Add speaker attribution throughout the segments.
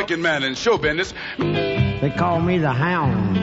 Speaker 1: working man in show business.
Speaker 2: They call me the Hound.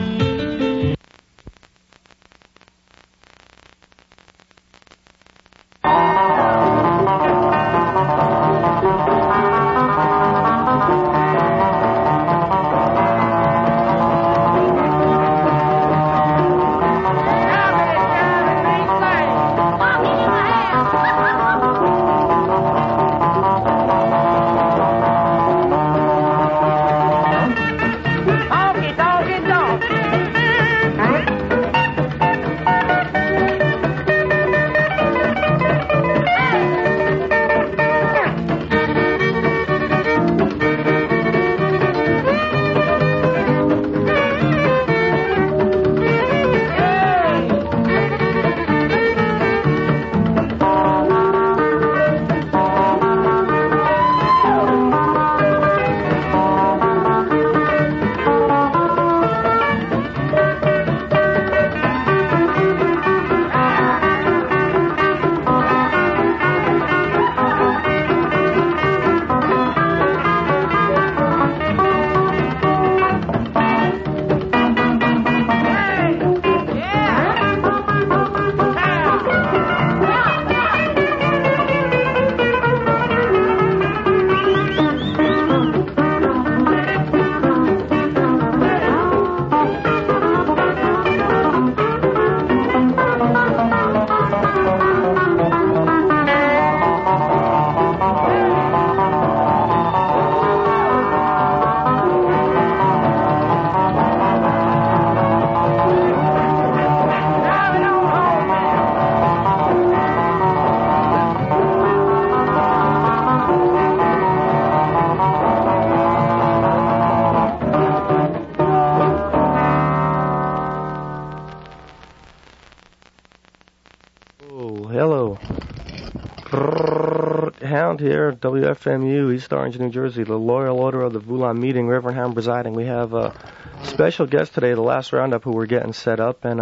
Speaker 3: Here, WFMU, East Orange, New Jersey, the Loyal Order of the Voulon Meeting, Reverend Ham presiding. We have a special guest today, the last roundup, who we're getting set up, and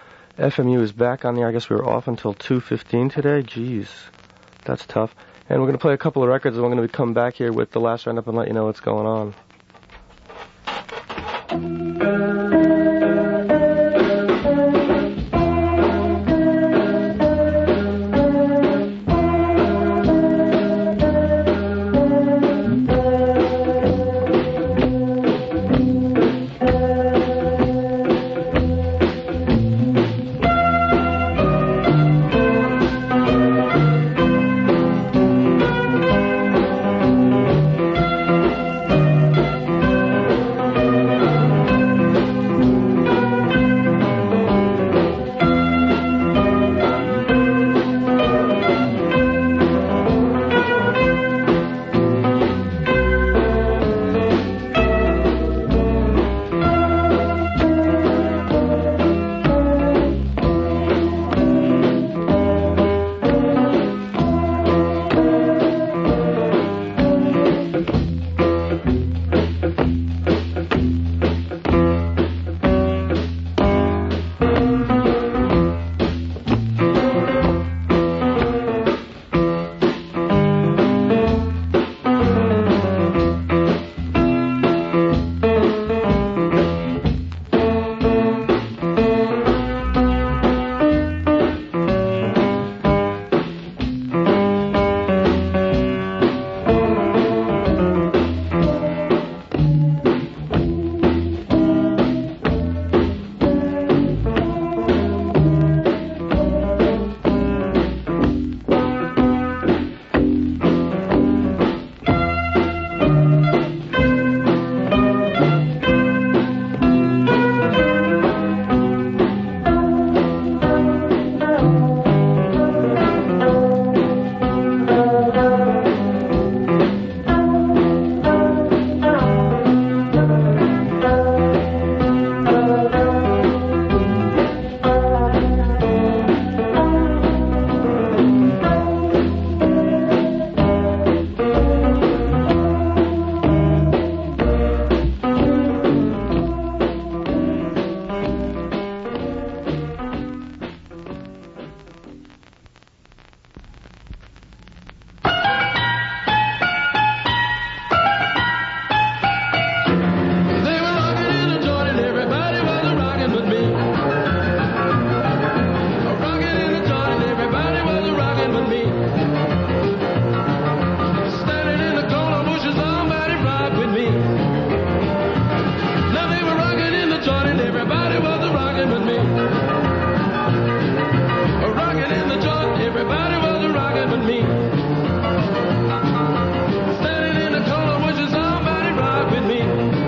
Speaker 3: FMU is back on the air. I guess we were off until 2:15 today. Jeez, that's tough. And we're going to play a couple of records, and we're going to come back here with the last roundup and let you know what's going on.
Speaker 1: Everybody was rocking with me. Rocking in the joint, everybody was rocking with me. Standing in the corner, wishing somebody rock with me.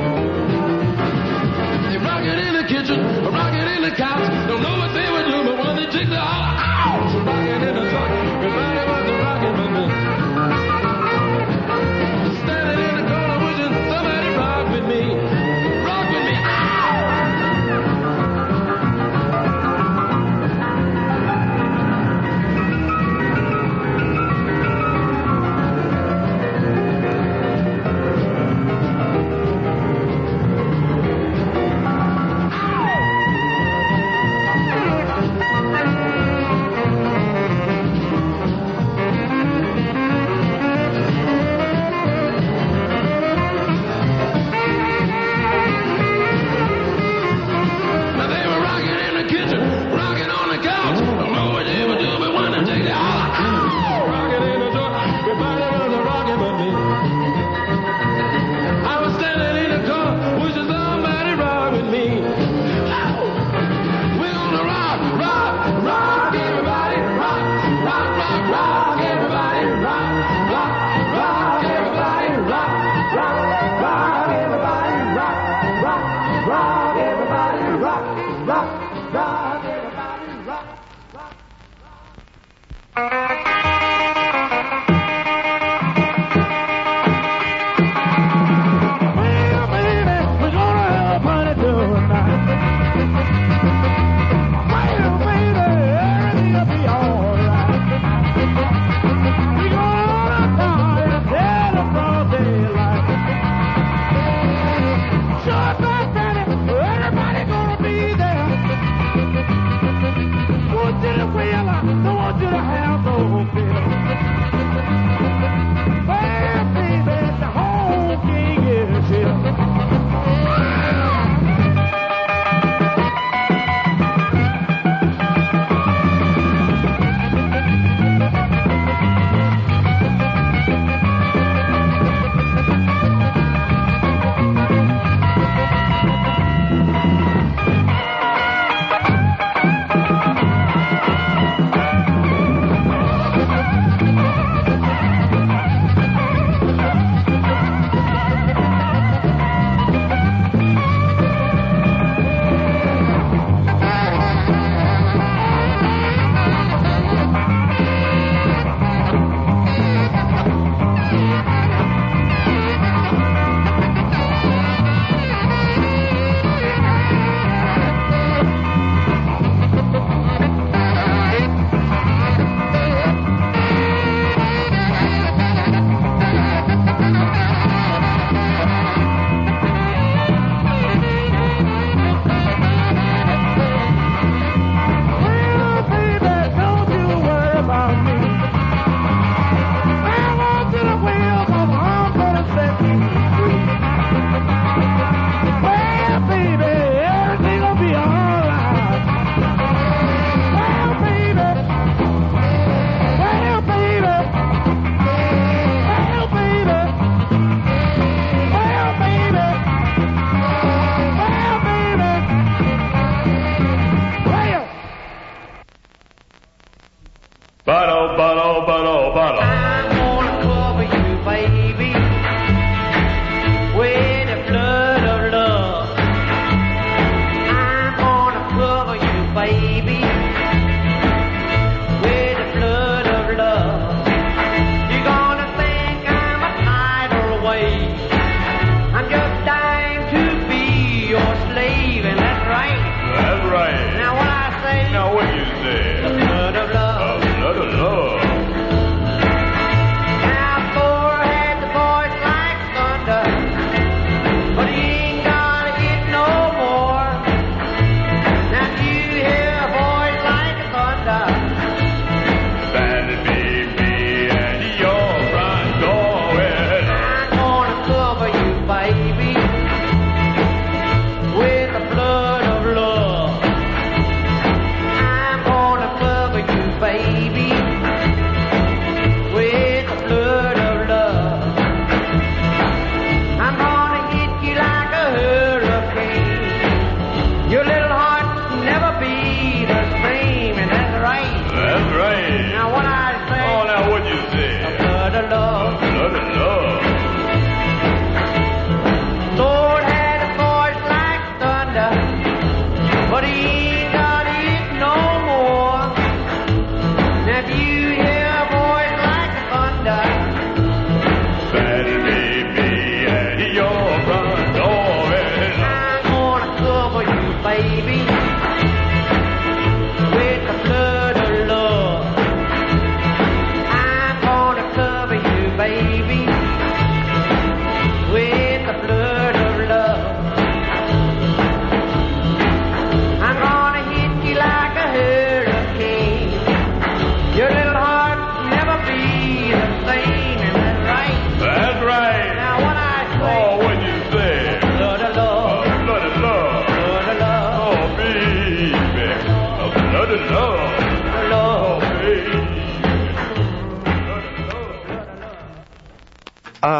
Speaker 1: They rocking in the kitchen, rocking in the couch. Don't know what they would do, but when they take the holler, ouch! Rocking in the joint, everybody was rocking with me. Standing in the corner, wishing somebody rock with me. Rock with me, ow!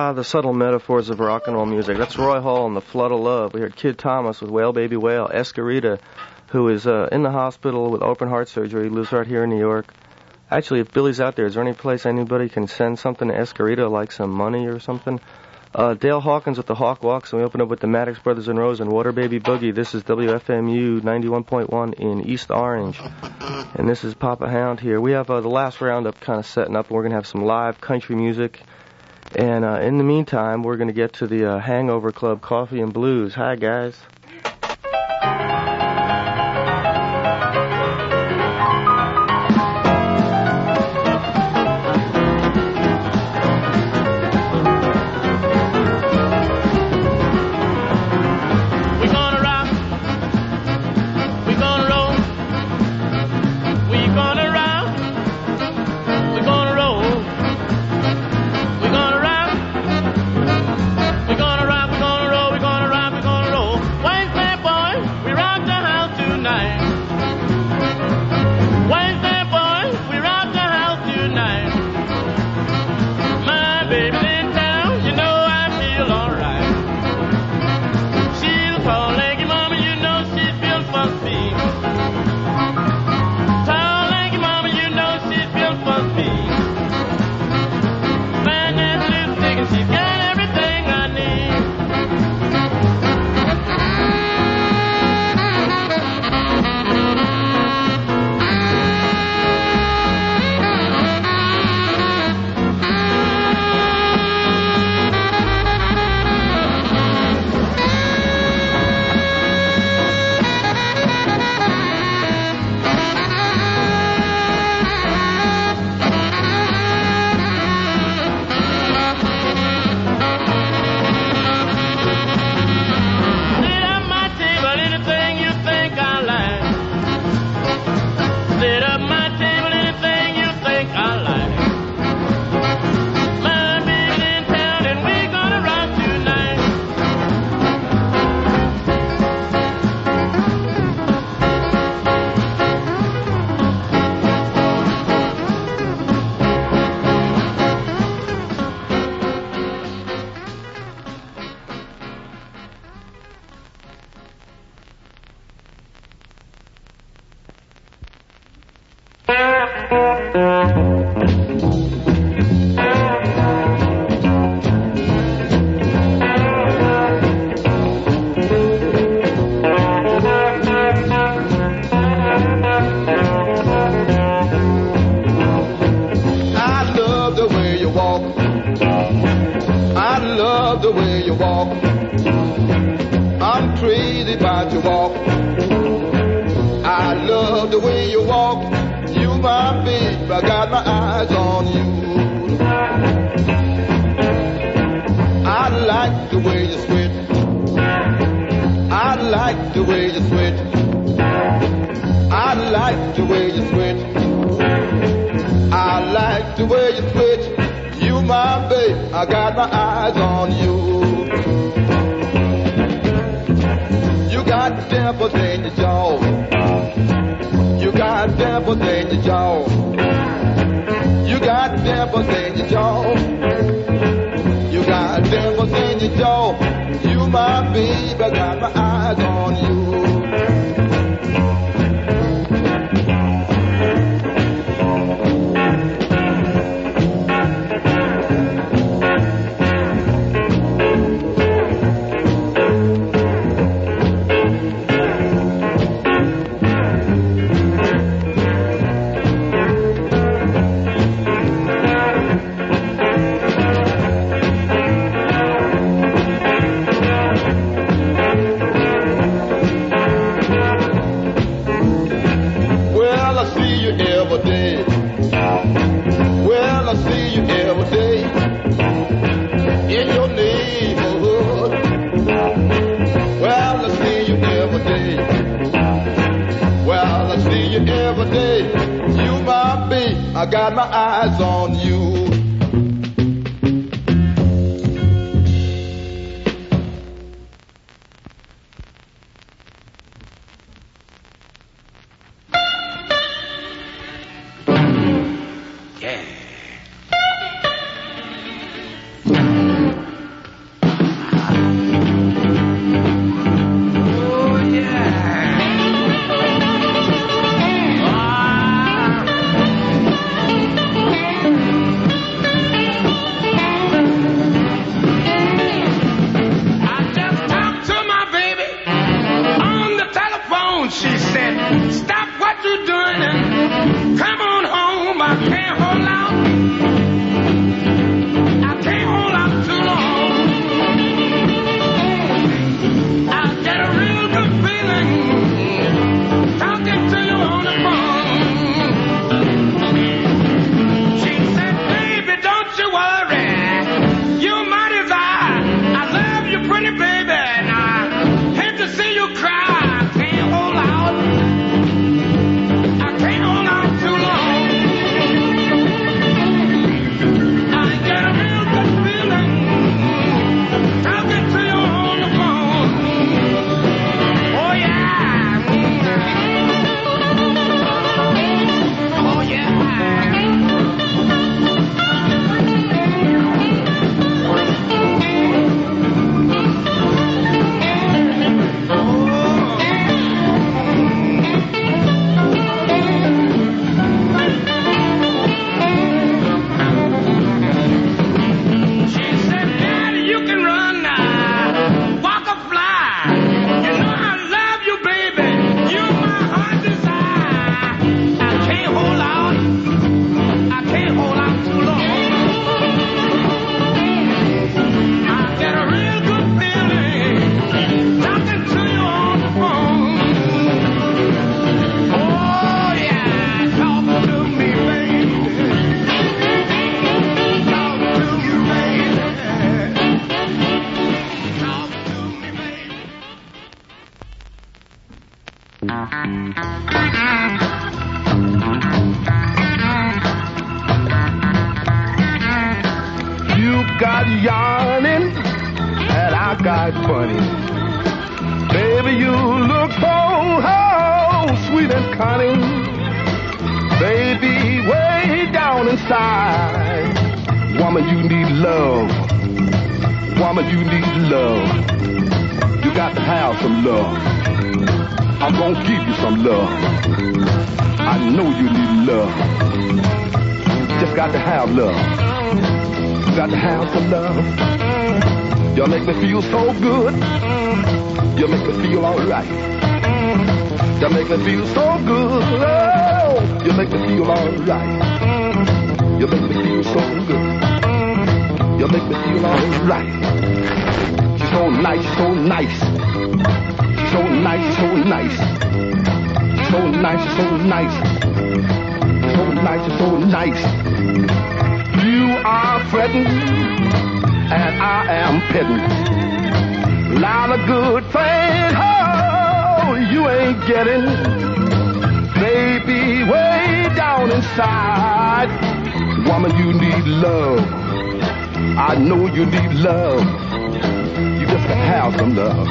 Speaker 3: The subtle metaphors of rock and roll music. That's Roy Hall and the Flood of Love. We heard Kid Thomas with Whale Baby Whale. Escarita, who is in the hospital with open heart surgery. He lives right here in New York. Actually, if Billy's out there, is there any place anybody can send something to Escarita, like some money or something? Dale Hawkins with the Hawk Walks, and we open up with the Maddox Brothers and Rose and Water Baby Boogie. This is WFMU 91.1 in East Orange, and this is Papa Hound here. We have the last roundup kind of setting up, and we're going to have some live country music. And in the meantime, we're going to get to the Hangover Club Coffee and Blues. Hi, guys.
Speaker 1: she said, stop what you're doing and come on home. I can't hold out. I can't hold out too long. I get a real good feeling talking to you on the phone. She said, baby, don't you worry. You might as I love you, pretty baby, and I hate to see you cry. I can't hold out. I can't hold out too long. I get a real good feeling talking to you on the phone. Oh yeah. Oh yeah.
Speaker 4: You got yarning and I got funny. Baby, you look so sweet and cunning. Baby, way down inside, woman, you need love. Woman, you need love. You got to have some love. I'm gonna give you some love. I know you need love. You just got to have love. You got to have some love. You make me feel so good. You make me feel alright. You make me feel so good. Oh, you make me feel alright. You make me feel so good. You make me feel alright. She's so nice, so nice. She's so nice, so nice. She's so nice, so nice. So nice, so nice. You are fretting, and I am petting. Lot of good things, oh, you ain't getting. Baby, way down inside, woman, you need love. I know you need love. You just gotta have some love.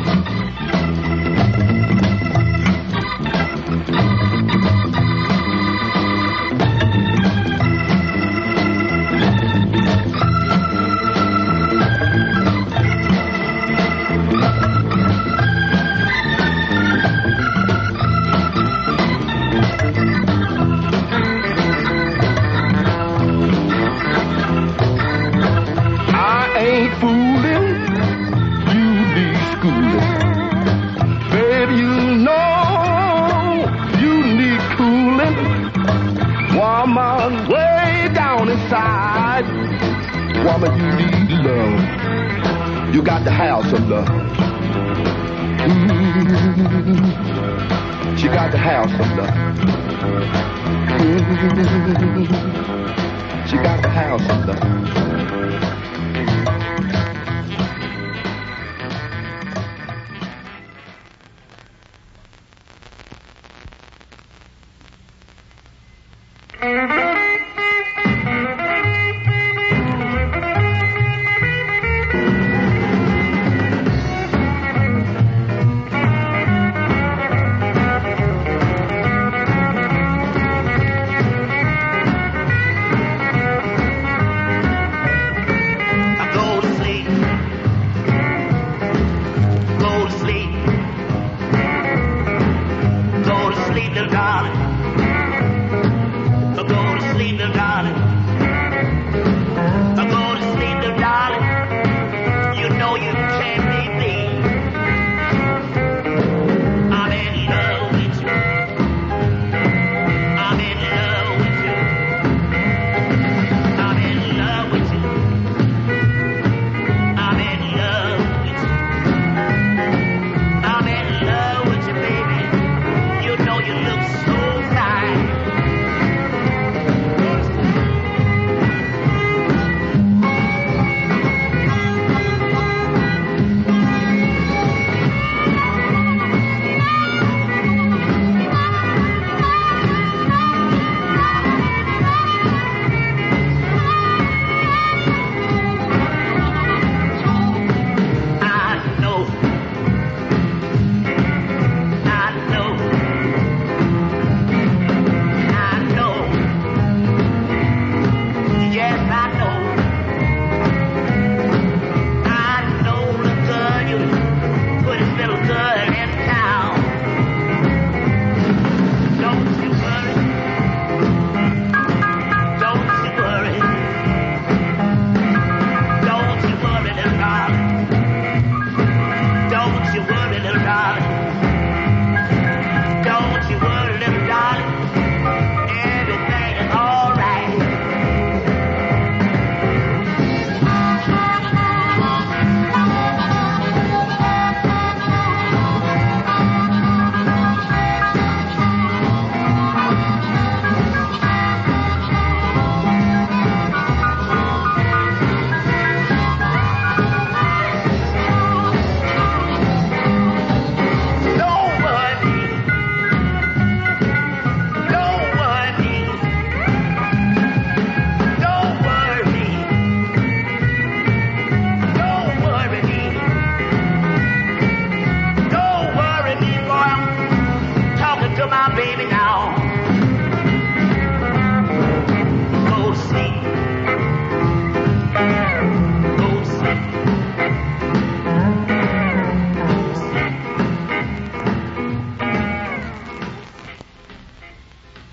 Speaker 4: Woman, you need love. You got to have some love. She got to have some love. She got to have some love.
Speaker 5: Go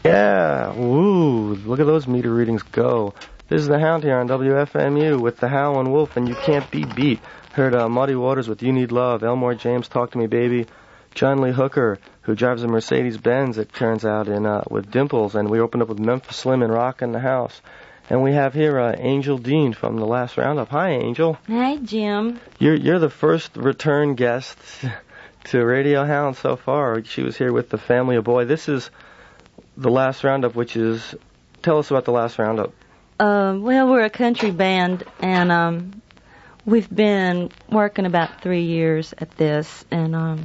Speaker 3: Yeah, woo, look at those meter readings go. This is the Hound here on WFMU with the Howlin' Wolf, and you can't be beat. Heard Muddy Waters with You Need Love, Elmore James, Talk to Me Baby, John Lee Hooker, who drives a Mercedes-Benz, it turns out, with Dimples, and we opened up with Memphis Slim and Rock in the House. And we have here Angel Dean from the last roundup. Hi, Angel.
Speaker 5: Hi, Jim.
Speaker 3: You're the first return guest to Radio Hound so far. She was here with the family of Boy. This is the last roundup, which is... Tell us about the last roundup.
Speaker 5: Well, we're a country band, and we've been working about 3 years at this, and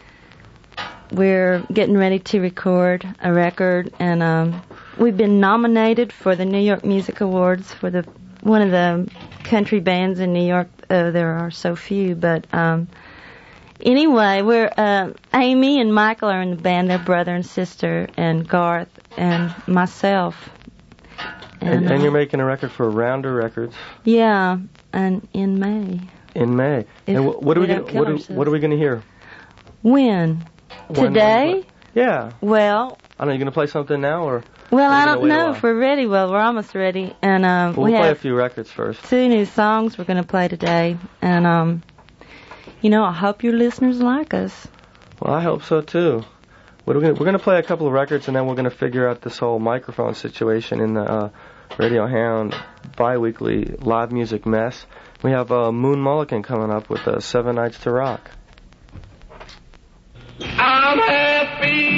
Speaker 5: we're getting ready to record a record, and we've been nominated for the New York Music Awards for one of the country bands in New York. There are so few, but anyway, we're Amy and Michael are in the band. They're brother and sister, and Garth and myself.
Speaker 3: And you're making a record for Rounder Records.
Speaker 5: Yeah, and in May.
Speaker 3: In May. And what are we going to hear?
Speaker 5: When? Today?
Speaker 3: Yeah.
Speaker 5: Well,
Speaker 3: I don't know. You going to play something now or?
Speaker 5: Well, I don't know if we're ready. Well, we're almost ready, and
Speaker 3: we'll play a few records first.
Speaker 5: 2 new songs we're going to play today, and I hope your listeners like us.
Speaker 3: Well, I hope so too. We're going to play a couple of records, and then we're going to figure out this whole microphone situation in the Radio Hound bi-weekly live music mess. We have Moon Mullican coming up with 7 Nights to Rock.
Speaker 1: I'm happy.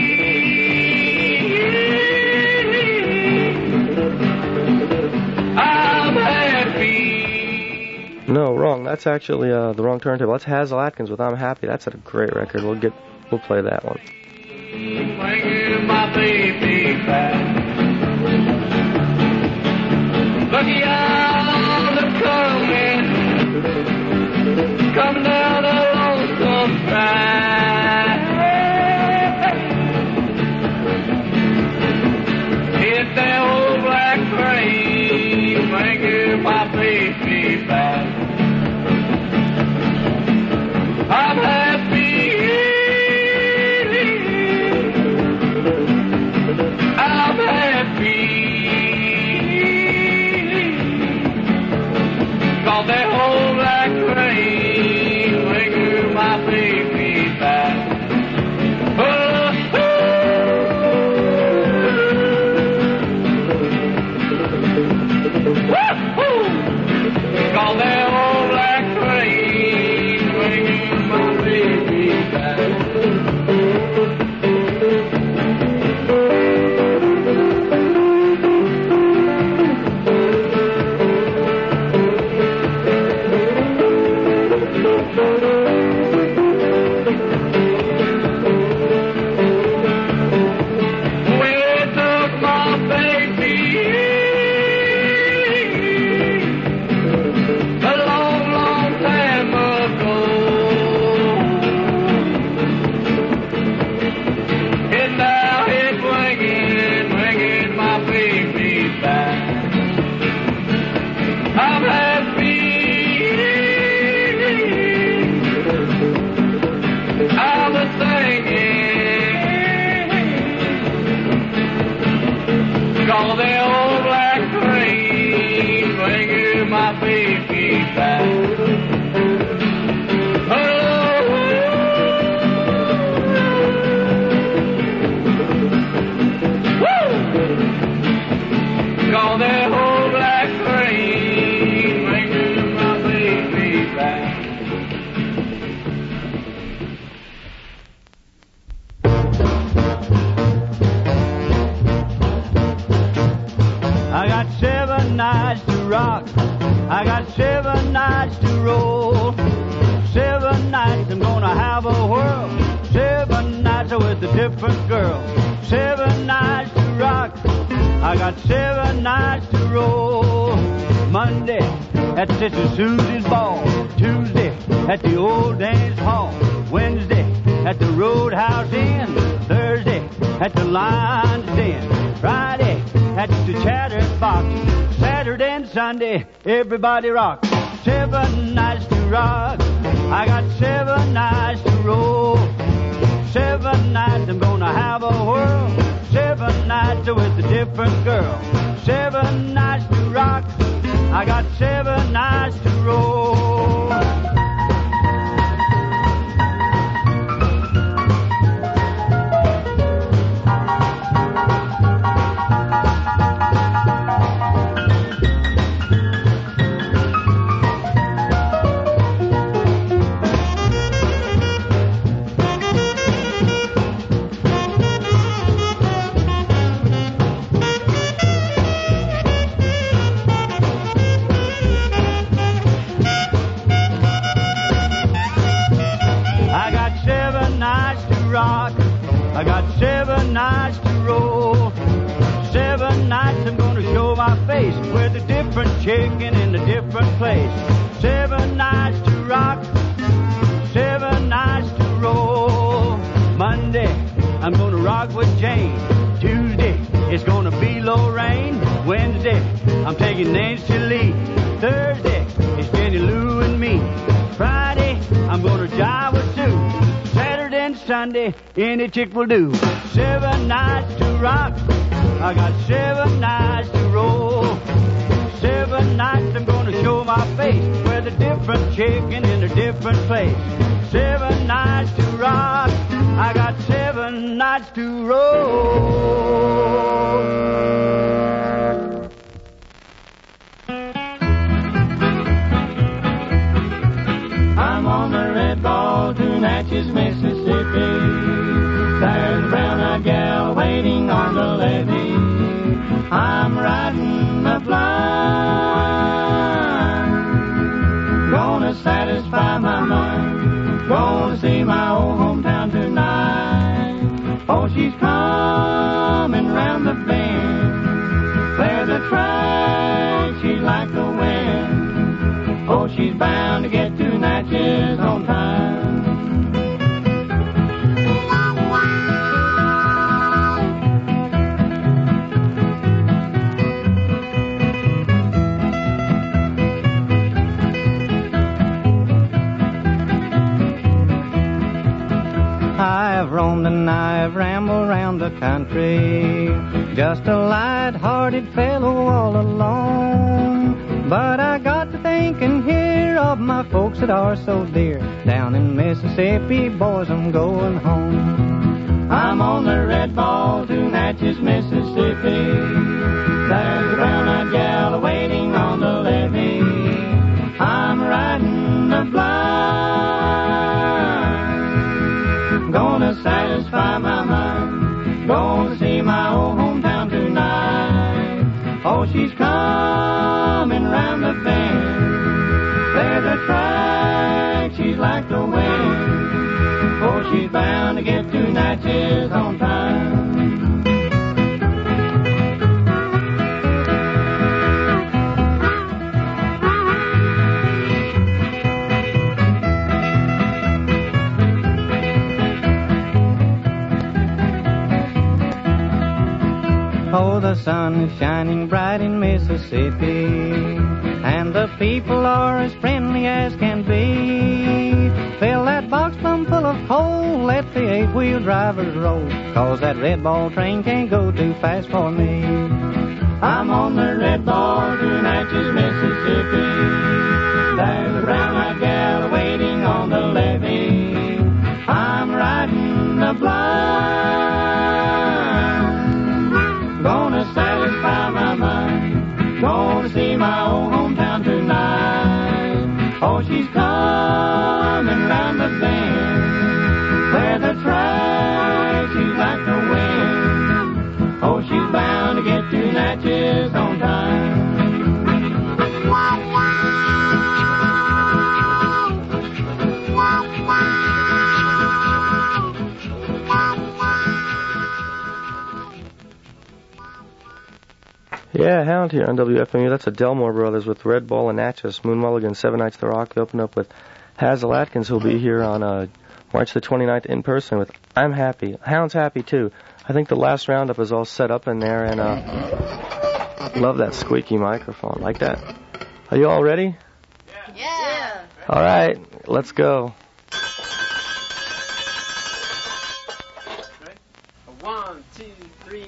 Speaker 1: I'm happy.
Speaker 3: No, wrong. That's actually the wrong turntable. That's Hazel Atkins with I'm Happy. That's a great record. We'll play that one.
Speaker 1: Bringing my baby back. Lucky I'm the coming. Come down the lonesome track. Hit that old black train. Bringing my baby back. I'm happy. Cause that whole black train bringing my baby back. Oh, oh. Woo-hoo. Cause that whole black train bringing my baby back.
Speaker 6: I got 7 nights to roll. 7 nights I'm gonna have a whirl. 7 nights with a different girl. 7 nights to rock. I got 7 nights to roll. Monday at Sister Susie's ball. Tuesday at the old dance hall. Wednesday at the Roadhouse Inn. Thursday at the Lion's Den. Friday at the Chatterbox. Saturday and Sunday, everybody rock. 7 nights to rock. I got 7 nights to roll. 7 nights I'm gonna have a whirl. 7 nights with a different girl. 7 nights to rock. I got 7 nights to roll. I got 7 nights to roll. 7 nights I'm gonna show my face with a different chicken in a different place. 7 nights to rock, 7 nights to roll. Monday I'm gonna rock with Jane. Tuesday it's gonna be Lorraine. Wednesday I'm taking Nancy Lee. Thursday it's Jenny Lou and me. Friday I'm gonna jive with Sue. Saturday and Sunday, any chick will do. 7 nights to rock, I got 7 nights to roll. 7 nights I'm gonna show my face with a different chicken in a different place. 7 nights to rock, I got 7 nights to roll. I'm on the red ball to Natchez, Mississippi. There's a brown-eyed gal waiting on the levee. I'm riding the blind, gonna satisfy my mind, gonna see my old hometown tonight. Oh, she's coming round the bend, clear the track, she's like the wind. Oh, she's bound to get to Natchez on time. I've roamed and I've rambled around the country, just a light-hearted fellow all alone. But I got to thinking here of my folks that are so dear. Down in Mississippi, boys, I'm going home. I'm on the red ball to Natchez, Mississippi. There's a brown-eyed gal waiting on the levee. I'm riding the blind, gonna satisfy my mind, gonna see my old hometown tonight. Oh, she's coming round the bend, clear the track, she's like the wind. Oh, she's bound to get to Natchez on time. Oh, the sun is shining bright in Mississippi, and the people are as friendly as can be. Fill that box plumb full of coal, let the 8-wheel drivers roll, 'cause that red ball train can't go too fast for me. I'm on the red ball to Natchez, Mississippi. There's a brown-eyed gal waiting on the levee. I'm riding the blind, gonna satisfy my mind, gonna see my old hometown tonight. Oh, she's coming round the bend, clear the track, she's like the wind. Oh, she's bound to get to Natchez on time.
Speaker 3: Yeah, Hound here on WFMU. That's the Delmore Brothers with Red Ball and Natchez. Moon Mulligan, 7 Nights to Rock. They open up with Hazel Atkins, who'll be here on March the 29th in person with I'm Happy. Hound's happy, too. I think the last roundup is all set up in there, and love that squeaky microphone. Like that. Are you all ready?
Speaker 7: Yeah.
Speaker 3: All right, let's go.
Speaker 7: 1,
Speaker 8: 1, 2, 3.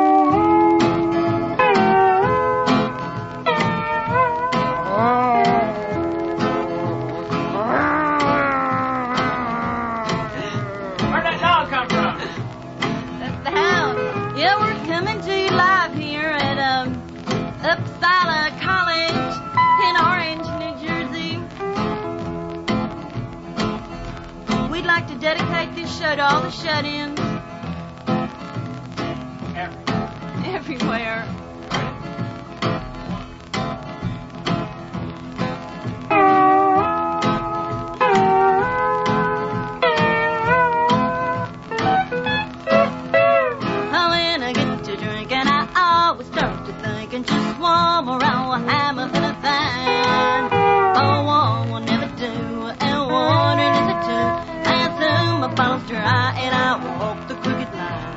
Speaker 8: Where'd that dog come from?
Speaker 5: That's the hound. Yeah, we're coming to you live here at Uppsala College in Orange, New Jersey. We'd like to dedicate this show to all the shut-ins. Everywhere. When I get to drinking, I always start to thinking just one more hour, hammer and a fan. Oh, one will never do, and one is a two. And soon my bottle's dry, and I will walk the crooked line.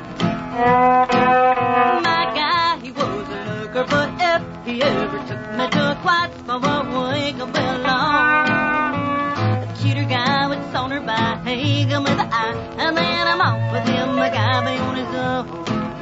Speaker 5: My guy, he was a looker, but if he ever took me to a quiet spot, we could be alone. A cuter guy would saunter by, he give me the eye, and then I'm off with him, my guy be on his own.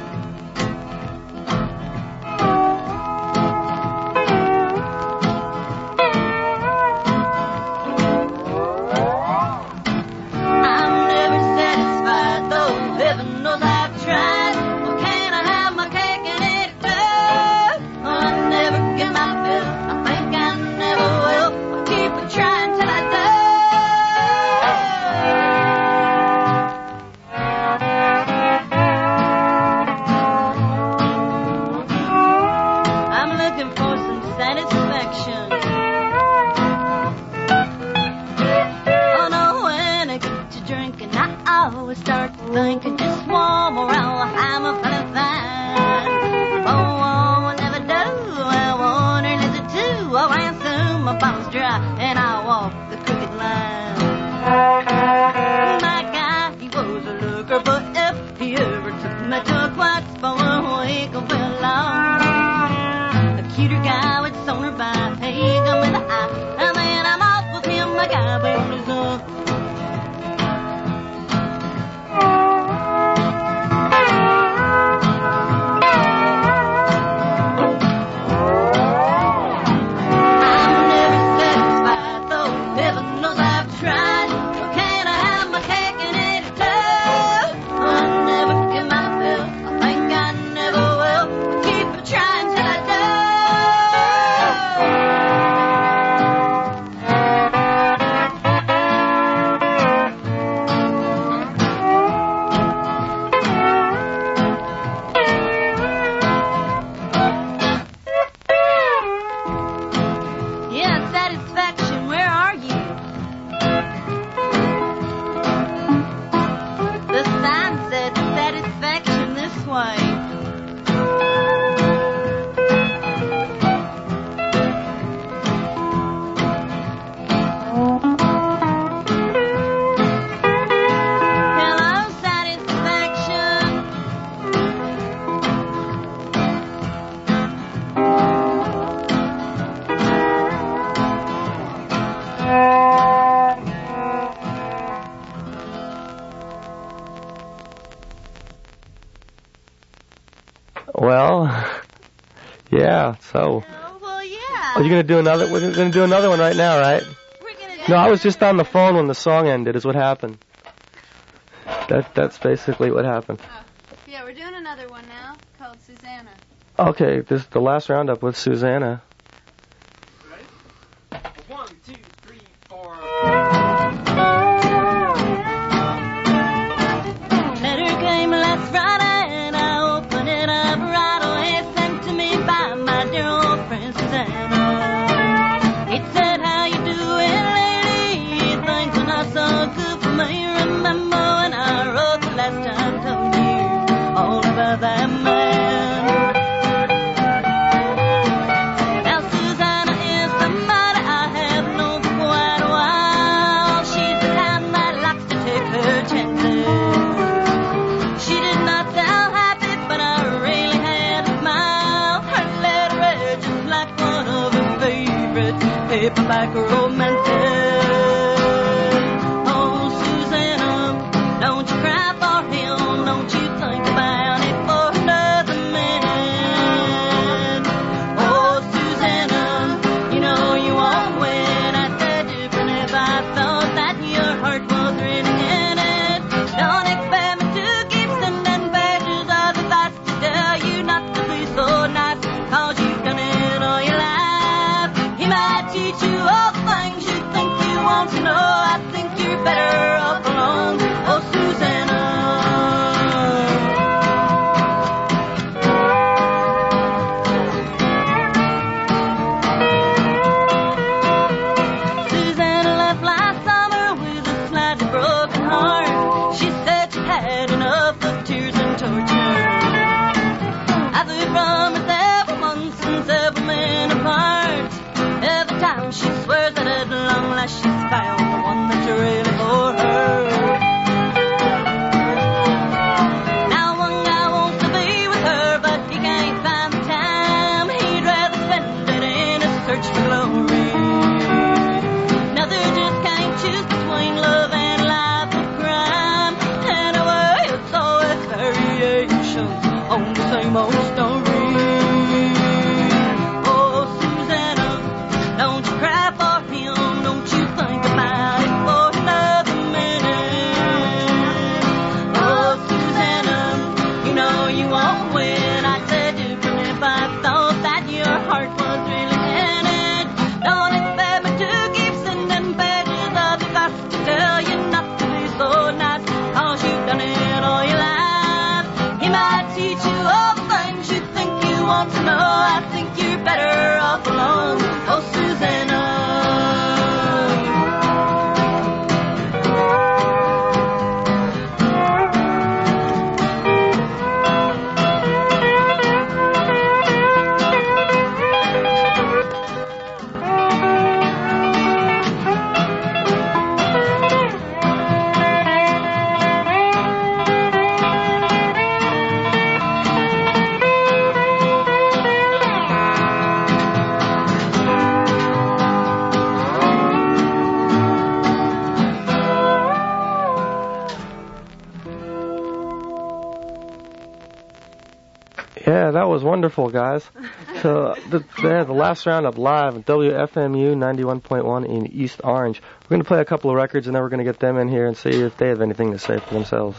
Speaker 5: Thinking just one more hour, I'm a funny fan. Oh, I never do, I wonder is it two? I ran soon, my bottle's dry, and I walk the crooked line. My guy, he was a looker, but if he ever took me to a quiet spot, we could be alone. A cuter guy would saunter by, he give me the eye, and then I'm off with him, my guy be on his own.
Speaker 3: Well, yeah, so.
Speaker 5: Well, yeah.
Speaker 3: Are you going to do another? We're going to do another one right now, right? No, I was just on the phone when the song ended, is what happened. That's basically what happened.
Speaker 7: Yeah, we're doing another one now called Susanna.
Speaker 3: Okay, this is the last roundup with Susanna.
Speaker 8: Ready? 1, 2, 3, 4.
Speaker 5: Letter came last Friday and I opened it up right away, sent to me by my dear old friend Susanna. It said, how you doing lately? Things are not so good for me. Remember when I wrote the last time, told you all about that man. Now Susanna is somebody I have known for quite a while. She's the kind that likes to take her chances. She did not sound happy, but I really had a smile. Her letter read just like one of her favorite paperback romances. Oh, Susanna, don't you cry for him, don't you think about
Speaker 9: love of tears and torture. I've lived from her several months and several men apart. Every time she swears that at long last she's found the one that's really for her. Now one guy wants to be with her, but he can't find the time. He'd rather spend it in a search for glory. Another just can't choose between love and life of crime. Anyway, it's always variations on the same old story. No, I think you're better off alone. Oh, Susanna.
Speaker 3: Yeah, that was wonderful, guys. So the last roundup live at WFMU 91.1 in East Orange. We're going to play a couple of records, and then we're going to get them in here and see if they have anything to say for themselves.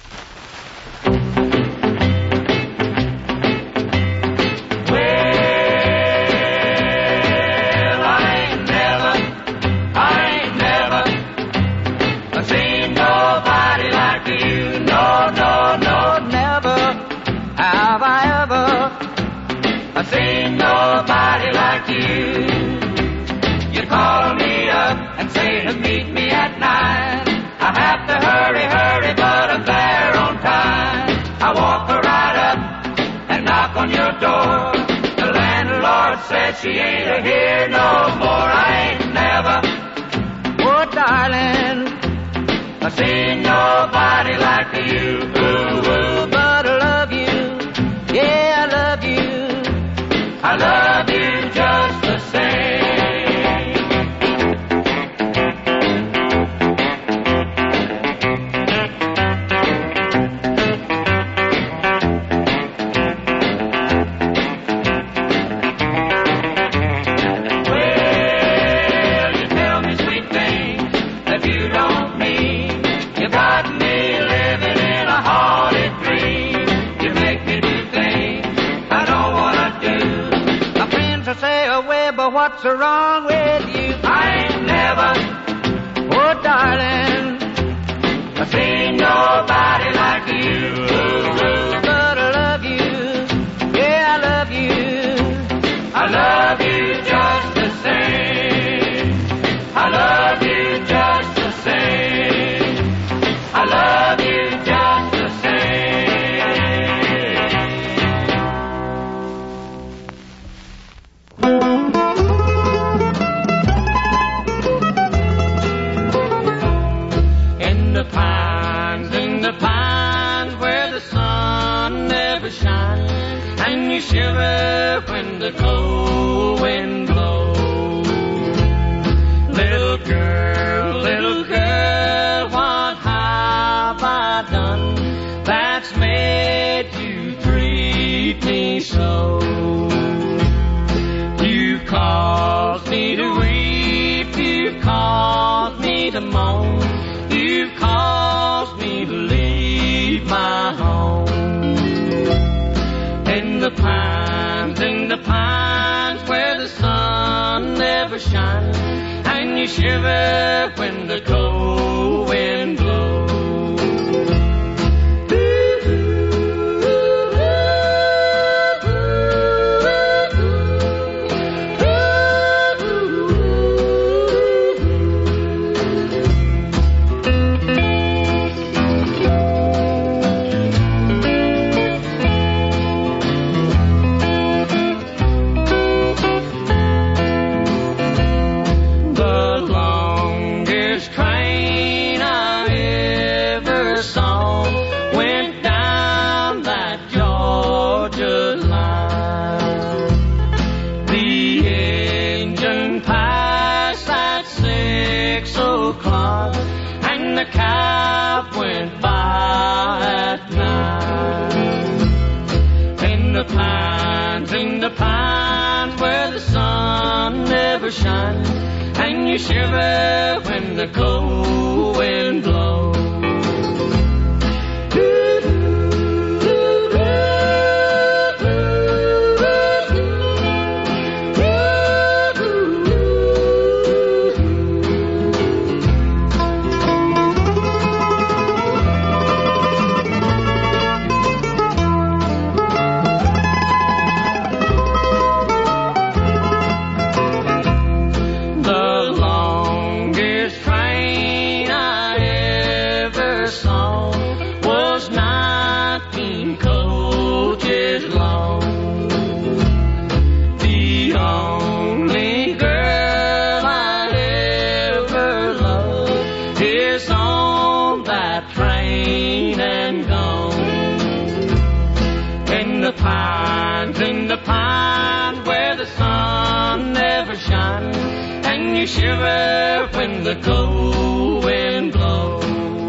Speaker 1: Seen nobody like you. You call me up and say to meet me at 9. I have to hurry, hurry, but I'm there on time. I walk right up and knock on your door. The landlord said she ain't here no more. I ain't never, oh darling, I seen nobody like you. Ooh, ooh, but I love you. Yeah, I love you. I love you just the same. Well, you tell me sweet things that you don't mean. You got me living in a haunted dream. You make me do things I don't want to do. To say away, but what's wrong with you? I ain't never, oh darling, I seen nobody like you. But I love you, yeah, I love you. I love you just the same. I love you just the same. I love you just the same. In the pines where the sun never shines, and you shiver when the cold wind blows. Little girl, what have I done that's made you treat me so? You've caused me to weep, you've caused me to moan, you've caused me to leave my home. In the pines where the sun never shines, and you shiver when the cold wind blows.
Speaker 10: the pines where the sun never shines, and you shiver when the cold wind blows. You shiver when the cold wind blows.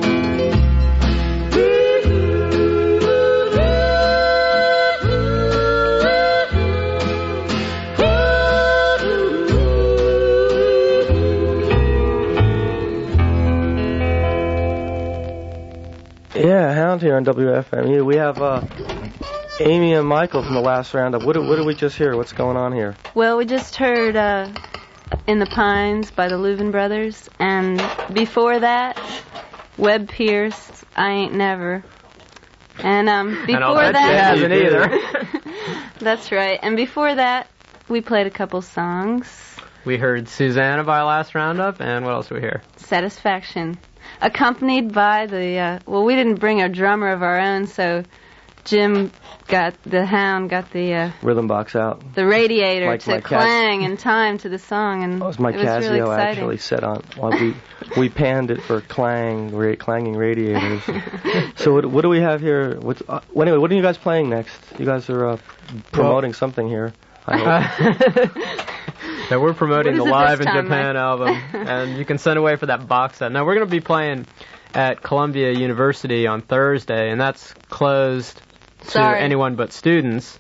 Speaker 3: Yeah, Hound here on WFMU. We have Amy and Michael from the last roundup. What did we just hear? What's going on here?
Speaker 11: Well, we just heard In the Pines by the Louvin Brothers, and before that, Webb Pierce, I Ain't Never. And before that,
Speaker 12: hasn't either.
Speaker 11: That's right. And before that, we played a couple songs.
Speaker 12: We heard Susanna by last roundup, and what else did we hear?
Speaker 11: Satisfaction, accompanied by the we didn't bring a drummer of our own, so Jim got the
Speaker 3: rhythm box out,
Speaker 11: the radiator
Speaker 3: like
Speaker 11: to clang in time to the song, and
Speaker 3: it was my
Speaker 11: Casio
Speaker 3: really
Speaker 11: actually
Speaker 3: set on while we panned it for clanging radiators. So what do we have here? Anyway, what are you guys playing next? You guys are promoting something here. I hope.
Speaker 12: So we're promoting the Live in Japan
Speaker 11: Mike?
Speaker 12: album, and you can send away for that box set. Now we're going to be playing at Columbia University on Thursday, and that's closed to anyone but students.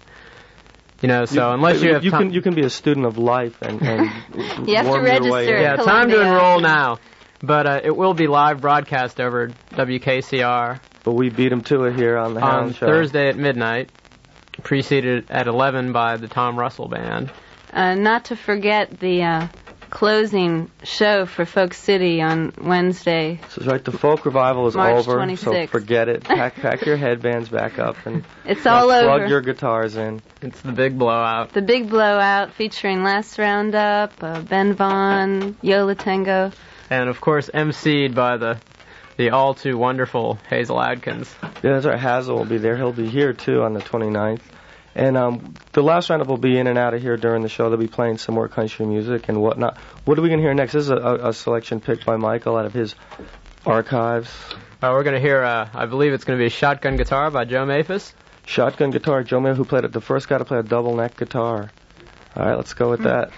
Speaker 12: So unless you have
Speaker 3: you can be a student of life and
Speaker 11: you have to register.
Speaker 12: Yeah, time to enroll now. But it will be live broadcast over WKCR.
Speaker 3: But we beat them to it here on the Hound Show.
Speaker 12: Thursday at midnight, preceded at 11 by the Tom Russell Band.
Speaker 11: Not to forget the closing show for Folk City on Wednesday.
Speaker 3: So right, the folk revival is
Speaker 11: March
Speaker 3: over,
Speaker 11: 26th.
Speaker 3: so forget it. Pack your headbands back up and
Speaker 11: it's all over.
Speaker 3: Plug your guitars in.
Speaker 12: It's the big blowout.
Speaker 11: The big blowout featuring Last Roundup, Ben Vaughn, Yola Tango.
Speaker 12: And of course emceed by the all too wonderful Hazel Adkins.
Speaker 3: Yeah, that's right. Hazel will be there. He'll be here too on the 29th. And the last roundup will be in and out of here during the show. They'll be playing some more country music and whatnot. What are we going to hear next? This is a selection picked by Michael out of his archives.
Speaker 12: We're going to hear, I believe it's going to be Shotgun Guitar by Joe Maphis.
Speaker 3: Shotgun Guitar, Joe Maphis, who played it, the first guy to play a double neck guitar. All right, let's go with that.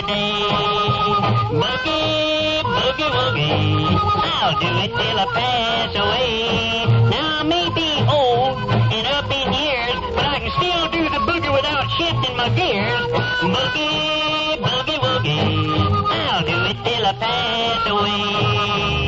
Speaker 13: day. Boogie, boogie, woogie, I'll do it till I pass away. Now I may be old and up in years, but I can still do the boogie without shifting my gears. Boogie, boogie, woogie, I'll do it till I pass away.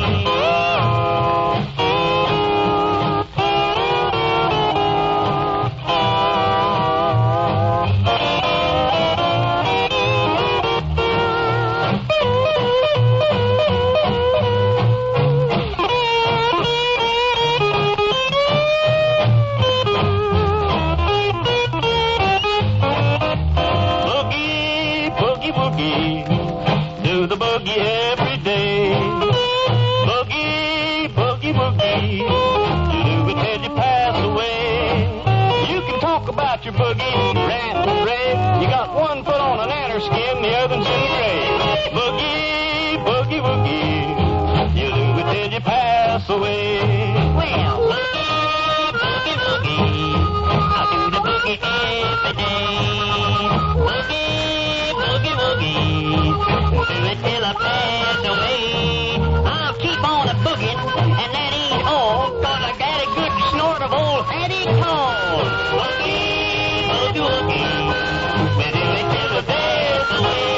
Speaker 13: Do the boogie every day. Boogie, boogie, boogie, do it till you pass away. You can talk about your boogie, rant and rave. You got one foot on an anner skin, the other's in the grave. Boogie, boogie, boogie, you do it till you pass away. Well, boogie, boogie, boogie, I'll do the boogie every day. Boogie, boogie, boogie, do it till I pass away. I'll keep on a boogin', and that ain't all, 'cause I got a good snort of old Hattie Cole. Boogie, boogie, woogie, we do it till I pass away.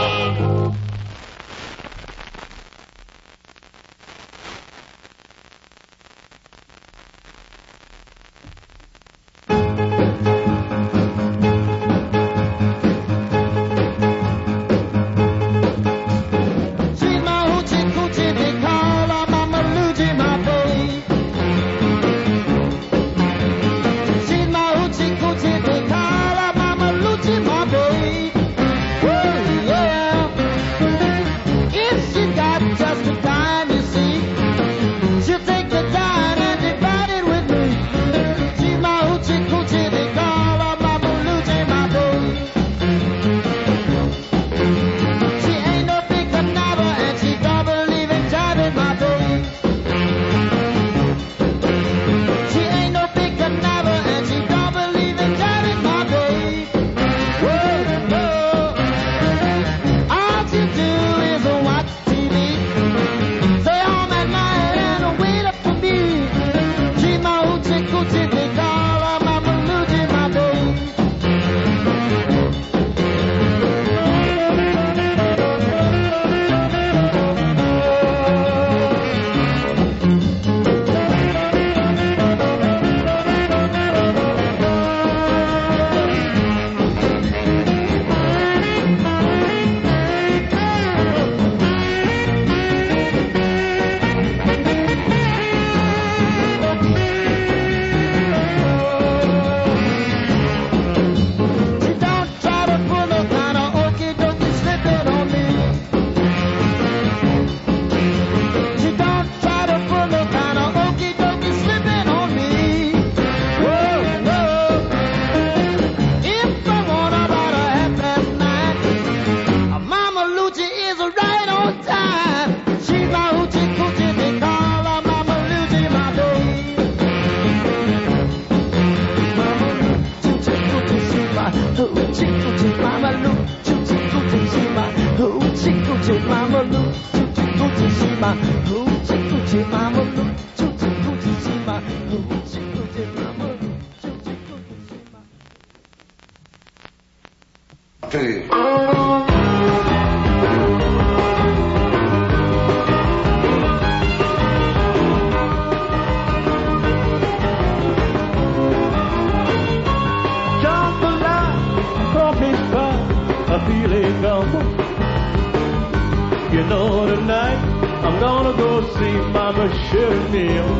Speaker 14: You know tonight I'm gonna go see Mama Shirley Neal.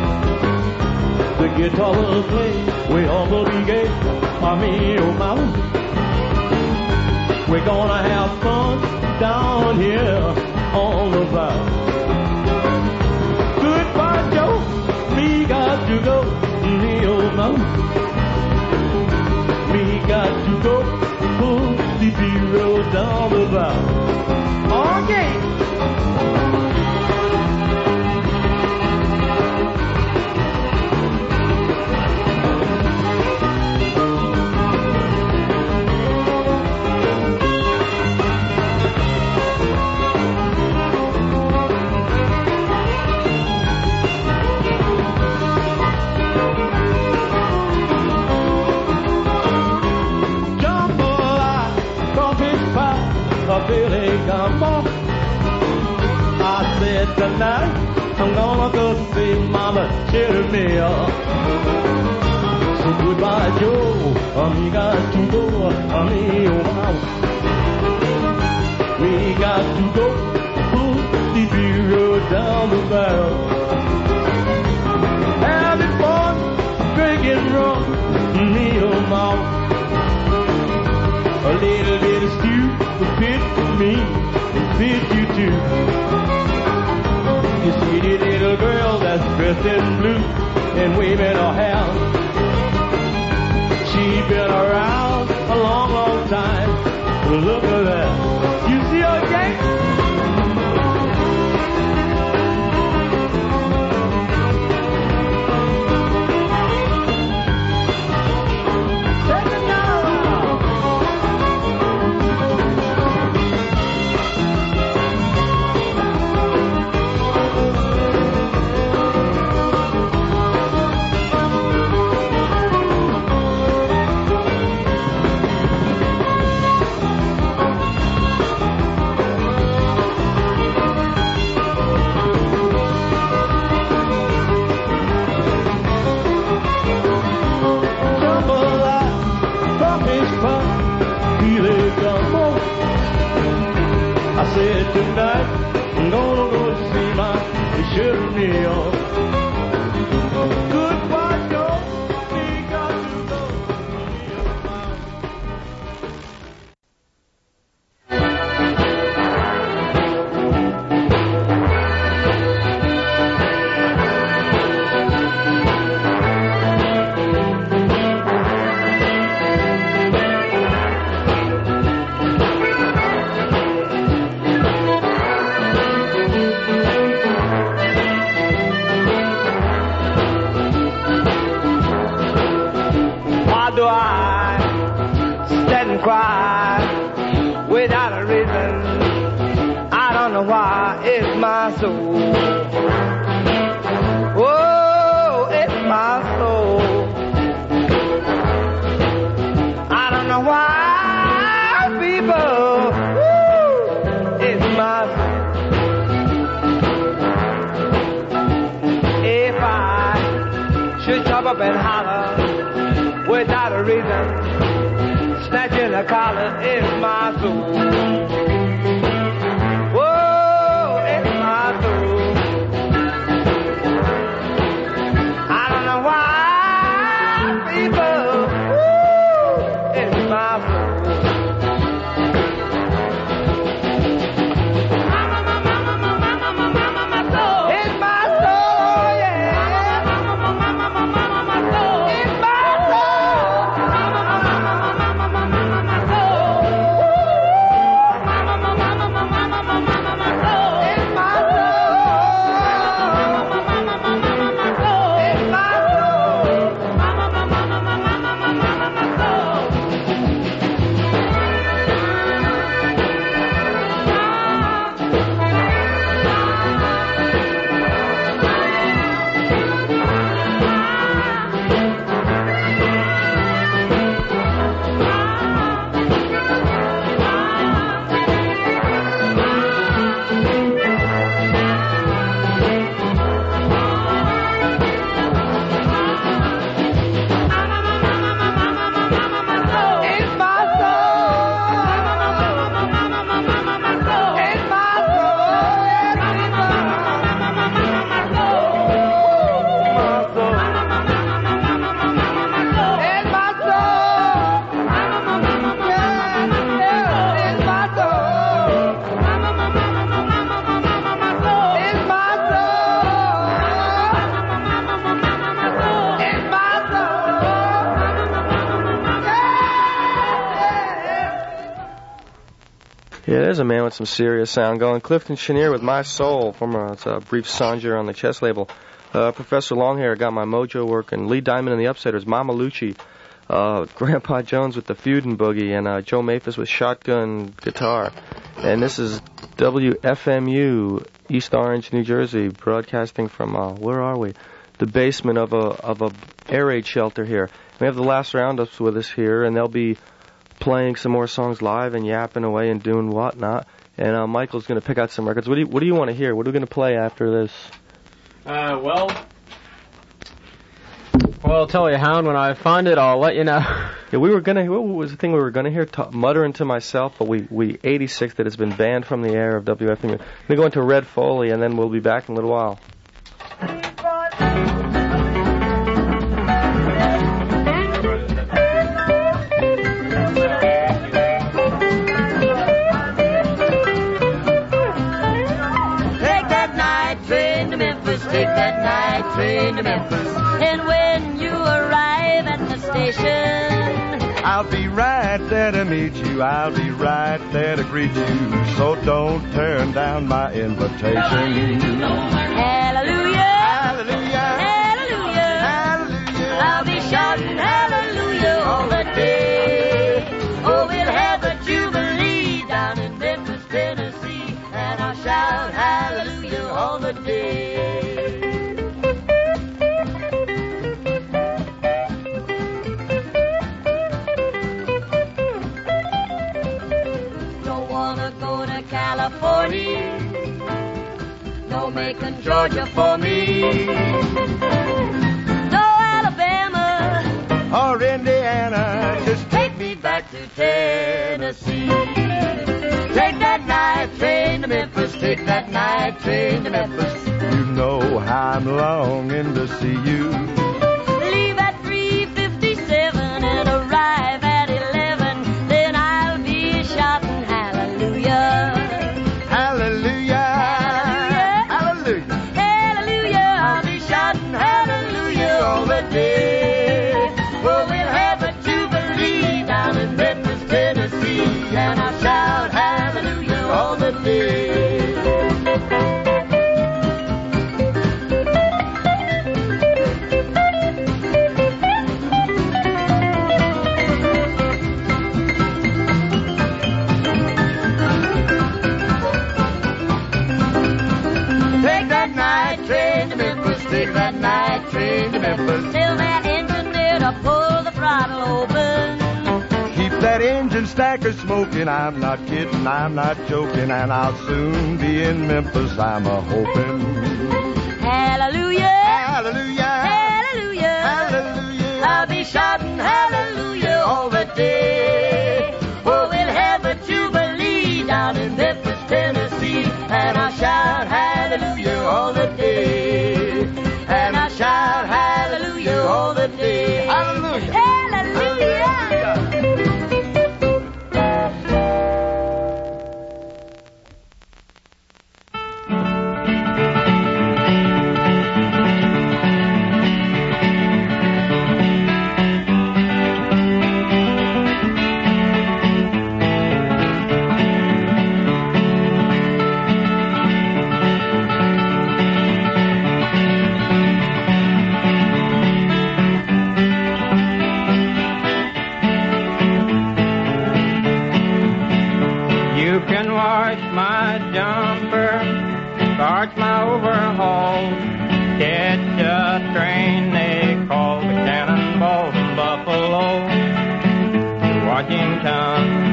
Speaker 14: The guitar will play, we all will be gay. Mommy, oh mama, we're gonna have fun down here on the block. Goodbye, Joe, me got to go. Me, oh mama, me got to go. Pull the B-road down the block. Okay. come on. I said tonight I'm gonna go see Mama Jeremiah. So goodbye, Joe. We got to go. Amigo, we got to go. Put the bureau down the barrel. Having fun, drinking rum, me or mouth. A little bit of stew will fit me and fit you too. You see the little girl that's dressed in blue and waving her hand. She's been around a long, long time. Well, look at that. You see her gang? I said tonight I'm gonna go see my Jeremiah. Goodbye, Joe. We got to go.
Speaker 1: Do I stand and cry without a reason? I don't know why. It's my soul. Oh, it's my soul. I don't know why, people. Woo, it's my soul. If I should jump up and holler without a reason, snatching a collar is my soul. Whoa, it's my soul. I don't know why, people. Woo, it's my soul. It's my soul, yeah. It's my
Speaker 3: Yeah, there's a man with some serious sound going. Clifton Chenier with My Soul from a brief Sanger on the Chess label. Professor Longhair got My Mojo working. Lee Diamond and the Upsetters, Mama Lucci. Grandpa Jones with the Feudin' Boogie, and Joe Maphis with shotgun guitar. And this is WFMU, East Orange, New Jersey, broadcasting from, where are we? The basement of a air raid shelter here. We have the last roundups with us here, and they'll be playing some more songs live and yapping away and doing whatnot. And Michael's going to pick out some records. What do you want to hear? What are we going to play after this?
Speaker 12: Well, I'll tell you, Hound, when I find it, I'll let you know.
Speaker 3: Yeah, what was the thing we were going to hear? Muttering to Myself, but we 86 that it's been banned from the air of WFMU. We're going to go into Red Foley, and then we'll be back in a little while.
Speaker 9: Take that night train to Memphis, and when you arrive at the station,
Speaker 15: I'll be right there to meet you, I'll be right there to greet you, so don't turn down my invitation.
Speaker 9: Hallelujah, hallelujah, hallelujah, hallelujah. I'll be shouting hallelujah all the day. Oh, we'll have a jubilee down in Memphis, Tennessee, and I'll shout hallelujah all the day. California, no Macon, Georgia for me, no Alabama
Speaker 15: or Indiana,
Speaker 9: just take me back to Tennessee. Take that night train to Memphis, take that night train to Memphis.
Speaker 15: You know I'm longing to see you.
Speaker 9: Leave at 3:57 and arrive at 11, then I'll be shouting hallelujah. Well, we'll have a jubilee down in Memphis, Tennessee, and I'll shout hallelujah all the day. Take that night train to Memphis, take that night train to Memphis. Tell that engine there to pull the throttle open.
Speaker 15: Keep that engine stacker smoking, I'm not kidding, I'm not joking, and I'll soon be in Memphis, I'm a-hoping.
Speaker 9: Hallelujah,
Speaker 15: hallelujah,
Speaker 9: hallelujah, hallelujah. I'll be shouting hallelujah all the day. Oh, we'll have a jubilee down in Memphis, Tennessee, and I'll shout hallelujah all the day. And I'll shout hallelujah all the day.
Speaker 15: Hallelujah.
Speaker 9: Hallelujah.
Speaker 16: Starch my overalls, catch a train they call the Cannonball from Buffalo to Washington.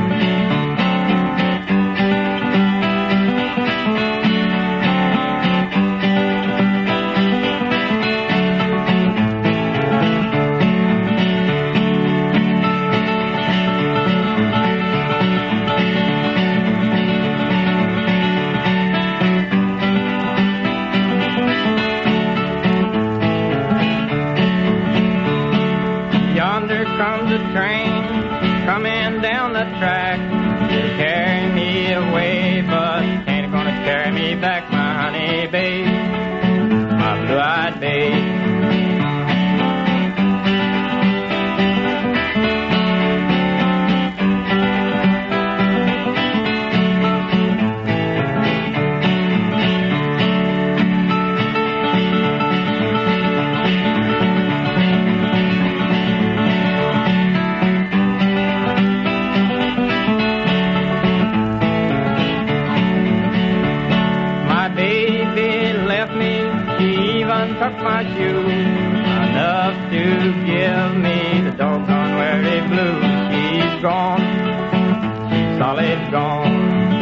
Speaker 16: Comes a train coming down the track. It'll carry me away, but ain't gonna carry me back, my honey babe, my blue-eyed babe. Took my shoes enough to give me the doggone weary blues. She's gone solid gone.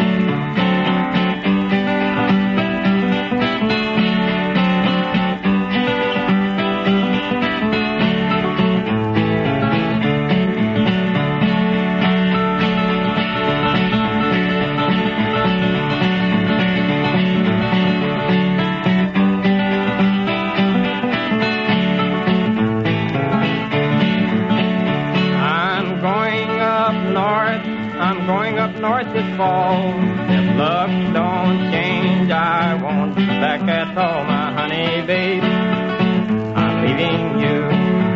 Speaker 16: North this fall. If luck don't change, I won't be back at all, my honey babe. I'm leaving you.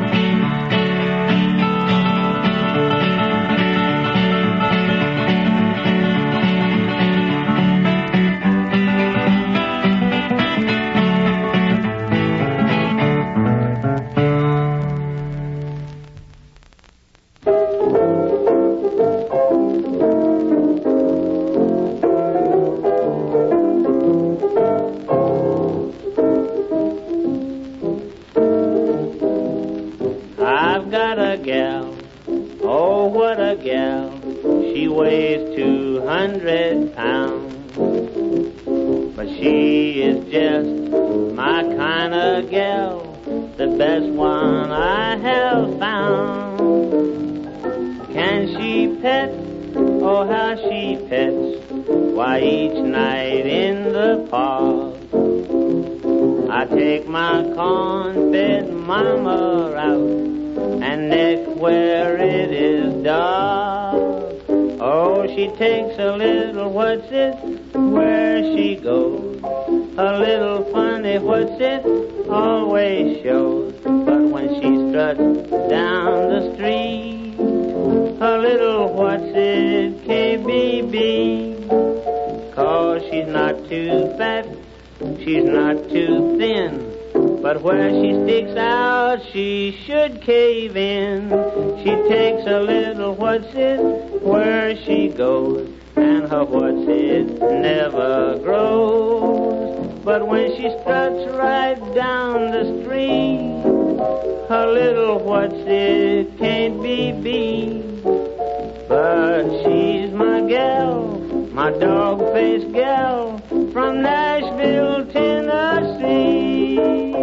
Speaker 17: She weighs 200 pounds, but she is just my kind of gal, the best one I have found. Can she pet? Oh, how she pets. Why, each night in the park, I take my corn-fed mama out and neck where it is dark. Oh, she takes a little what's it where she goes. A little funny what's it always shows. But when she struts down the street, a little what's it KBB. 'Cause she's not too fat, she's not too thin, but where she sticks out, she should cave in. She takes a little what's it where she goes, and her what's it never grows. But when she struts right down the street, her little what's it can't be beat. But she's my gal, my dog-faced gal from Nashville, Tennessee.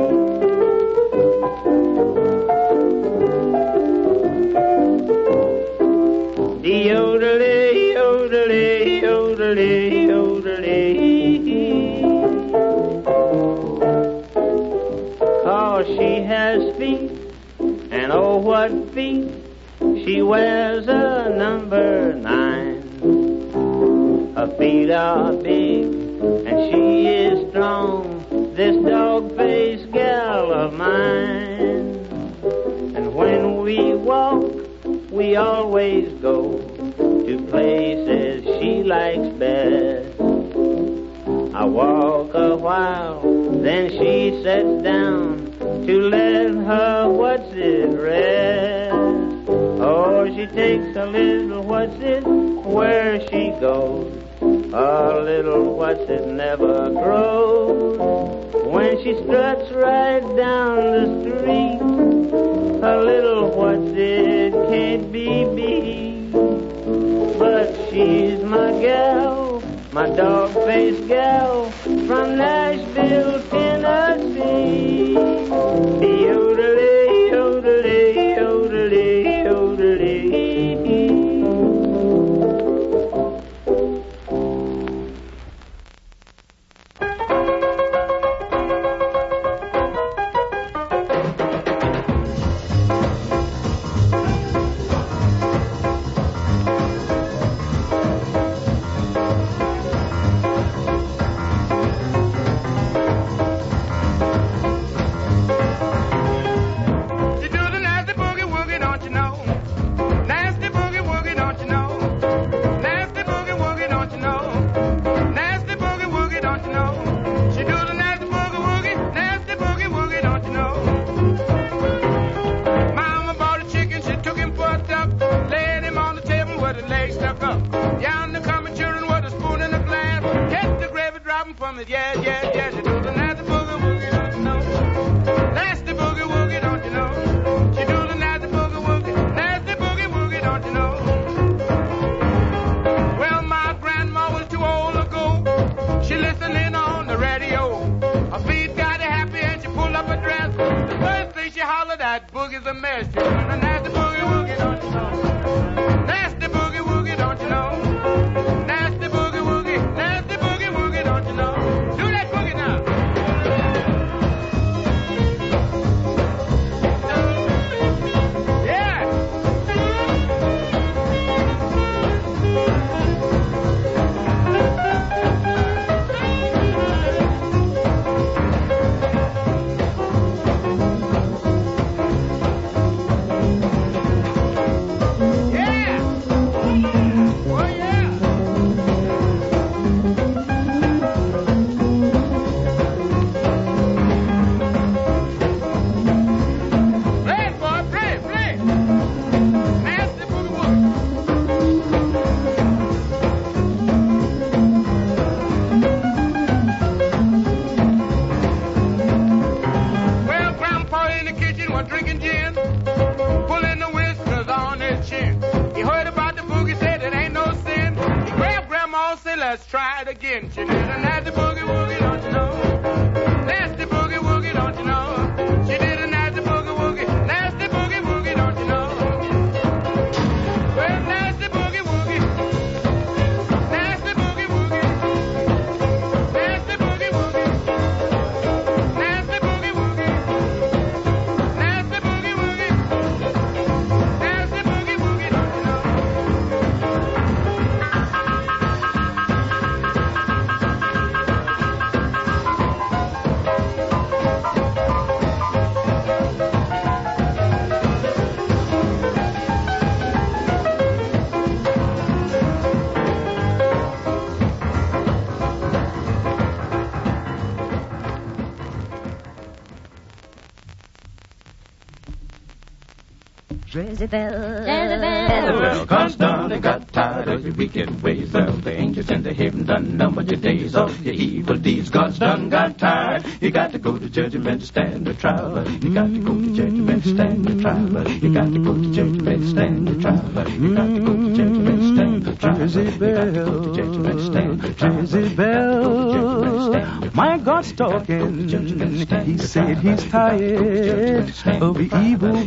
Speaker 17: Yodelee, yodelee, yodelee, yodelee. 'Cause she has feet, and oh what feet. She wears a number 9. Her feet are big, and she is strong, this dog-faced gal of mine. And when we walk, we always go to places she likes best. I walk a while, then she sits down to let her what's it rest. Oh, she takes a little what's it where she goes. A little what's it never grows. When she struts right down the street, a little what's it can't be beat. But she's my gal, my dog-faced gal from Nashville, Tennessee. Yodelee, yodelee, yodelee, yodelee.
Speaker 1: mess. You're doing a nasty boogie woogie, don't you know? Nasty boogie woogie, don't you know? Nasty boogie woogie, don't you know? Do that boogie now. Yeah. Let's try it again. She did a nasty boogie woogie, don't you know? Nasty boogie woogie, don't you know? She did a nasty boogie woogie, don't you know? Well, nasty boogie woogie, nasty boogie woogie, nasty boogie woogie, nasty boogie woogie, nasty boogie woogie, nasty boogie woogie, don't you know?
Speaker 18: Jezebel comes down and got tired of your wicked ways. Of the angels in the heaven done numbered your days of your evil deeds. God's done got tired. You got to go to judgment to stand the trial. You got to go to judgment to stand the trial. You got to go to judgment to stand the trial. You got to go to judgment to stand the trial.
Speaker 19: Jezebel, my God's talking. He said he's tired of the evil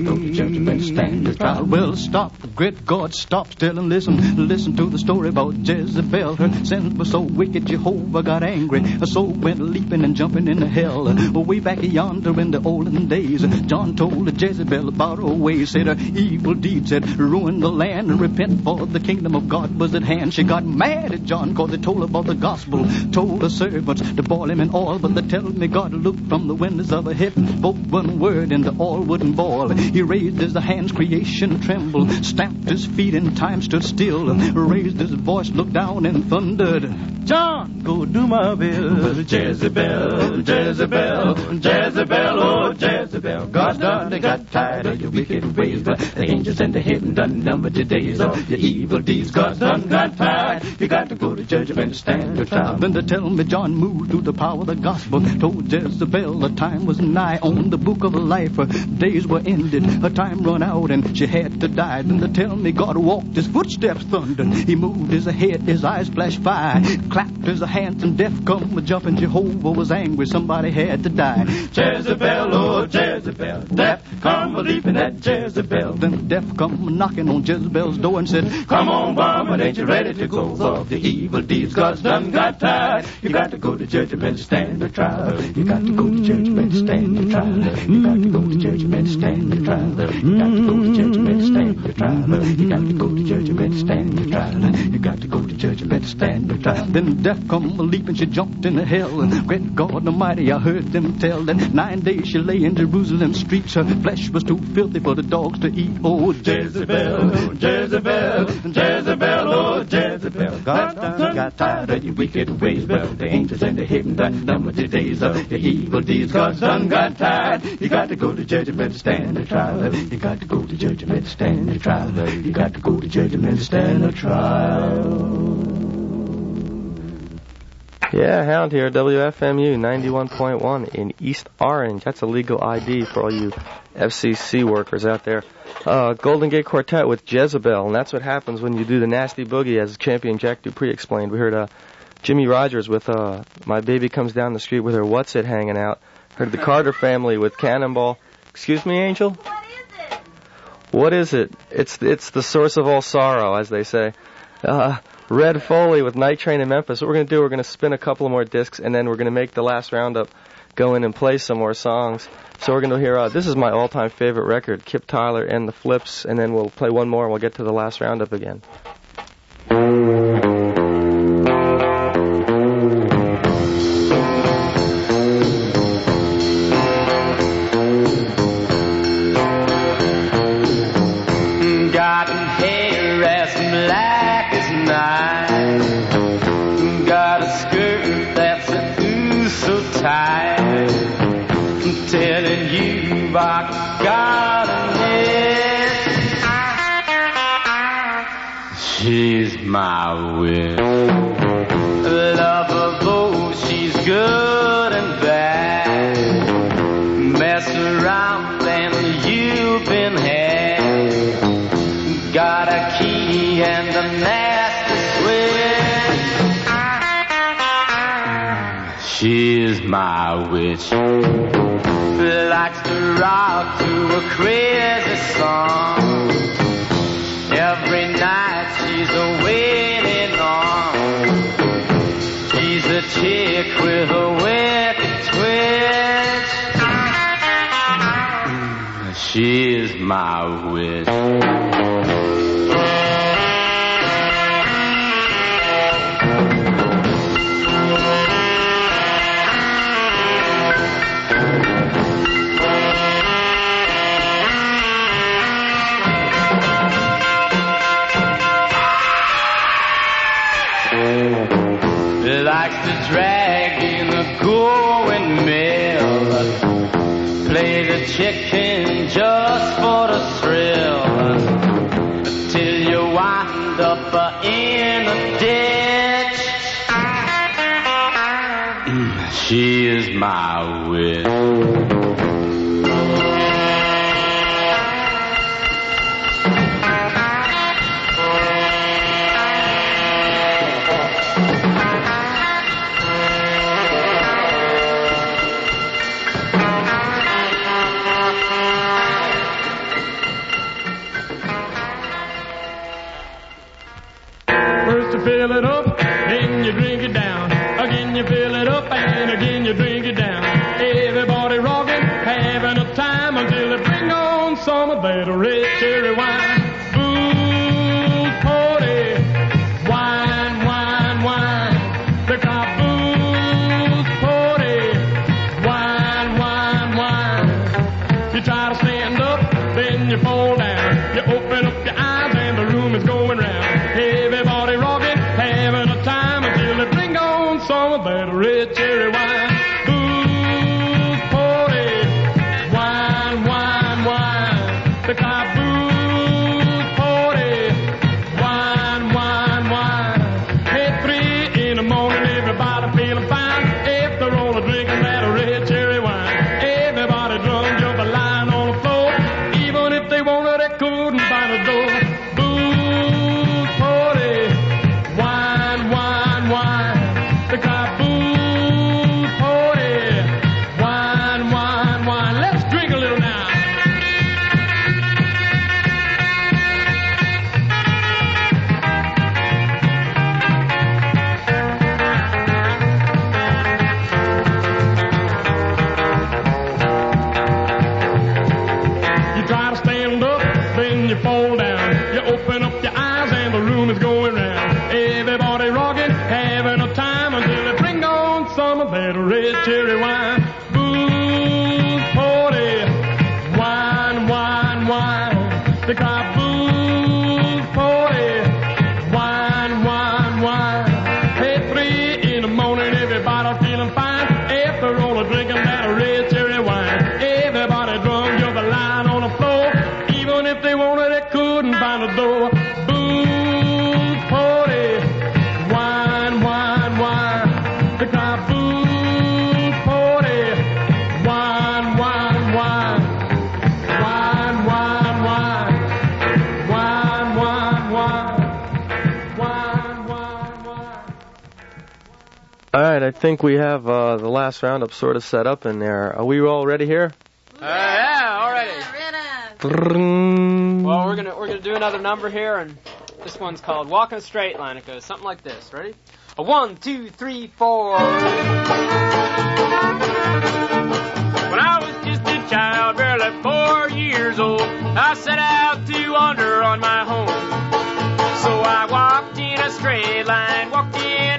Speaker 19: ways.
Speaker 18: Well, stop, great God, stop still and listen to the story about Jezebel. Her sins were so wicked, Jehovah got angry. Her soul went leaping and jumping into hell. Way back yonder in the olden days, John told Jezebel about her ways. Said her evil deeds had ruined the land, and repent for the kingdom of God was at hand. She got mad at John cause he told about the gospel. Told her servants to boil him in oil, but they tell me God looked from the windows of heaven, spoke one word and the oil wouldn't boil. He raised his hands, creation trembled, stamped his feet and time stood still, raised his voice, looked down and thundered, John, go do my will. Jezebel, Jezebel, Jezebel, oh Jezebel, God's done, they got tired of your wicked ways. The angels in the heaven done numbered your days of your evil deeds. God's done got tired. You got to go to judgment, stand your trial. Then they tell me John moved through the power of the gospel, told Jezebel the time was nigh on the book of life. Her days were ended, her time run out, and she had to die. Then they tell me God walked, his footsteps thundered. He moved his head, his eyes flashed fire, clapped his hands, and death come a jumping. Jehovah was angry, somebody had to die. Jezebel, oh Jezebel, death come a leaping at Jezebel. Then death come knocking on Jezebel's door and said, come on, woman, ain't you ready to go for the evil deeds God's done got tired? You got to go to judgment, stand the trial. You got to go to judgment, stand the trial. You got to go to judgment, stand the trial. You got to go to judgment, stand the trial. You got to go to judgment, stand the trial. You got to go to judgment, stand the trial. Then death come a leap and she jumped into hell. And great God Almighty, I heard them tell that 9 days she lay in Jerusalem streets. Her flesh was too filthy for the dogs to eat. Oh Jezebel, Jezebel, Jezebel, oh Jezebel, God done got tired of your wicked ways. Well, the angels in the heaven done numbered the days of the evil deeds. God's done got tired. You got to go to judgment, stand the trial. You got to go to judgment, stand the trial. You got to go to judgment, stand the trial.
Speaker 3: Yeah, Hound here, WFMU 91.1 in East Orange. That's a legal ID for all you FCC workers out there. Golden Gate Quartet with Jezebel, and that's what happens when you do the nasty boogie, as champion Jack Dupree explained. We heard Jimmy Rogers with My Baby Comes Down the Street with her What's It hanging out. Heard the Carter Family with Cannonball. Excuse me, Angel?
Speaker 7: What is
Speaker 3: What is it? It's the source of all sorrow, as they say. Red Foley with Night Train in Memphis. What we're going to do, we're going to spin a couple of more discs, and then we're going to make the last roundup go in and play some more songs. So we're going to hear, this is my all-time favorite record, Kip Tyler and the Flips, and then we'll play one more and we'll get to the last roundup again.
Speaker 10: Got hair as black as night, got a skirt that's so tight. I'm telling you, I got a wish. She's my wish. Love her though she's good and bad. Mess around and you've been had. Got a key and a nasty switch. She's my witch. Likes to rock to a crazy song. Every night she's a waiting on. She's a chick with a wicked twitch. She's my witch. Likes to drag in a going mill, play the chicken just for the thrill, till you wind up in a ditch. She is my witch.
Speaker 14: Fill it up, then you drink it down. Again you fill it up, and again you drink it down. Everybody rocking, having a time until they bring on some of that red cherry wine. Booze party, wine, wine, wine. They got booze party, wine, wine, wine. You try to stand up, then you fall down. You open up your eyes and the room is going round. Everybody rocking, having a time until they bring on some of that red cherry wine. Booze party, wine, wine, wine. The car booze party, wine, wine, wine. At 3 in the morning, everybody feeling fine. If they're only drinking that red cherry wine. Everybody drunk, jumping lying on the floor. Even if they wanted, they couldn't find a door. Cherry wine, booze party, wine, wine, wine. The car booze party, wine, wine, wine. At 3 in the morning, everybody feeling fine. If they're only drinking that red cherry wine. Everybody drunk, jumping lying on the floor. Even if they wanted, they couldn't find a door. Booze party, wine, wine, wine. The car booze.
Speaker 3: All right, I think we have the last roundup sort of set up in there. Are we all ready here?
Speaker 12: Yeah, all ready.
Speaker 3: Well,
Speaker 12: Well, we're gonna do another number here, and this one's called Walking a Straight Line. It goes something like this. Ready? 1, 2, 3, 4.
Speaker 16: When I was just a child, barely 4 years old, I set out to wander on my home. So I walked in a straight line, walked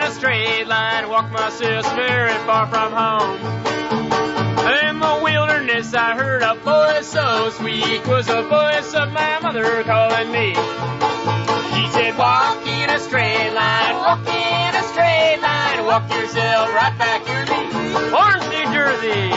Speaker 16: myself very far from home. In the wilderness I heard a voice so sweet, was a voice of my mother calling me. She said, walk in a straight line, walk in a straight line, walk yourself right back here to Orange, New Jersey.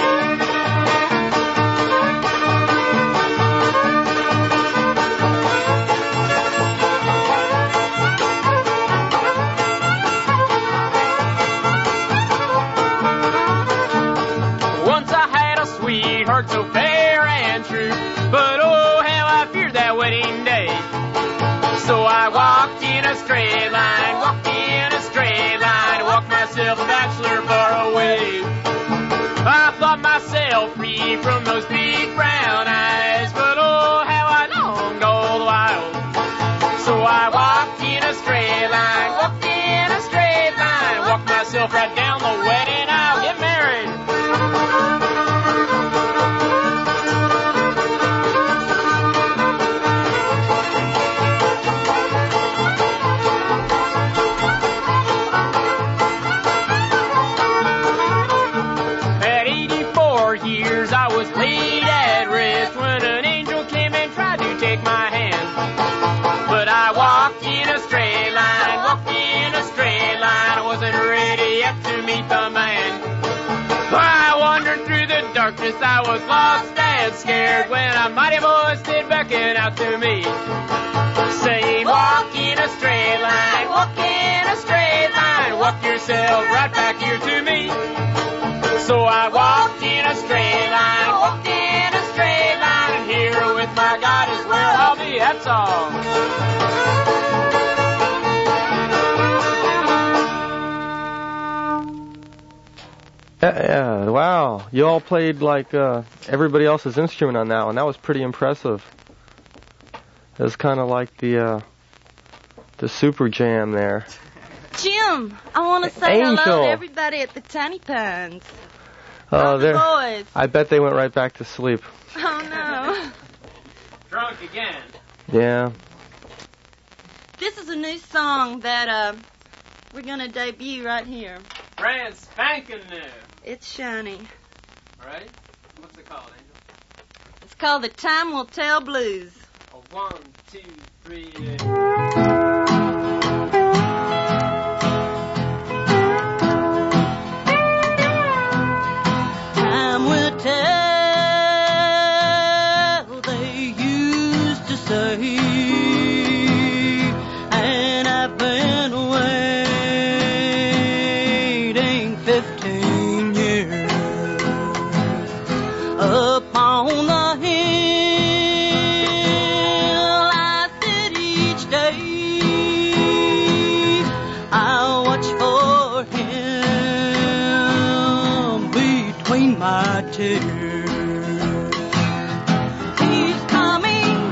Speaker 16: Sweetheart so fair and true, but oh how I feared that wedding day. So I walked in a straight line, walked myself a bachelor far away. I thought myself free from those big brown eyes, but oh how I longed all the while. So I walked in a straight line, walked myself right down the wedding aisle. Get married. I was laid at rest when an angel came and tried to take my hand. But I walked in a straight line, I wasn't ready yet to meet the man. I wandered through the darkness, I was lost and scared when a mighty voice did beckon out to me. Saying, walk in a straight line, walk yourself right back here to me. So I walked in a straight line, and here with my God is where I'll be, that's all.
Speaker 3: Yeah, wow. You all played like everybody else's instrument on that one. That was pretty impressive. It was kind of like the super jam there.
Speaker 5: Jim, I want to say hello to everybody at the Tiny Pines.
Speaker 3: Oh,
Speaker 5: the boys.
Speaker 3: I bet they went right back to sleep.
Speaker 5: Oh, no.
Speaker 16: Drunk again.
Speaker 3: Yeah.
Speaker 5: This is a new song that we're going to debut right here.
Speaker 16: Brand spanking new.
Speaker 5: It's shiny.
Speaker 16: All right. What's it called, Angel?
Speaker 5: It's called The Time Will Tell Blues.
Speaker 16: 1, 2, 3, 8.
Speaker 9: Time will tell, they used to say, and I've been waiting 15 years upon the hill. I sit each day, I watch for him between my tears. He's coming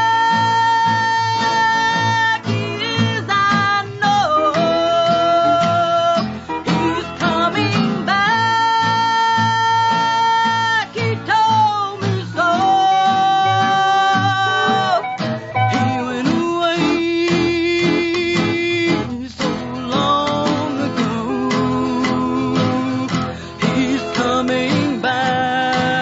Speaker 9: back, yes I know. He's coming back, he told me so. He went away so long ago. He's coming back.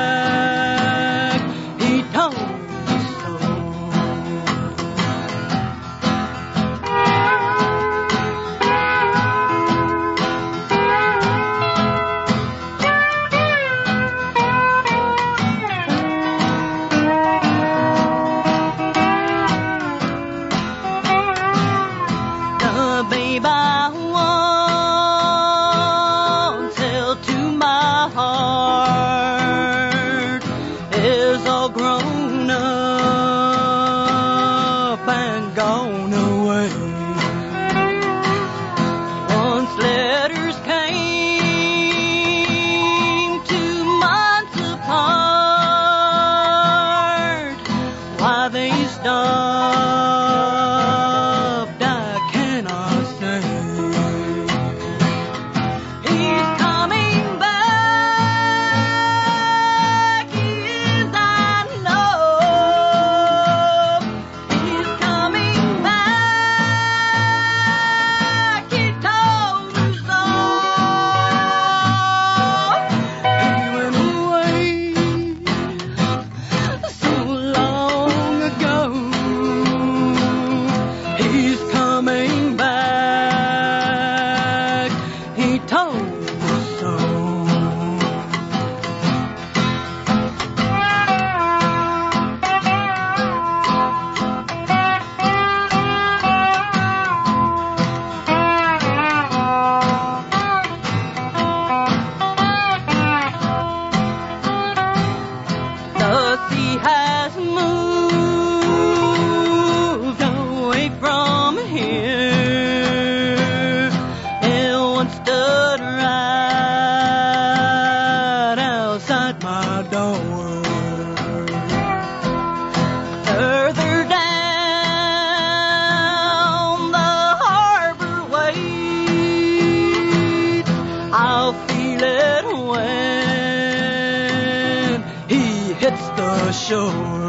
Speaker 10: shore.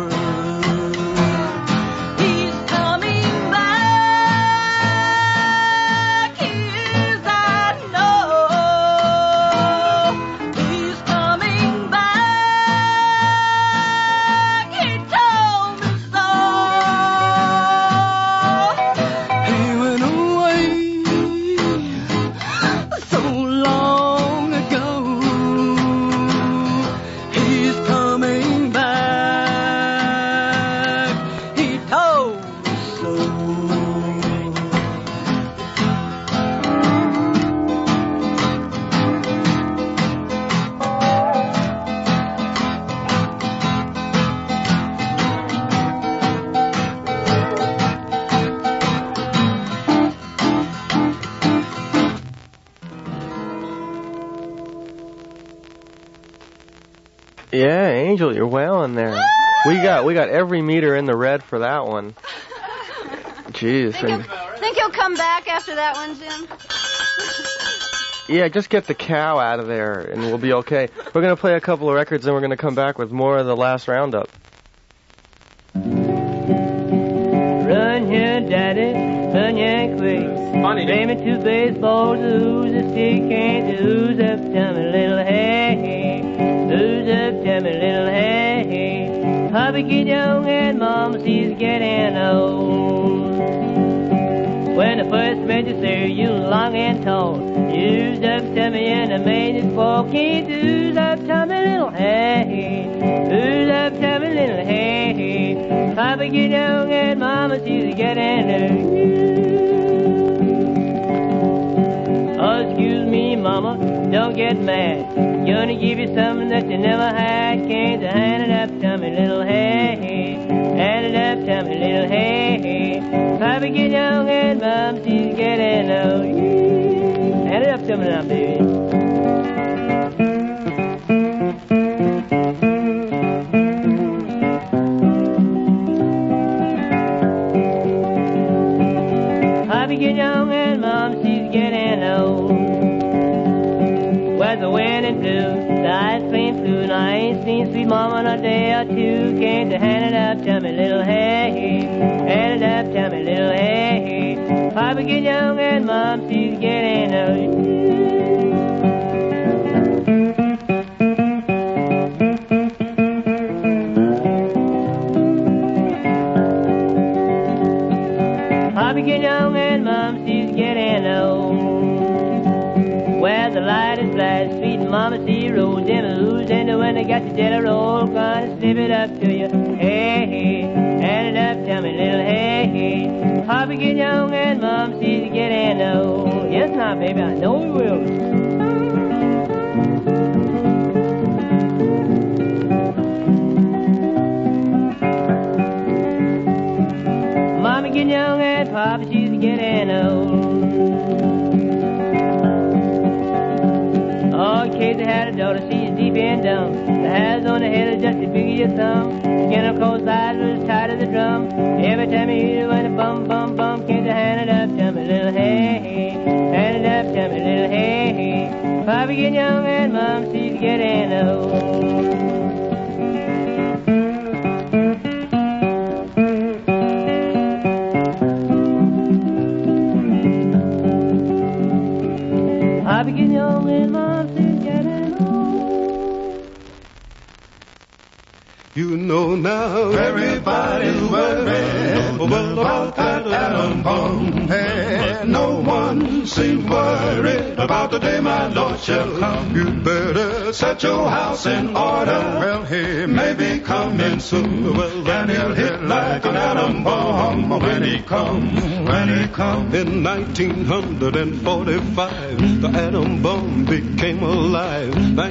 Speaker 3: Yeah, Angel, you're wailing there. We got every meter in the red for that one. Jeez.
Speaker 7: Think he'll come back after that one, Jim?
Speaker 3: Yeah, just get the cow out of there and we'll be okay. We're going to play a couple of records and we're going to come back with more of the last roundup.
Speaker 6: Run here, daddy, run here quick. Play me two baseballs, who's a stick, and who's up, tell me little hey. Who's up, tell me little hey. Hubby get young and mama she's getting old. When I first met you, sir, you long and tall. Who's up, tell me, and I made it walking. Who's up, tell me little hey. Who's up, tell me little hey. Hubby get young and mama she's getting old. Oh, excuse me, mama, don't get mad. Gonna give you something that you never had. Can't you hand it up, tell me little hey. Hand it up, tell me little hey. Papa get young and mom, she's getting old. Hand it up, tell me now, baby. Papa get young and mom, she's getting old. Was the wind blue, the ice cream flew, and I ain't seen sweet mama in a day or two. Can't you hand it up, tell me little hey. Hand it up, tell me little hey. Papa get young and mom, she's getting old. Papa get young and mom, she's getting old. Where the light is flash, sweet mama see rolls in the who's in the when they got the jelly roll, gonna slip it up to you. Hey, hey, hand it up, tell me little hey, hey. Papa get young and mom she's getting old. Yes, now, baby, I know we will. Mama get young and Papa she's getting old. Oh, Casey had a daughter, she's deep and dumb. The hairs on her head are just as big as your thumb. Skin her cold eyes are as tight as a drum. Every time you hear her when a bum, bum, bum, can't you hand it up, tell me little hey, hey. Hand it up, tell me little hey, hey. Papa get young and mom, she's getting old. Papa get young and mom, she's getting old.
Speaker 15: You know now everybody's worried about that atom bomb. And no one seems worried about the day my Lord shall come. You better set your house in order. Well, he may be coming soon. Well, and he'll hit like an atom bomb when he comes. When he comes. In 1945, the atom bomb became alive.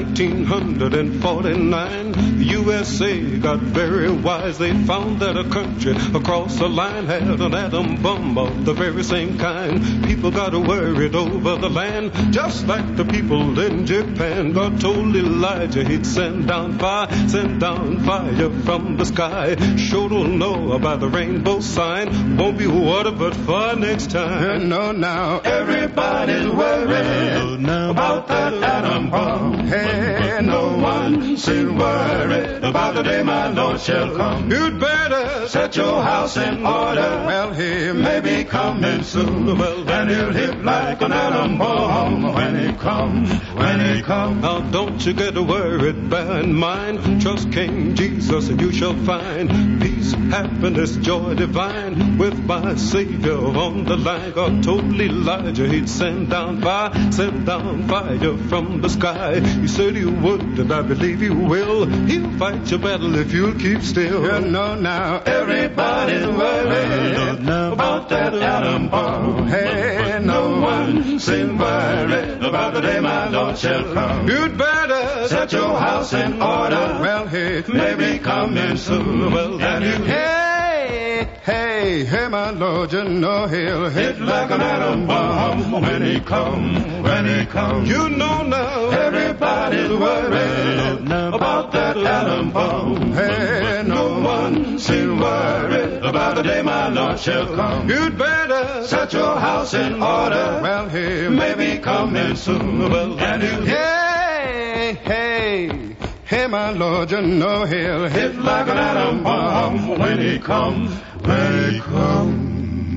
Speaker 15: 1949, the USA got very wise. They found that a country across the line had an atom bomb of the very same kind. People got worried over the land, just like the people in Japan. God told Elijah he'd send down fire from the sky. Sure don't know about the rainbow sign. Won't be water but fire next time. No, now everybody's worried about that atom bomb. Hey, no one one sin worried about the day my Lord shall come. You'd better set your house in order. Well, he may be coming soon. Well, and he'll hit like an atom bomb when he comes. When he comes. Now don't you get worried, bear in mind. Trust King Jesus and you shall find peace, happiness, joy divine. With my Savior on the line, God told Elijah he'd send down fire from the sky. He said he would, and I believe he will. He'll fight your battle if you'll keep still. You know now, everybody's worried about that atom bomb. Hey, no one sin worried about the day my Lord shall come. You'd better set your house in order. Well, he may be coming soon. Well, then you Hey, my Lord, you know he'll hit like an atom bomb when he comes, when he comes. You know now, everybody's worried about that atom bomb. Hey, no one seems worried about the day my Lord shall come. You'd better set your house in order. Well, he may be coming soon. Well, and you Hey, my Lord, you know he'll hit like an atom bomb when he comes, when he comes.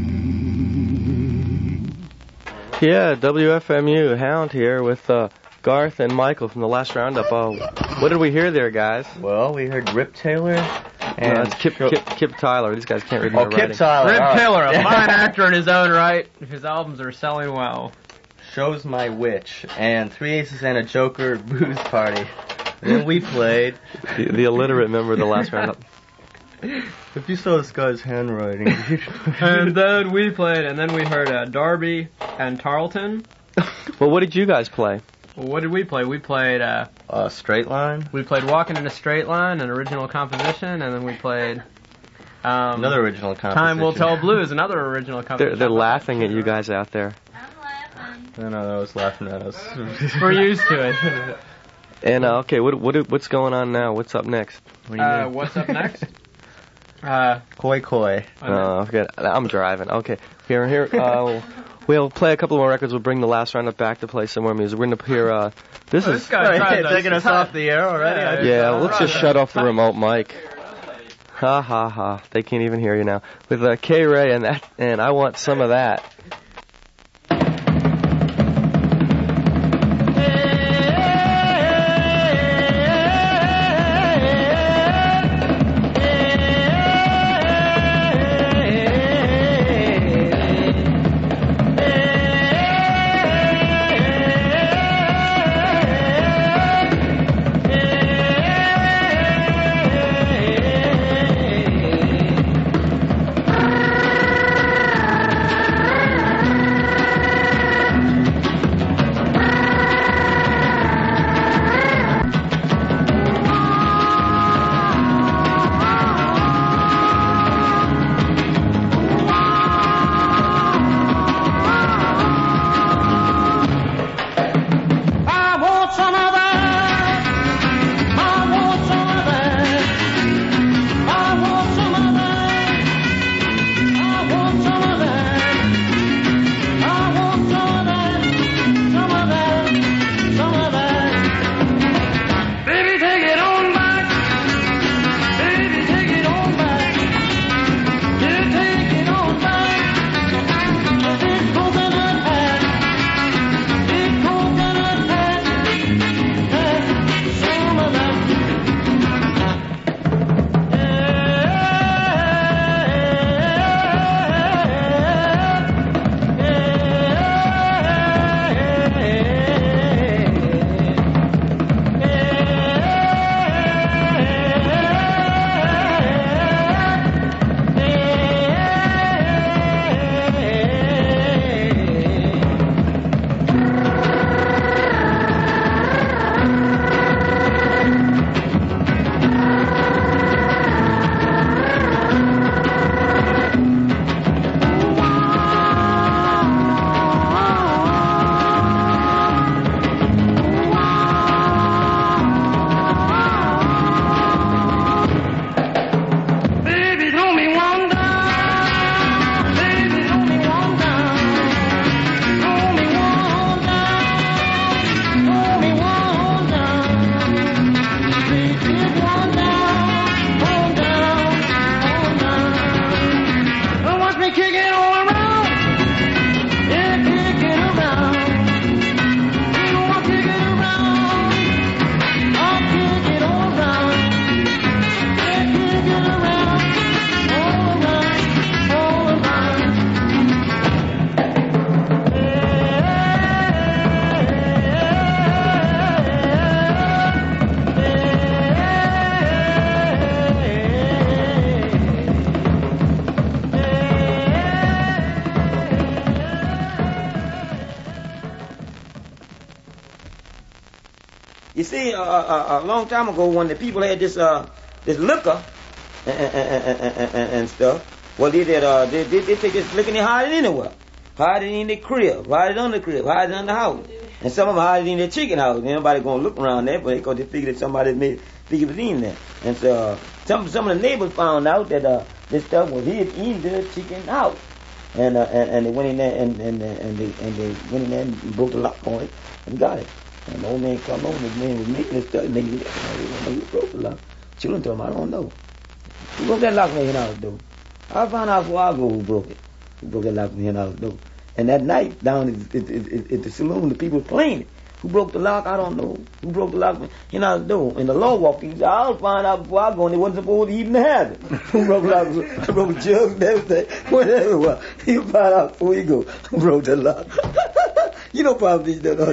Speaker 3: Yeah, WFMU, Hound here with Garth and Michael from the last roundup. What did we hear there, guys?
Speaker 20: Well, we heard Rip Taylor and
Speaker 3: it's Kip Tyler. These guys can't read my writing.
Speaker 20: Kip Tyler.
Speaker 12: Rip Taylor, a fine actor in his own right. His albums are selling well.
Speaker 20: Shows My Witch and Three Aces and a Joker Booze Party. Then we played
Speaker 3: the illiterate member of the last roundup.
Speaker 20: If you saw this guy's handwriting.
Speaker 12: And then we played, and then we heard Darby and Tarleton.
Speaker 3: Well, what did you guys play?
Speaker 12: Well, what did we play? We played
Speaker 20: Straight Line.
Speaker 12: We played Walking in a Straight Line, an original composition, and then we played
Speaker 20: another original composition.
Speaker 12: Time Will Tell Blues, another original composition.
Speaker 3: They're laughing at you guys out there.
Speaker 20: No, I was laughing at us.
Speaker 12: We're used to it.
Speaker 3: And okay, what's going on now? What's up next?
Speaker 12: What's up next?
Speaker 20: Koi Koi.
Speaker 3: Oh, forget. I'm driving. Okay, here. We'll play a couple more records. We'll bring the last roundup back to play some more music. We're gonna hear. This is
Speaker 20: taking us off the air already.
Speaker 3: Yeah, let's just shut off the remote mic. Ha ha ha! They can't even hear you now. With K Ray and I Want Some of That.
Speaker 21: You see, a long time ago when the people had this liquor and stuff, well, they take this liquor and they hide it anywhere. Hide it in their crib, hide it under the crib, hide it under the house. And some of them hide it in their chicken house. Nobody going to look around there, but they figure that somebody made think it was in there. And so some of the neighbors found out that this stuff was hid in the chicken house. And they went in there and they went in there and broke the lock on it and got it. And the old man come over, the man was making this stuff, and they didn't know who broke the lock. Children told him, I don't know. Who broke that lock from his house, though? I found out before I go who broke it. Who broke that lock from his house, though? And that night, down at the saloon, the people playing it. Who broke the lock? I don't know. Who broke the lock? You know, though. And the law walked in. I'll find out before I go, and they wasn't supposed to even have it. Who broke the lock? Who broke the jugs and everything? Whatever it was. He'll find out before you go. Who broke the lock? You know probably you don't know.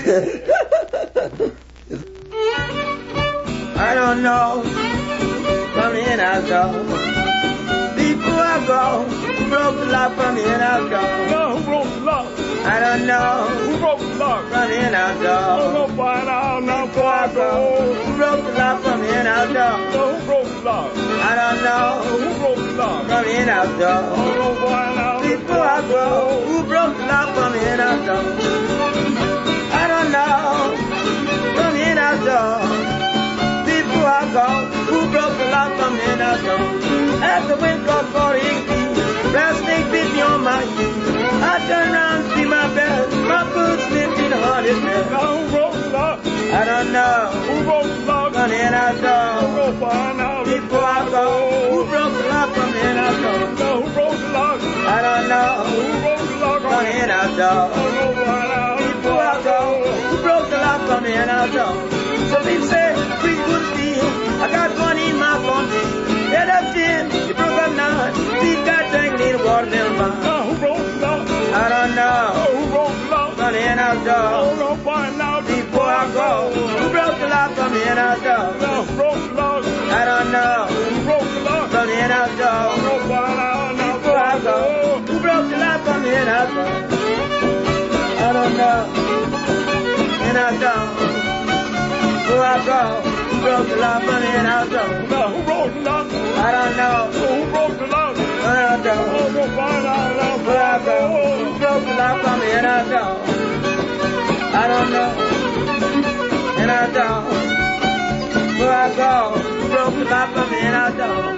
Speaker 21: I don't know. From in, I'll go. Before I go, who broke the lock from in, I'll go.
Speaker 14: No, who broke the lock?
Speaker 21: I don't know.
Speaker 14: Who broke the lock?
Speaker 21: From in, I'll go.
Speaker 14: I'm gonna find out now before I go.
Speaker 21: Who broke the lock from in, I'll go.
Speaker 14: No, who broke the lock?
Speaker 21: I don't know.
Speaker 14: Who broke the lock?
Speaker 21: From in, I'll go.
Speaker 14: I'm gonna find out
Speaker 21: before I go. Who broke the lock from in, I'll go. I don't know. From in, I'll go. Before I go, who broke the lock from in, I'll go. As the wind caught 40 feet, rattlesnake bit me on my knee. I turn around, see my bed, my foot slipped in the hardest bed.
Speaker 14: Who broke the lock?
Speaker 21: I don't know.
Speaker 14: Who broke the lock?
Speaker 21: From in, I'll go.
Speaker 14: I'm gonna find out
Speaker 21: before I go. Who broke the lock from in, I'll go.
Speaker 14: No, who broke the lock?
Speaker 21: I don't know.
Speaker 14: Who broke the lock?
Speaker 21: From in, I'll go.
Speaker 14: I'm gonna find out
Speaker 21: before I go. Who broke the lock from in, I'll go. So people say, please good steal. I got one in my phone. Yeah, that's it. You broke up now. These guys drinking in the water in the bar.
Speaker 14: Who broke the lock?
Speaker 21: I don't know.
Speaker 14: Who broke the lock?
Speaker 21: From in, I'll go.
Speaker 14: I'm gonna find out
Speaker 21: before I go. Who broke the lock from in, I'll go.
Speaker 14: Who broke the lock?
Speaker 21: I don't know.
Speaker 14: Who broke the lock?
Speaker 21: From in, I'll go.
Speaker 14: I'm gonna find out now
Speaker 21: before I go. Who broke the lock from in, I'll go. I don't know. And I'll go. Before I go. Who broke the lock from in, I'll go.
Speaker 14: No, who broke the lock?
Speaker 21: I don't know.
Speaker 14: Who broke the lock?
Speaker 21: I'll go.
Speaker 14: I'm gonna find out now
Speaker 21: before I go. Who broke the lock from in, I'll go. I don't know. And I'll go. Before I go. Who broke the lock from in, I'll go.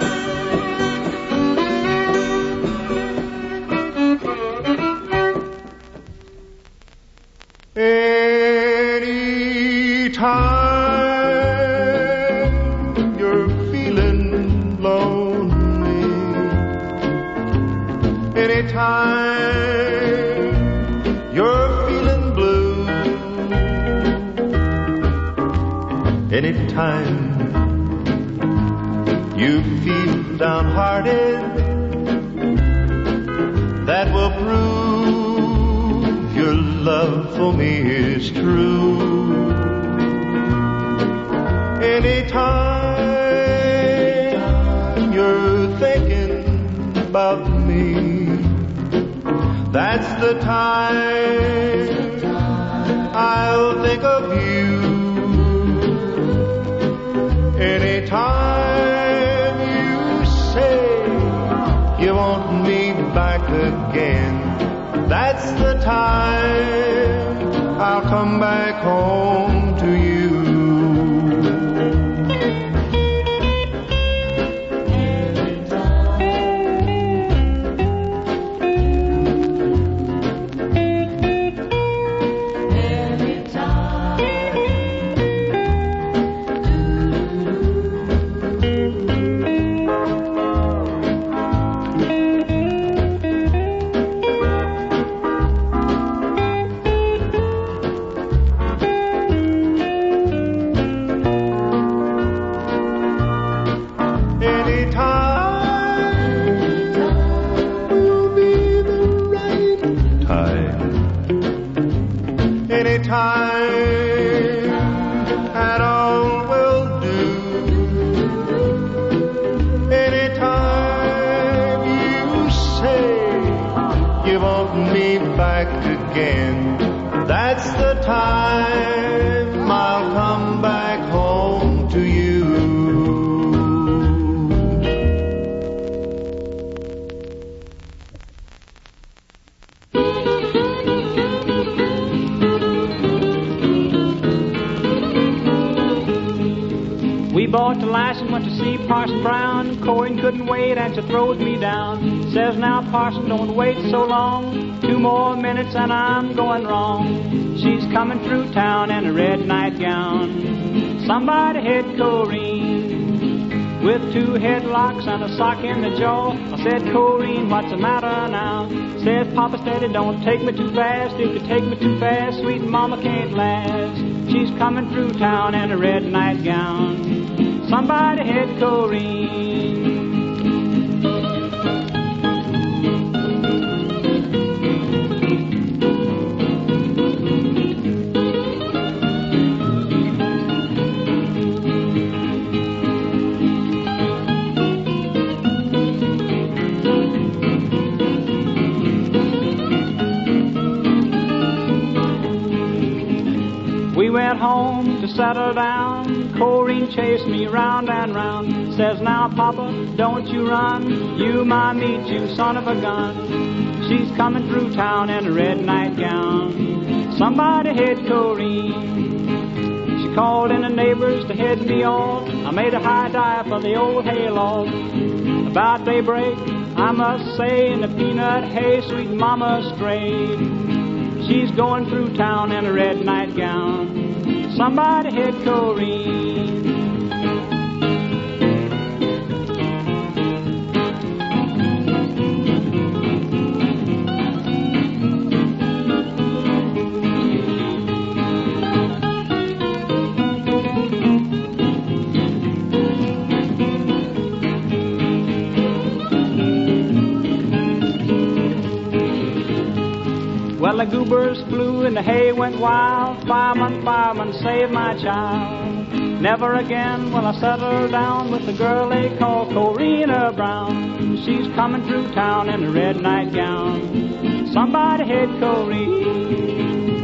Speaker 4: Anytime you're feeling lonely, anytime you're feeling blue, anytime you feel downhearted, that will prove your love for me is true. Anytime you're thinking about me, that's the time I'll think of you. Anytime you say you want me back again, that's the time I'll come back home to you. That's the time I'll come back.
Speaker 6: bought the license, went to see Parson Brown. Corinne couldn't wait and she throws me down. Says, now Parson, don't wait so long. 2 more minutes and I'm going wrong. She's coming through town in a red nightgown. Somebody hit Corinne with 2 headlocks and a sock in the jaw. I said, Corinne, what's the matter now? Says, Papa Steady, don't take me too fast. If you take me too fast, sweet mama can't last. She's coming through town in a red nightgown. Somebody hit Corinne. We went home to settle down. Corinne chased me round and round. Says, now, Papa, don't you run. You might meet you, son of a gun. She's coming through town in a red nightgown. Somebody hit Corinne. She called in the neighbors to head me off. I made a high dive for the old hayloft. About daybreak, I must say, in the peanut hay, sweet mama strayed. She's going through town in a red nightgown. Somebody hit Corinne. Well, the goobers flew and the hay went wild. Fireman, save my child. Never again will I settle down with the girl they call Corina Brown. She's coming through town in a red nightgown. Somebody hit Corinne.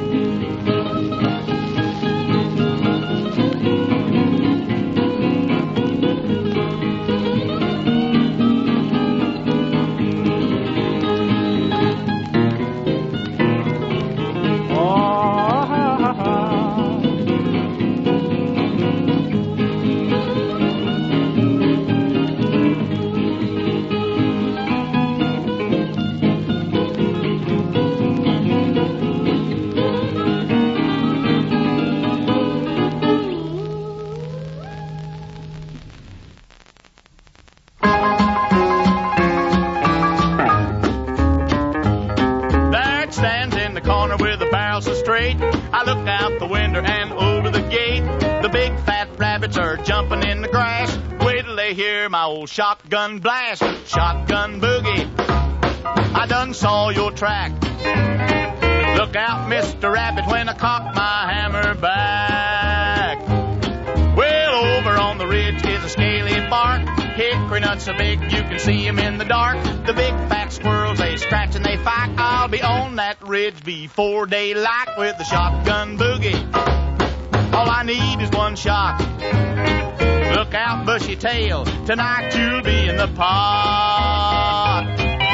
Speaker 13: I look out the window and over the gate. The big fat rabbits are jumping in the grass. Wait till they hear my old shotgun blast. Shotgun boogie, I done saw your track. Look out, Mr. Rabbit, when I cock my hammer back. Well, over on the ridge is a scaly bark. Hickory nuts so big you can see 'em in the dark. The big fat squirrels, they scratch and they fight. I'll be on that ridge before daylight with the shotgun boogie. All I need is one shot. Look out, bushy tail, tonight you'll be in the pot.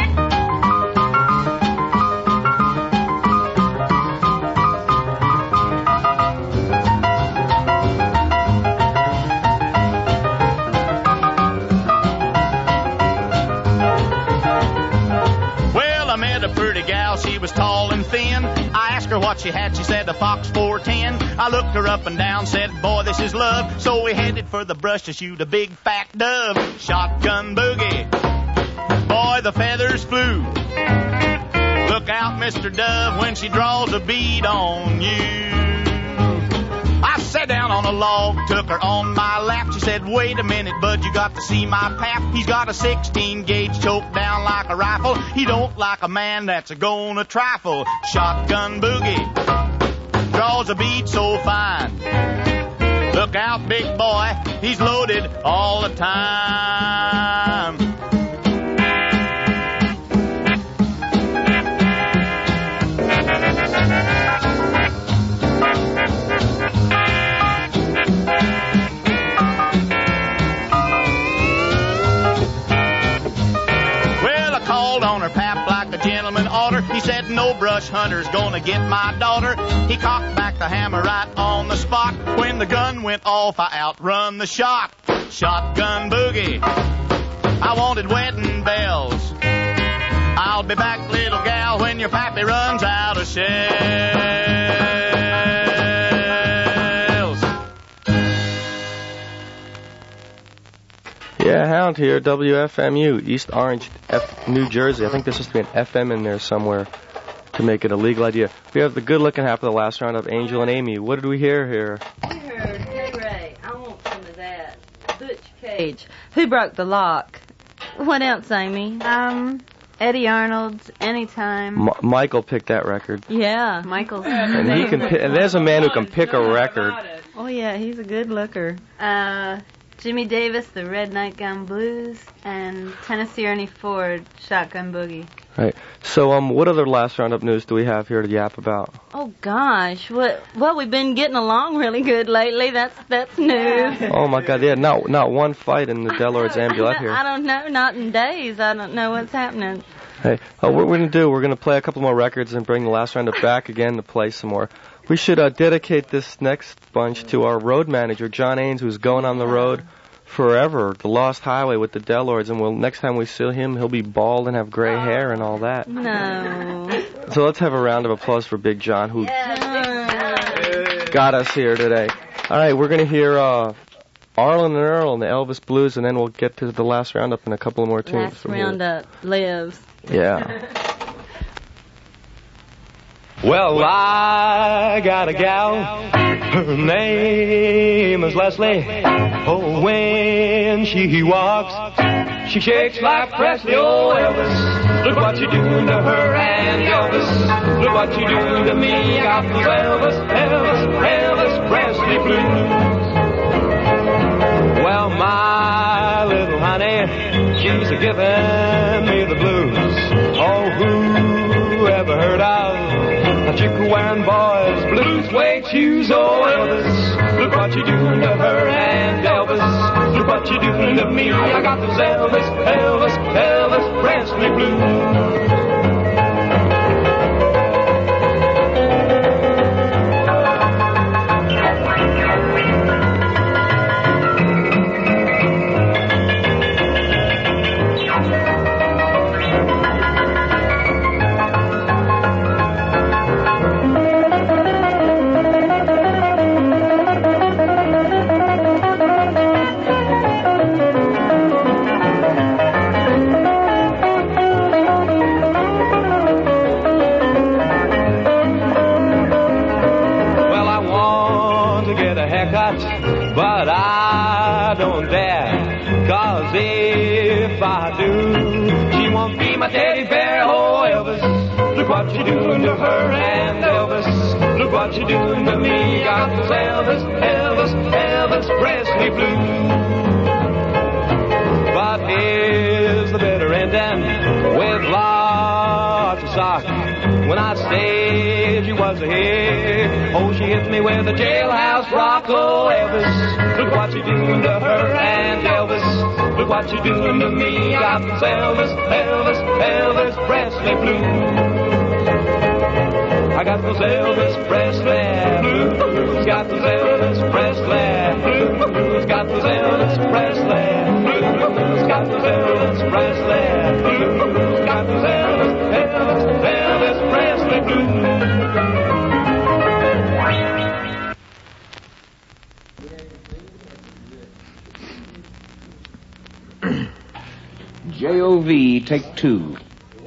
Speaker 13: She was tall and thin. I asked her what she had. She said a Fox 410. I looked her up and down, said, boy, this is love. So we headed for the brush to shoot a big fat dove. Shotgun boogie, boy, the feathers flew. Look out, Mr. Dove, when she draws a bead on you. I sat down on a log, took her on my lap. She said, wait a minute, bud, you got to see my pap. He's got a 16 gauge choked down like a rifle. He don't like a man that's a-gonna trifle. Shotgun boogie draws a bead so fine. Look out, big boy, he's loaded all the time. He said, no brush hunter's gonna get my daughter. He cocked back the hammer right on the spot. When the gun went off, I outrun the shot. Shotgun boogie, I wanted wedding bells. I'll be back, little gal, when your pappy runs out of shells.
Speaker 3: Yeah, Hound here, WFMU, East Orange, New Jersey. I think there's supposed to be an FM in there somewhere to make it a legal idea. We have the good-looking half of the last round of Angel and Amy. What did we hear here?
Speaker 5: We heard Hey Ray, I want some of that. Butch Cage, Who Broke the Lock? What else, Amy?
Speaker 11: Eddie Arnold's Anytime.
Speaker 3: Michael picked that record.
Speaker 5: Yeah.
Speaker 11: Michael.
Speaker 3: And he can. And there's a man who can pick a record.
Speaker 5: Oh yeah, he's a good looker.
Speaker 11: Jimmy Davis, The Red Nightgown Blues, and Tennessee Ernie Ford, Shotgun Boogie.
Speaker 3: Right. So, what other last roundup news do we have here to yap about?
Speaker 5: Oh gosh, well, we've been getting along really good lately. That's new.
Speaker 3: Oh my God, yeah, not one fight in the Delords Ambulette here.
Speaker 5: I don't know, not in days. I don't know what's happening.
Speaker 3: Hey, what we're gonna do? We're gonna play a couple more records and bring the last roundup back again to play some more. We should dedicate this next bunch to our road manager, John Ains, who's going on the road forever, the Lost Highway with the Delords, and next time we see him, he'll be bald and have gray hair and all that.
Speaker 5: No.
Speaker 3: So let's have a round of applause for Big John, who got us here today. All right, we're going to hear Arlen and Earl and the Elvis Blues, and then we'll get to the last roundup and a couple of more tunes.
Speaker 5: Last roundup lives.
Speaker 3: Yeah.
Speaker 14: Well, I got a gal, her name is Leslie. Oh, when she walks, she shakes like Presley. Oh, Elvis, look what you're doing to her. And Elvis, look what you're doing to me. I got the Elvis Presley blues. Well, my little honey, she's a-giving me the blues. Oh, who ever heard of a chick-wearing boys, blues suede shoes? Oh, Elvis, look what you're doing to her. And Elvis, look what you're doing to me. I got those Elvis Presley blues. But I don't dare, 'cause if I do, she won't be my teddy bear. Oh, Elvis, look what you're doing to her. And Elvis, look what you're doing to me. Got those Elvis Presley blues. But here's the bitter ending, with lots of sock. When I stayed, she was here. Oh, she hit me with a jailhouse rock. Oh, Elvis, look what you're doing to her. And Elvis, look what you're doing to me. Got those Elvis Presley blues. I got those Elvis Presley blues. Got those Elvis Presley blues. Got those Elvis Presley blues. Got those Elvis Presley blues. Got those Elvis Presley blues.
Speaker 2: J.O.V. Take Two.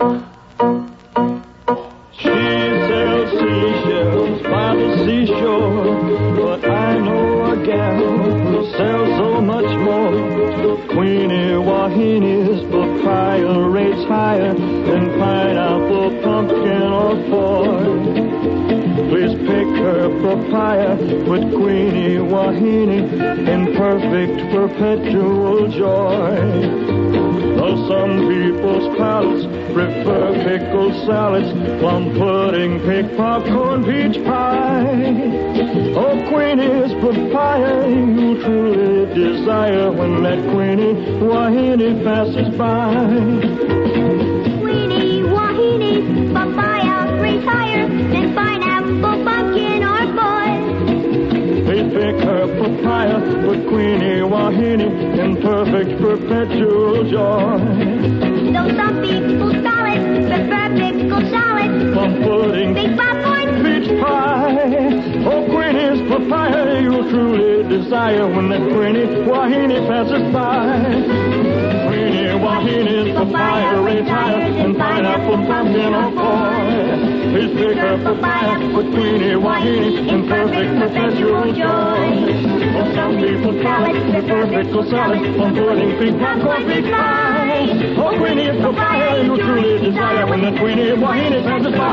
Speaker 14: She sells seashells by the seashore, but I know a gal who sells so much more. Queenie Wahine's papaya rates higher than pineapple, pumpkin, or Ford. Please pick her papaya with Queenie Wahine in perfect perpetual joy. Though some people's palates prefer pickled salads, plum pudding, pig popcorn, peach pie. Oh, Queenie's papaya you truly desire when that Queenie Wahine passes by.
Speaker 22: Queenie Wahine's papaya rates higher than pineapple, pumpkin, or boy.
Speaker 14: Please pick her papaya with Queenie Wahine in perfect perpetual joy.
Speaker 22: Though some people call it the perfect solid,
Speaker 14: Plum pudding,
Speaker 22: big popcorn,
Speaker 14: peach pie. Oh, Queenie's papaya you'll truly desire when that Queenie Wahine passes by. Queenie Wahine's papaya raised higher than pineapple, pumpkin, or boy. Please pick her papaya with Queenie Wahine in perfect perpetual joy. Oh, some people call it the perfect salad, plum pudding, peach popcorn, peach pie. Oh, Queenie's papaya you truly desire when the Queenie Wahine passes by.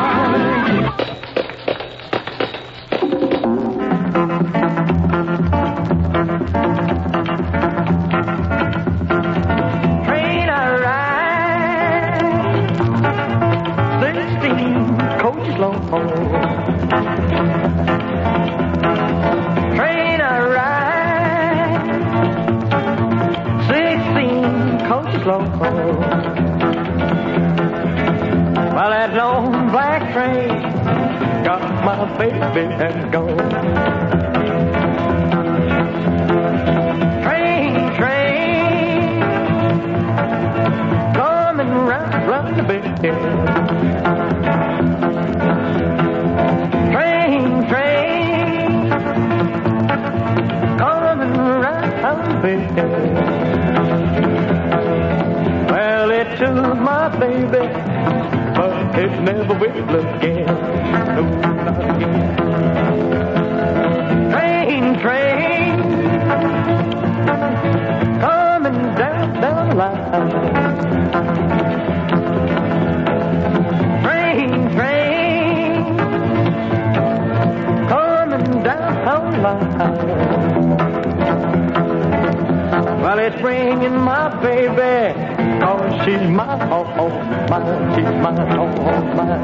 Speaker 2: Train I ride, 16 coaches long. Train I ride, 16 coaches long. Well, that long black train got my baby and gone. Train, coming round the bend. Train, coming round the bend. Well, it took my baby, but it never will again. No, not again. Train, coming down the line. Train, coming down the line. Well, it's bringing my baby, 'cause she's my all mine. She's my all mine.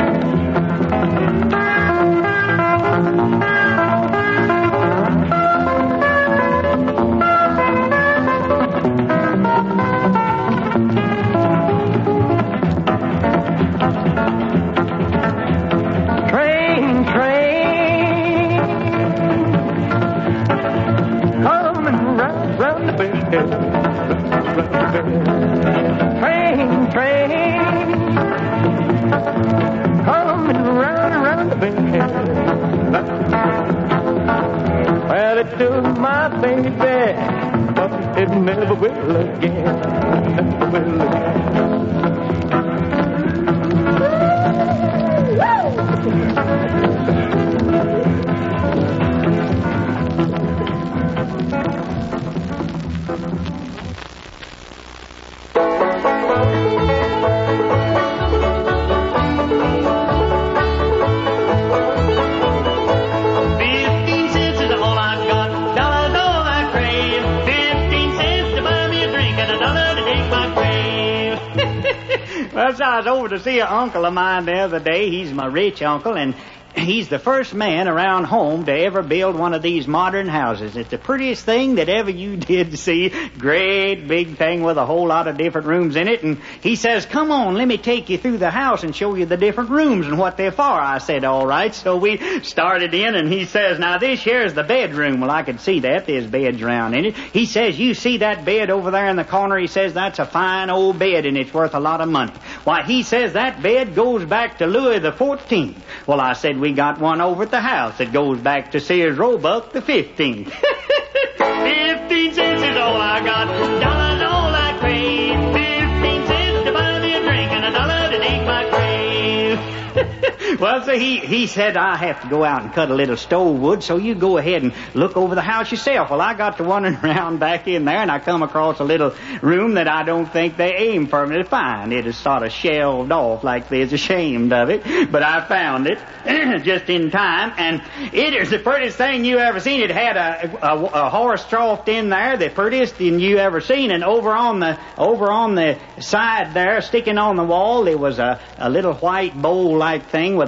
Speaker 2: Train, coming round the bend. Train, coming round the bend. Well, it took my baby, but it never will again. Never will again. Well, so I was over to see an uncle of mine the other day. He's my rich uncle, and he's the first man around home to ever build one of these modern houses. It's the prettiest thing that ever you did see. Great big thing with a whole lot of different rooms in it. And he says, come on, let me take you through the house and show you the different rooms and what they're for. I said, all right. So we started in, and he says, now this here's the bedroom. Well, I could see that. There's beds around in it. He says, you see that bed over there in the corner? He says, that's a fine old bed, and it's worth a lot of money. Why, he says that bed goes back to Louis the 14th. Well, I said, we got one over at the house that goes back to Sears Roebuck the 15th. 15 cents is all I got. Dollars all I crave. 15 cents to buy me a drink and $1 to take my grave. Well, so he said I have to go out and cut a little stove wood, so you go ahead and look over the house yourself. Well, I got to wandering around back in there, and I come across a little room that I don't think they aimed for me to find. It is sort of shelved off like they's ashamed of it, but I found it just in time, and it is the prettiest thing you ever seen. It had a horse trough in there, the prettiest thing you ever seen, and over on the side there, sticking on the wall, there was a little white bowl-like thing with a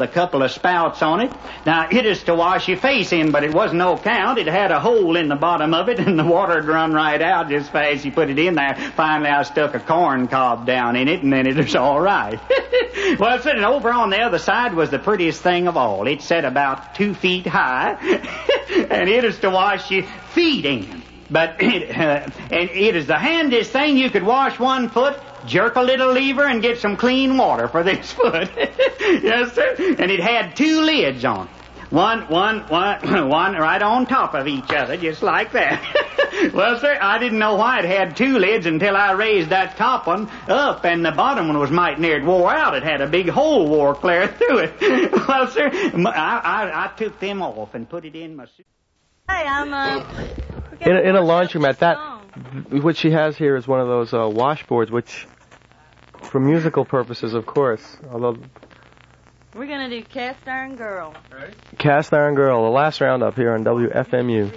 Speaker 2: a couple of spouts on it. Now, it is to wash your face in, but it wasn't no count. It had a hole in the bottom of it, and the water'd run right out just fast as you put it in there. Finally, I stuck a corn cob down in it, and then it was all right. Well, sitting over on the other side was the prettiest thing of all. It sat about 2 feet high, and it is to wash your feet in. But and it is the handiest thing. You could wash one foot, jerk a little lever, and get some clean water for this foot. Yes, sir. And it had 2 lids on it. One right on top of each other, just like that. Well, sir, I didn't know why it had 2 lids until I raised that top one up, and the bottom one was mighty near wore out. It had a big hole wore clear through it. Well, sir, I took them off and put it in my suit.
Speaker 5: Hey, I'm
Speaker 3: in a laundromat. That what she has here is one of those washboards, which, for musical purposes, of course. Although
Speaker 5: we're gonna do Cast Iron Girl.
Speaker 3: Right. Cast Iron Girl, the last roundup here on WFMU.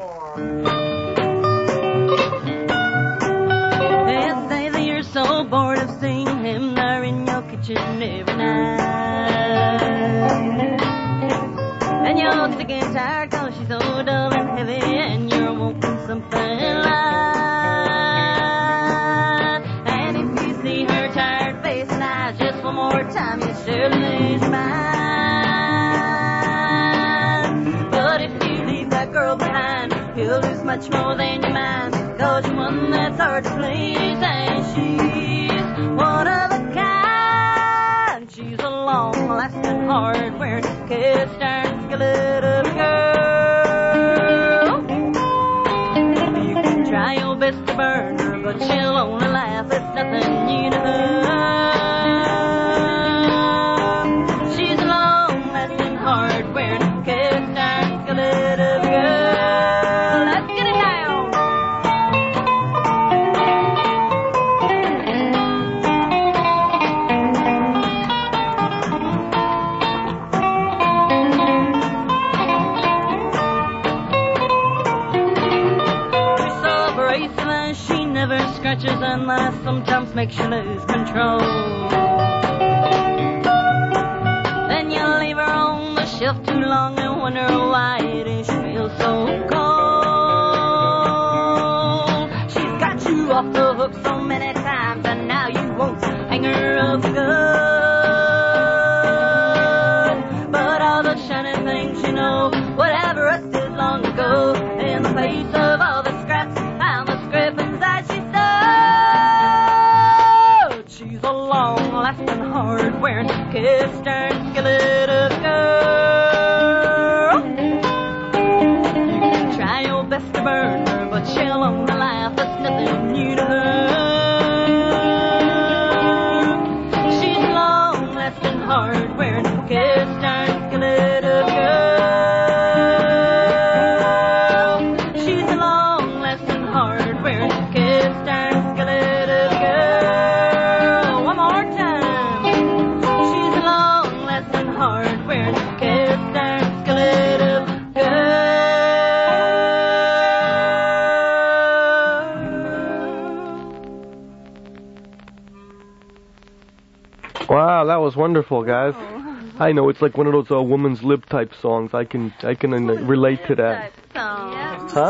Speaker 9: They say that you're so bored of seeing him there in your kitchen every night, and you're sick and tired 'cause she's so dull and heavy, and you're wanting something light. And if you see her tired face and eyes just one more time, you surely lose your mind. But if you leave that girl behind, you'll lose much more than your mind, 'cause you're one that's hard to please, and she's one of a kind. She's a long-lasting, hard-wearing, cast iron skillet of a girl. You can try your best to burn her, but she'll only laugh at nothing you know. She's a long-lasting, hard-wearing, cast iron skillet of a girl. Let's get it down. She never scratches unless sometimes makes you lose control. Then you leave her on the shelf too long and wonder why it is she feels so cold. She's got you off the hook so many times, and now you won't hang her up good. But all the shiny things you know, whatever rusted long ago, in the face of all the scraps and the scrapings that she stowed. She's a long-lasting, hard-wearing, cast iron skillet of a girl. You can try your best to burn her, but she'll only laugh. That's nothing new to her. She's a long-lasting, hard-wearing, cast iron skillet of a girl. She's a long-lasting, hard-wearing, cast iron skillet of a girl. One more time. She's a long-lasting, hard-wearing, cast iron skillet of a girl.
Speaker 3: Wow, that was wonderful, guys. I know it's like one of those woman's lib type songs. I can relate to that. Huh?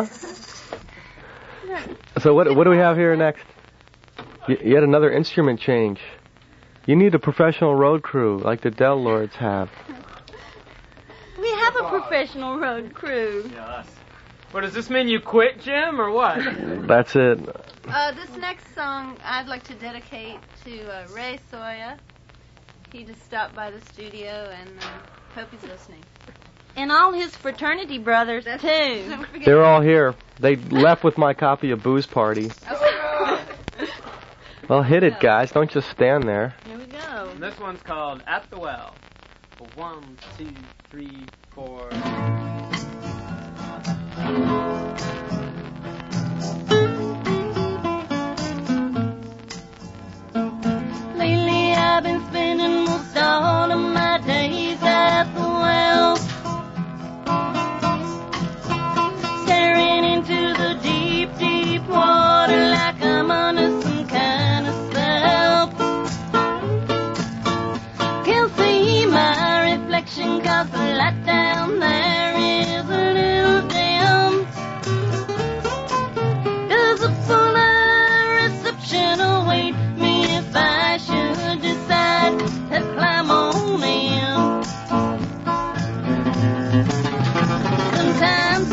Speaker 3: So what do we have here next? Yet another instrument change. You need a professional road crew like the Del Lords have.
Speaker 5: We have a professional road crew.
Speaker 12: Yes. What, does this mean you quit, Jim, or what?
Speaker 3: That's it.
Speaker 7: This next song I'd like to dedicate to Ray Sawyer. He just stopped by the studio, and hope he's listening.
Speaker 5: And all his fraternity brothers, too.
Speaker 3: They're all here. They left with my copy of Booze Party. Well, hit it, guys. Don't just stand there.
Speaker 5: Here we go.
Speaker 12: And this one's called At the Well. 1, 2, 3, 4.
Speaker 9: Lately I've been spending most all of my days at the well, staring into the deep, deep water like I'm under some kind of spell. Can't see my reflection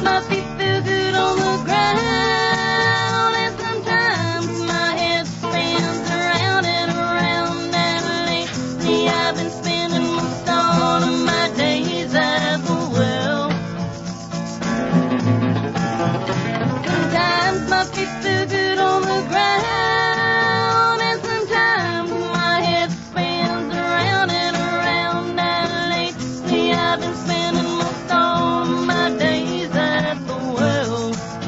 Speaker 9: my feet feel good on the ground, and sometimes my head spins around and around, and lately I've been spending most all of my days at the well. Sometimes my feet feel good on the ground, and sometimes my head spins around and around, and lately I've been spending most all of my days at the well.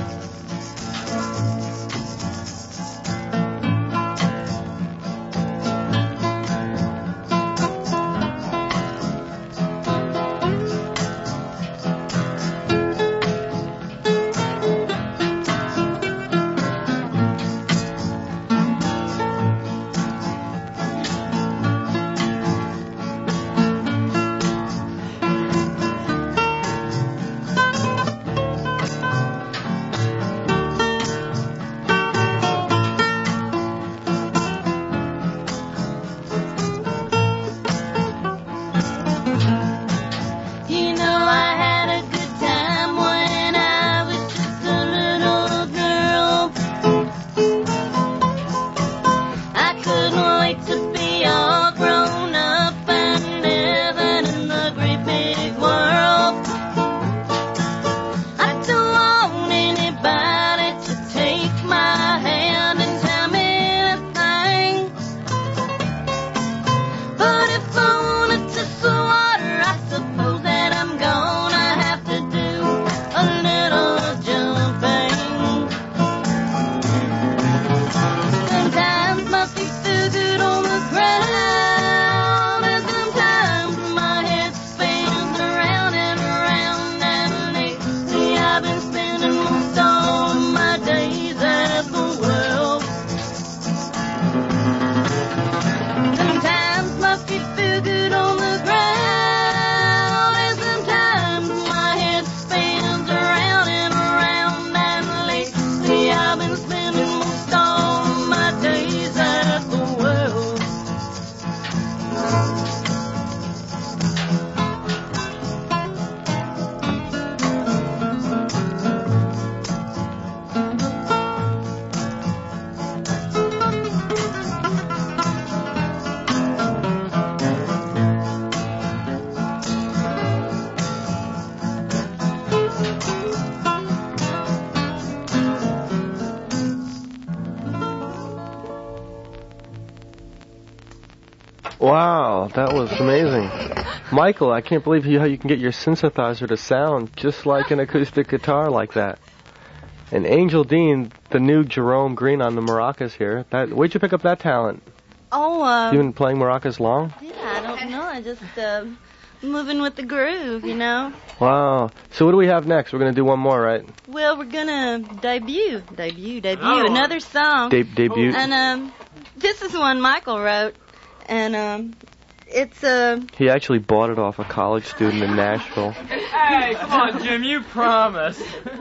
Speaker 9: You know I had a good time when I was just a little girl. I couldn't wait to be all grown up and living in the great big world. I don't want anybody to take my hand and tell me anything. But if I wanted to water, I suppose that I'm gonna have to do a little jumping. Sometimes my feet feel good on the ground, and sometimes my head spins around and around, and lately I've been spending most all of my days at the well. Sometimes my feet feel good on the ground, and sometimes my head spins around and around, and lately I've been spending most all of my days at the well.
Speaker 3: Wow, that was amazing. Michael, I can't believe how you can get your synthesizer to sound just like an acoustic guitar like that. And Angel Dean, the new Jerome Green on the maracas here. Where'd you pick up that talent?
Speaker 5: Oh,
Speaker 3: You been playing maracas long?
Speaker 5: yeah, I don't know. I just moving with the groove, you know.
Speaker 3: Wow. So what do we have next? We're going to do one more, right?
Speaker 5: Well, we're gonna debut
Speaker 3: Oh.
Speaker 5: another song.
Speaker 3: Debut.
Speaker 5: And this is one Michael wrote, and it's
Speaker 3: He actually bought it off a college student in Nashville.
Speaker 12: Hey, come on, Jim, you promised.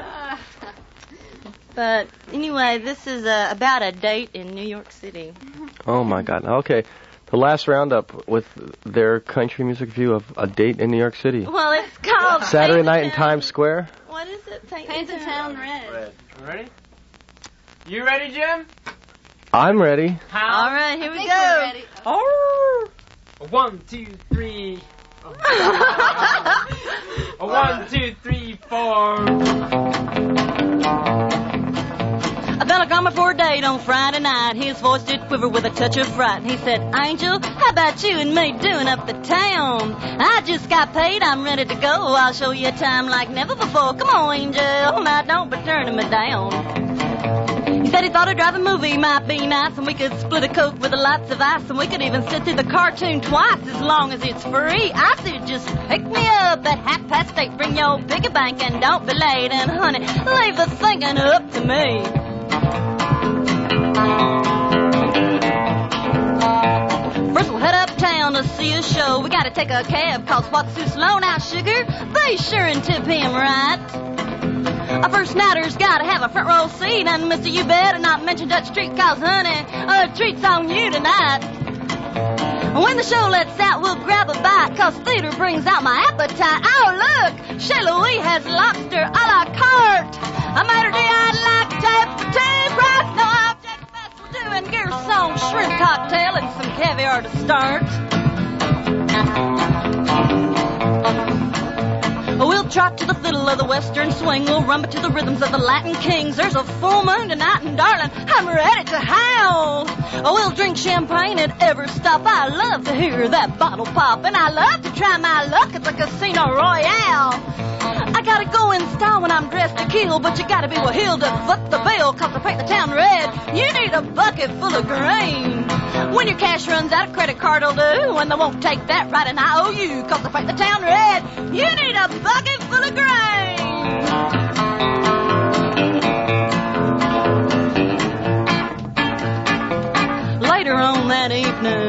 Speaker 5: But anyway, this is about a date in New York City.
Speaker 3: Oh, my God. Okay. The last roundup with their country music view of a date in New York City.
Speaker 5: Well, it's called
Speaker 3: Saturday night in Times Square.
Speaker 5: What is it?
Speaker 7: Paint the town red.
Speaker 12: Ready? You ready, Jim?
Speaker 3: I'm ready.
Speaker 5: All right, here we go.
Speaker 12: Oh. 1, 2, 3. 1, 2, 3, 4.
Speaker 9: I been a coming for a date on Friday night. His voice did quiver with a touch of fright. He said, Angel, how about you and me doing up the town? I just got paid, I'm ready to go. I'll show you a time like never before. Come on, Angel, now don't be turning me down. He said he thought a drive-in movie might be nice, and we could split a Coke with lots of ice, and we could even sit through the cartoon twice as long as it's free. I said, just pick me up at 8:30. Bring your piggy bank and don't be late. And honey, leave the thinking up to me. First we'll head uptown to see a show. We gotta take a cab, cause what's too slow now, sugar? Be sure and tip him right. A first nighter's gotta have a front row seat, and mister, you better not mention Dutch Street, cause honey, a treat's on you tonight. When the show lets out, we'll grab a bite, cause theater brings out my appetite. Oh, look, Chez Louis has lobster a la carte. caviar to start. We'll trot to the fiddle of the western swing. We'll rumba to the rhythms of the Latin kings. There's a full moon tonight, and darling, I'm ready to howl. We'll drink champagne at every stop. I love to hear that bottle pop, and I love to try my luck at the Casino Royale. I gotta go in style when I'm dressed to kill, but you gotta be a hill to foot the bill, 'cause to paint the town red, you need a bucket full of grain. When your cash runs out, a credit card will do, and they won't take that right, and I owe you, 'cause to paint the town red, you need a bucket full of grain. Later on that evening,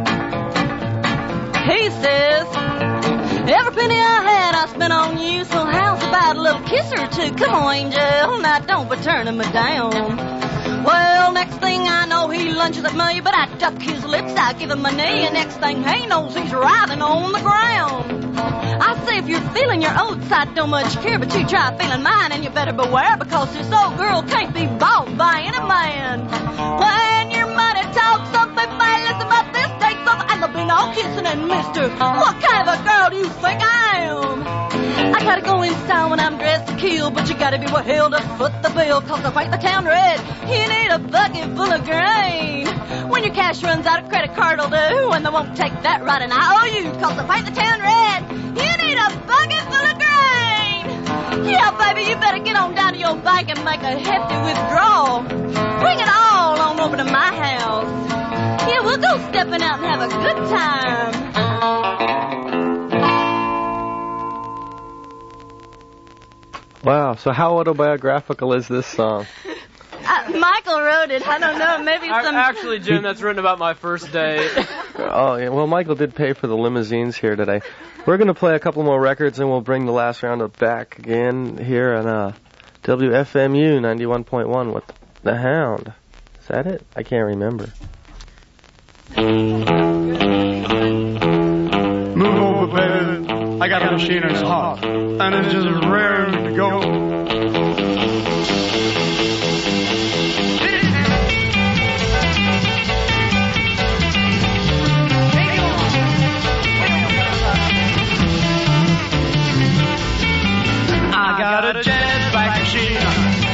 Speaker 9: he says, every penny I had I spent on you, so how's about a little kiss or two? Come on, angel, now don't be turning me down. Well, next thing I know, he lunges at me, but I duck his lips, I give him my knee, and next thing he knows, he's writhing on the ground. I say if you're feeling your oats, I don't much care, but you try feeling mine, and you better beware, because this old girl can't be bought by any man. When your money talks up, if I listen about this takes up, and there'll be no kissing and mister. What kind of a girl do you think I am? I gotta go in style when I'm dressed to kill, but you gotta be what hell to foot the bill, 'cause to paint the town red, you need a bucket full of grain. When your cash runs out, a credit card will do, and they won't take that right, and I owe you, 'cause to paint the town red, you need a bucket full of grain. Yeah, baby, you better get on down to your bank and make a hefty withdrawal. Bring it all on over to my house. Yeah, we'll go stepping out and have a good time.
Speaker 3: Wow, so how autobiographical is this song?
Speaker 5: Michael wrote it. I don't know, maybe some...
Speaker 12: Actually, Jim, that's written about my first date.
Speaker 3: Oh, yeah, well, Michael did pay for the limousines here today. We're going to play a couple more records, and we'll bring the last roundup back again here on WFMU 91.1 with The Hound. Is that it? I can't remember.
Speaker 8: Move over, baby. I got a machine that's hot, and it's just raring to go. I got a jazz back machine,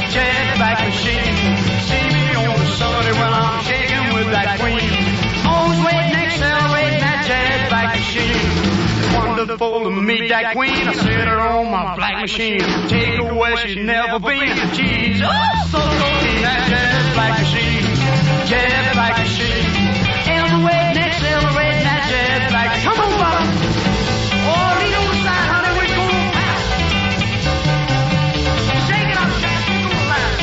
Speaker 8: see me on the Sunday when I'm shaking with that queen. Always waiting, accelerating that jazz back machine. Wonderful to meet that queen. I set her on my black machine, take her where she's never been. She's so clean, that jazz back machine, jazz back machine. And waiting, accelerating that jazz back. Come on, Bob. Oh, lean on the side, honey, we're going fast. Shake it up, Jack, we're going last.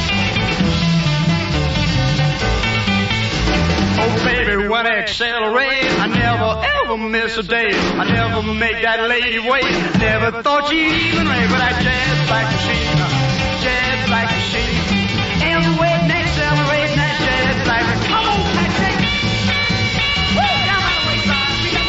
Speaker 8: Oh, baby, when I accelerate, I never ever miss a day. I never make that lady wait. Never thought she'd even rave with that jazz back machine, jazz back machine. And waiting, accelerating that jazz back. Come on, Patrick. Woo, down by the wayside.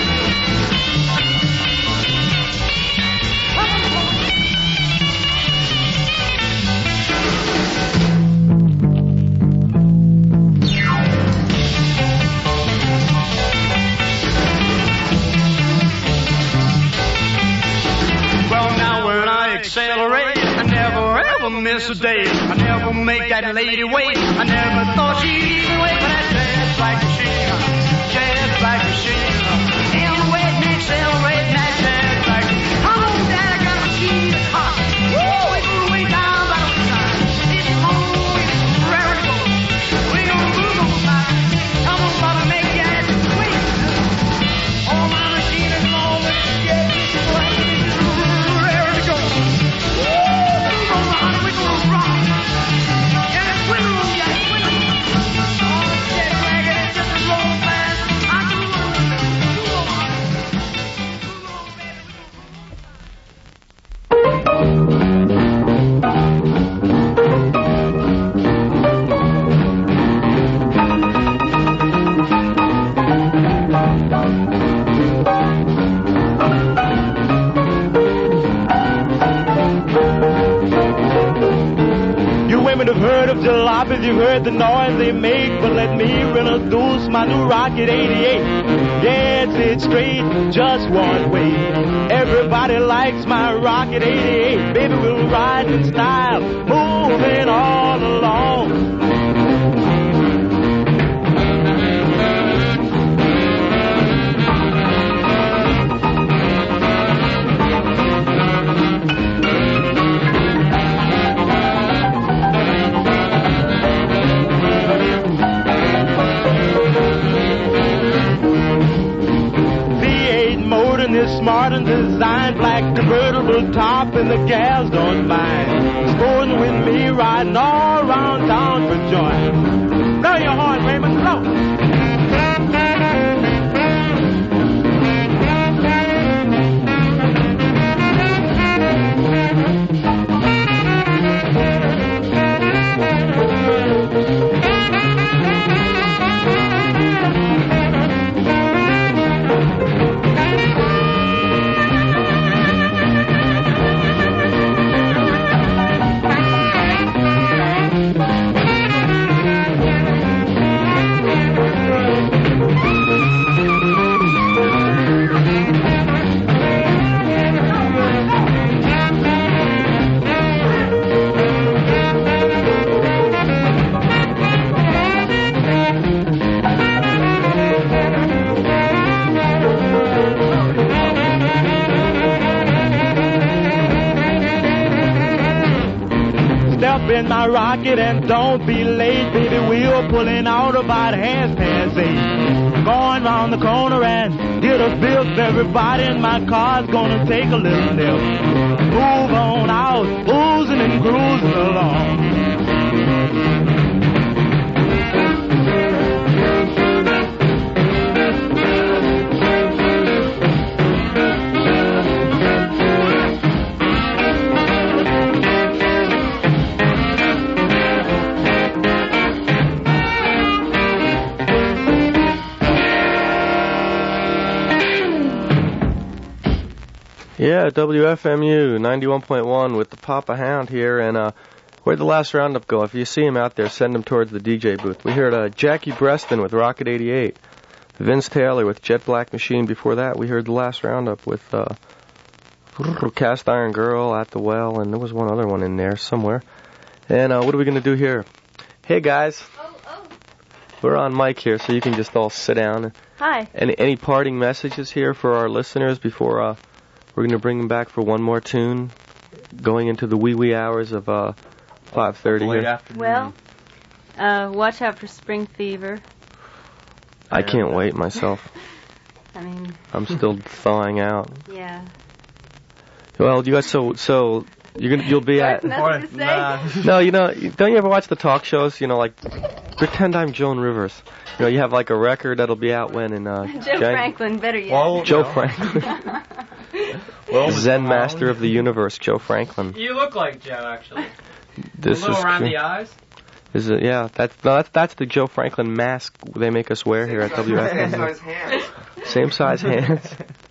Speaker 8: Well, now when I accelerate, I never ever miss a day. I never make that lady wait. I never thought she'd even wait for that jazz back machine, jazz back machine. And waiting, accelerating that jazz back. Come on, Dad, I got a machine that's hot. Woo, it's going way down by the side. It's home, it's ready to go. We're gonna move on, Bob. Come on, Bob, and make your ass wait. Oh, my machine is always dead. It's ready to go. Woo, move on, honey, we're gonna rock. Yeah, twin room, yeah, twin room. Oh, the jet wagon is just a roll fast. I can run.
Speaker 14: women have heard of jalopies, you've heard the noise they make, but let me introduce my new Rocket 88. Yes, it's straight, just one way. Everybody likes my Rocket 88. Baby, we'll ride in style, moving all along. Is smart and designed, black convertible top, and the gals don't mind. Sporting with me, riding all around town for joy. Blow your horn, Raymond, blow. In my rocket and don't be late, baby. We're pulling out about 8:30. Going round the corner and get a biff. Everybody in my car's gonna take a little nip. Move on out, oozing and cruising along.
Speaker 3: Yeah, WFMU 91.1 with the Papa Hound here, and where'd the last roundup go? If you see him out there, send him towards the DJ booth. We heard Jackie Breston with Rocket 88, Vince Taylor with Jet Black Machine. Before that, we heard the last roundup with Cast Iron Girl, At the Well, and there was one other one in there somewhere. And what are we going to do here? Hey, guys. We're on mic here, so you can just all sit down.
Speaker 11: Hi.
Speaker 3: Any parting messages here for our listeners before we're going to bring them back for one more tune, going into the wee hours of 5:30 here.
Speaker 11: Well, watch out for spring fever.
Speaker 3: I can't wait myself.
Speaker 11: I mean,
Speaker 3: I'm still thawing out.
Speaker 11: Yeah.
Speaker 3: Well, you guys, so you'll be at.
Speaker 11: Nothing to say?
Speaker 3: No, don't you ever watch the talk shows? Like pretend I'm Joan Rivers. You have like a record that'll be out when in
Speaker 11: Joe Franklin, better yet.
Speaker 3: Joe Franklin. Zen master of the universe, Joe Franklin.
Speaker 12: You look like Joe, actually.
Speaker 3: This
Speaker 12: a little
Speaker 3: is
Speaker 12: around the eyes.
Speaker 3: Is it? Yeah, that's the Joe Franklin mask they make us wear here at WFM.
Speaker 20: Same size hands.
Speaker 3: Same size hands.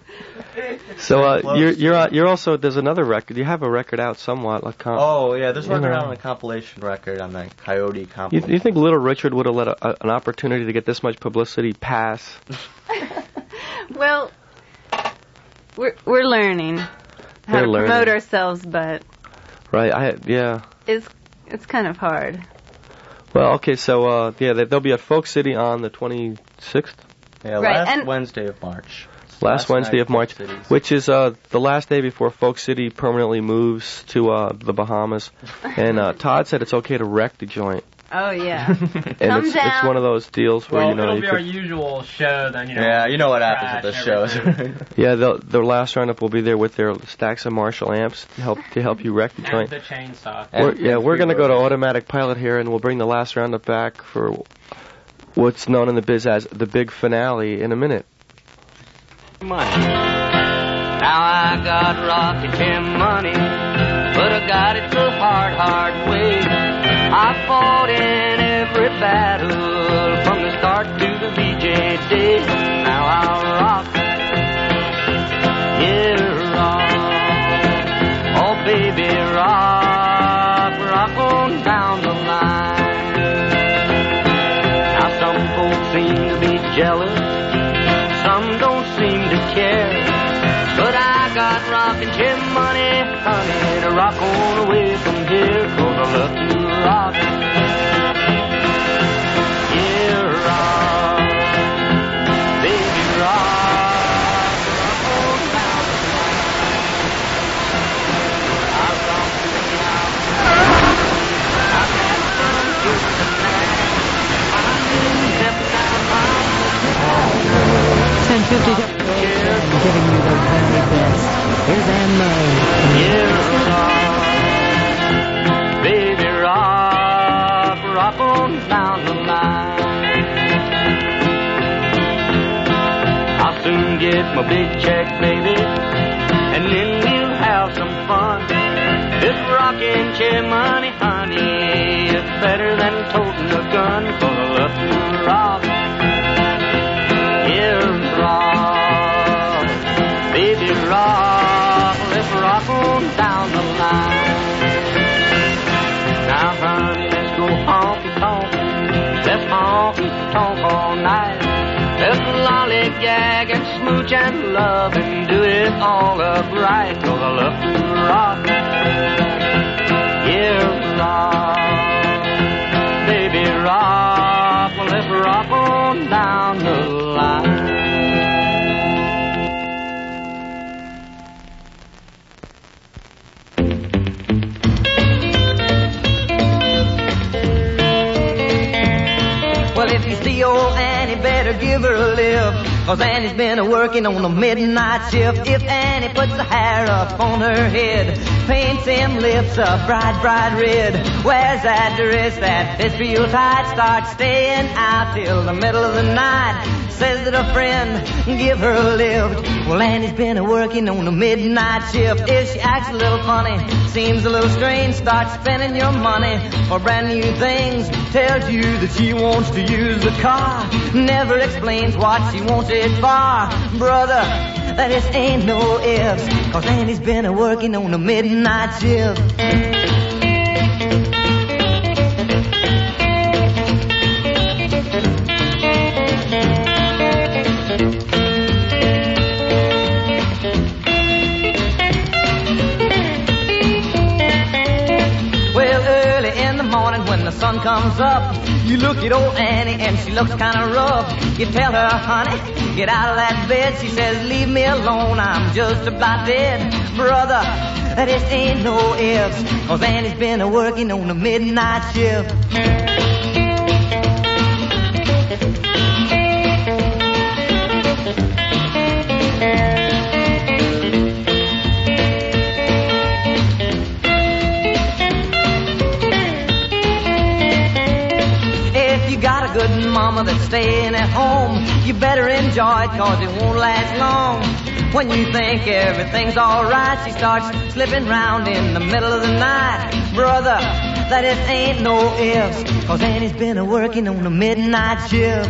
Speaker 3: So you're also, there's another record. You have a record out somewhat. Like
Speaker 20: there's a record out on a compilation record on the Coyote compilation.
Speaker 3: You think Little Richard would have let an opportunity to get this much publicity pass?
Speaker 11: Well, we're learning how to promote ourselves, but
Speaker 3: right,
Speaker 11: it's kind of hard.
Speaker 3: Well, okay, so they'll be at Folk City on the 26th.
Speaker 20: Yeah, last Wednesday of March.
Speaker 3: Last Wednesday of March, which is the last day before Folk City permanently moves to the Bahamas. And Todd said it's okay to wreck the joint.
Speaker 11: Oh, yeah.
Speaker 3: And it's one of those deals where,
Speaker 12: it'll be our usual show then,
Speaker 20: Yeah, you know what happens at the shows.
Speaker 3: Yeah, the last roundup will be there with their stacks of Marshall amps to help you wreck the joint.
Speaker 12: And the chainsaw.
Speaker 3: We're going to go to Automatic Pilot here, and we'll bring the last roundup back for what's known in the biz as the big finale in a minute.
Speaker 10: Money. Now I got rocket Jim money, but I got it the hard way. I fought in every battle from the start to the VJ days. Now I'll rock, rock. Oh baby, rock on down the rock on away from here, 'cause I love to rock. Yeah, rock, baby, rock, rock on down the line. I've gone through the house, I've had fun through the night. I've been stepping down my
Speaker 1: 10:50 giving you the very best. Here's Anne Murray.
Speaker 10: Yeah, rock, baby, rock, rock on down the line. I'll soon get my big check, baby, and then we'll have some fun. This rocking chair money, honey, is better than toting a gun, 'cause I love to rock. Yeah, rock, baby, rock, let's rock on down the line. Now, honey, let's go honky-tonk, let's honky-tonk all night. Let's lollygag and smooch and love and do it all up right, 'cause I love to rock. Yeah, rock, baby, rock, let's rock on down the line.
Speaker 17: Well, if you see old Annie, better give her a lift, 'cause Annie's been a-working on the midnight shift. If Annie puts the hair up on her head, paints them lips a bright, bright red, wears that dress that fits real tight, starts staying out till the middle of the night, says that a friend give her a lift. Well, Annie's been a-working on the midnight shift. If she acts a little funny, seems a little strange, starts spending your money for brand new things, tells you that she wants to use the car, never explains what she wants it for. Brother, that just ain't no ifs, 'cause Annie's been a-working on the midnight shift. Well, early in the morning when the sun comes up, you look at old Annie and she looks kind of rough. You tell her, honey, get out of that bed. She says, leave me alone, I'm just about dead. Brother, that just ain't no ifs, 'cause Annie's been a-working on the midnight shift. Good mama that's staying at home, you better enjoy it, 'cause it won't last long. When you think everything's alright, she starts slipping round in the middle of the night. Brother, that just ain't no ifs, 'cause Annie's been a-working on the midnight shift.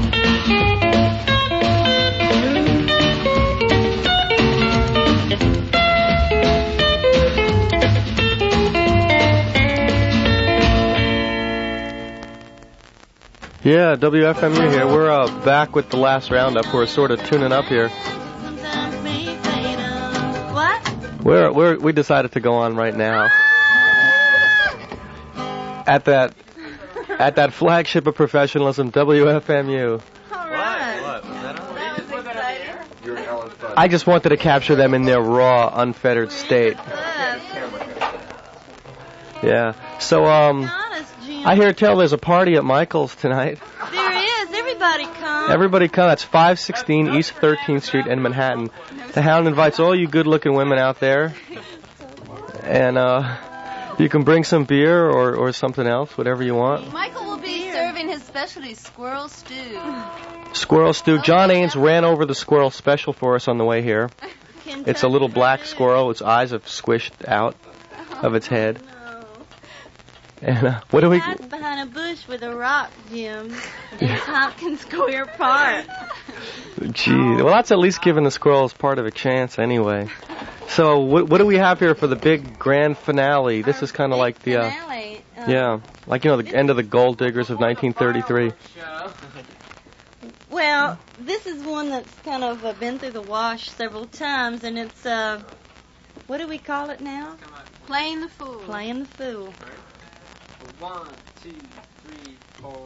Speaker 3: Yeah, WFMU here. We're back with the last roundup. We're sort of tuning up here.
Speaker 7: What?
Speaker 3: We decided to go on right now. At that flagship of professionalism, WFMU.
Speaker 7: All right. What? That was exciting.
Speaker 3: I just wanted to capture them in their raw, unfettered state. Yeah. So, I hear tell there's a party at Michael's tonight.
Speaker 7: There is. Everybody come.
Speaker 3: Everybody come. That's 516 East 13th Street in Manhattan. The Hound invites all you good-looking women out there. And you can bring some beer or something else, whatever you want.
Speaker 7: Michael will be serving his specialty, squirrel stew.
Speaker 3: Squirrel stew. John Ains ran over the squirrel special for us on the way here. It's a little black squirrel. Its eyes have squished out of its head. And what do we?
Speaker 7: Hides behind a bush with a rock, Jim, in Tompkins Square Park.
Speaker 3: Gee, well, that's at least giving the squirrels part of a chance anyway. So what do we have here for the big grand finale? This is kind of like the
Speaker 7: finale.
Speaker 3: Yeah, like the end of the Gold Diggers of 1933.
Speaker 7: Well, this is one that's kind of been through the wash several times, and it's what do we call it now? Playing the Fool.
Speaker 5: Playing the Fool.
Speaker 12: 1, 2, 3, 4.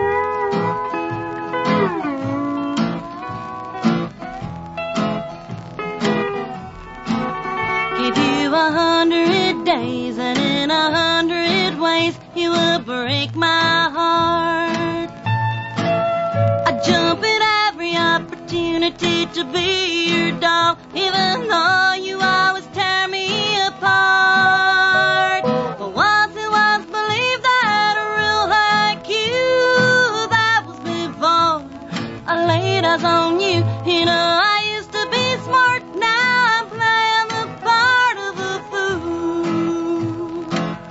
Speaker 9: Give you 100 days and in 100 ways you will break my heart. I jump at every opportunity to be your doll, even though you always tear me apart. But once it was believed that a real like you, that was before I laid eyes on you. You know I used to be smart, now I'm playing the part of a fool.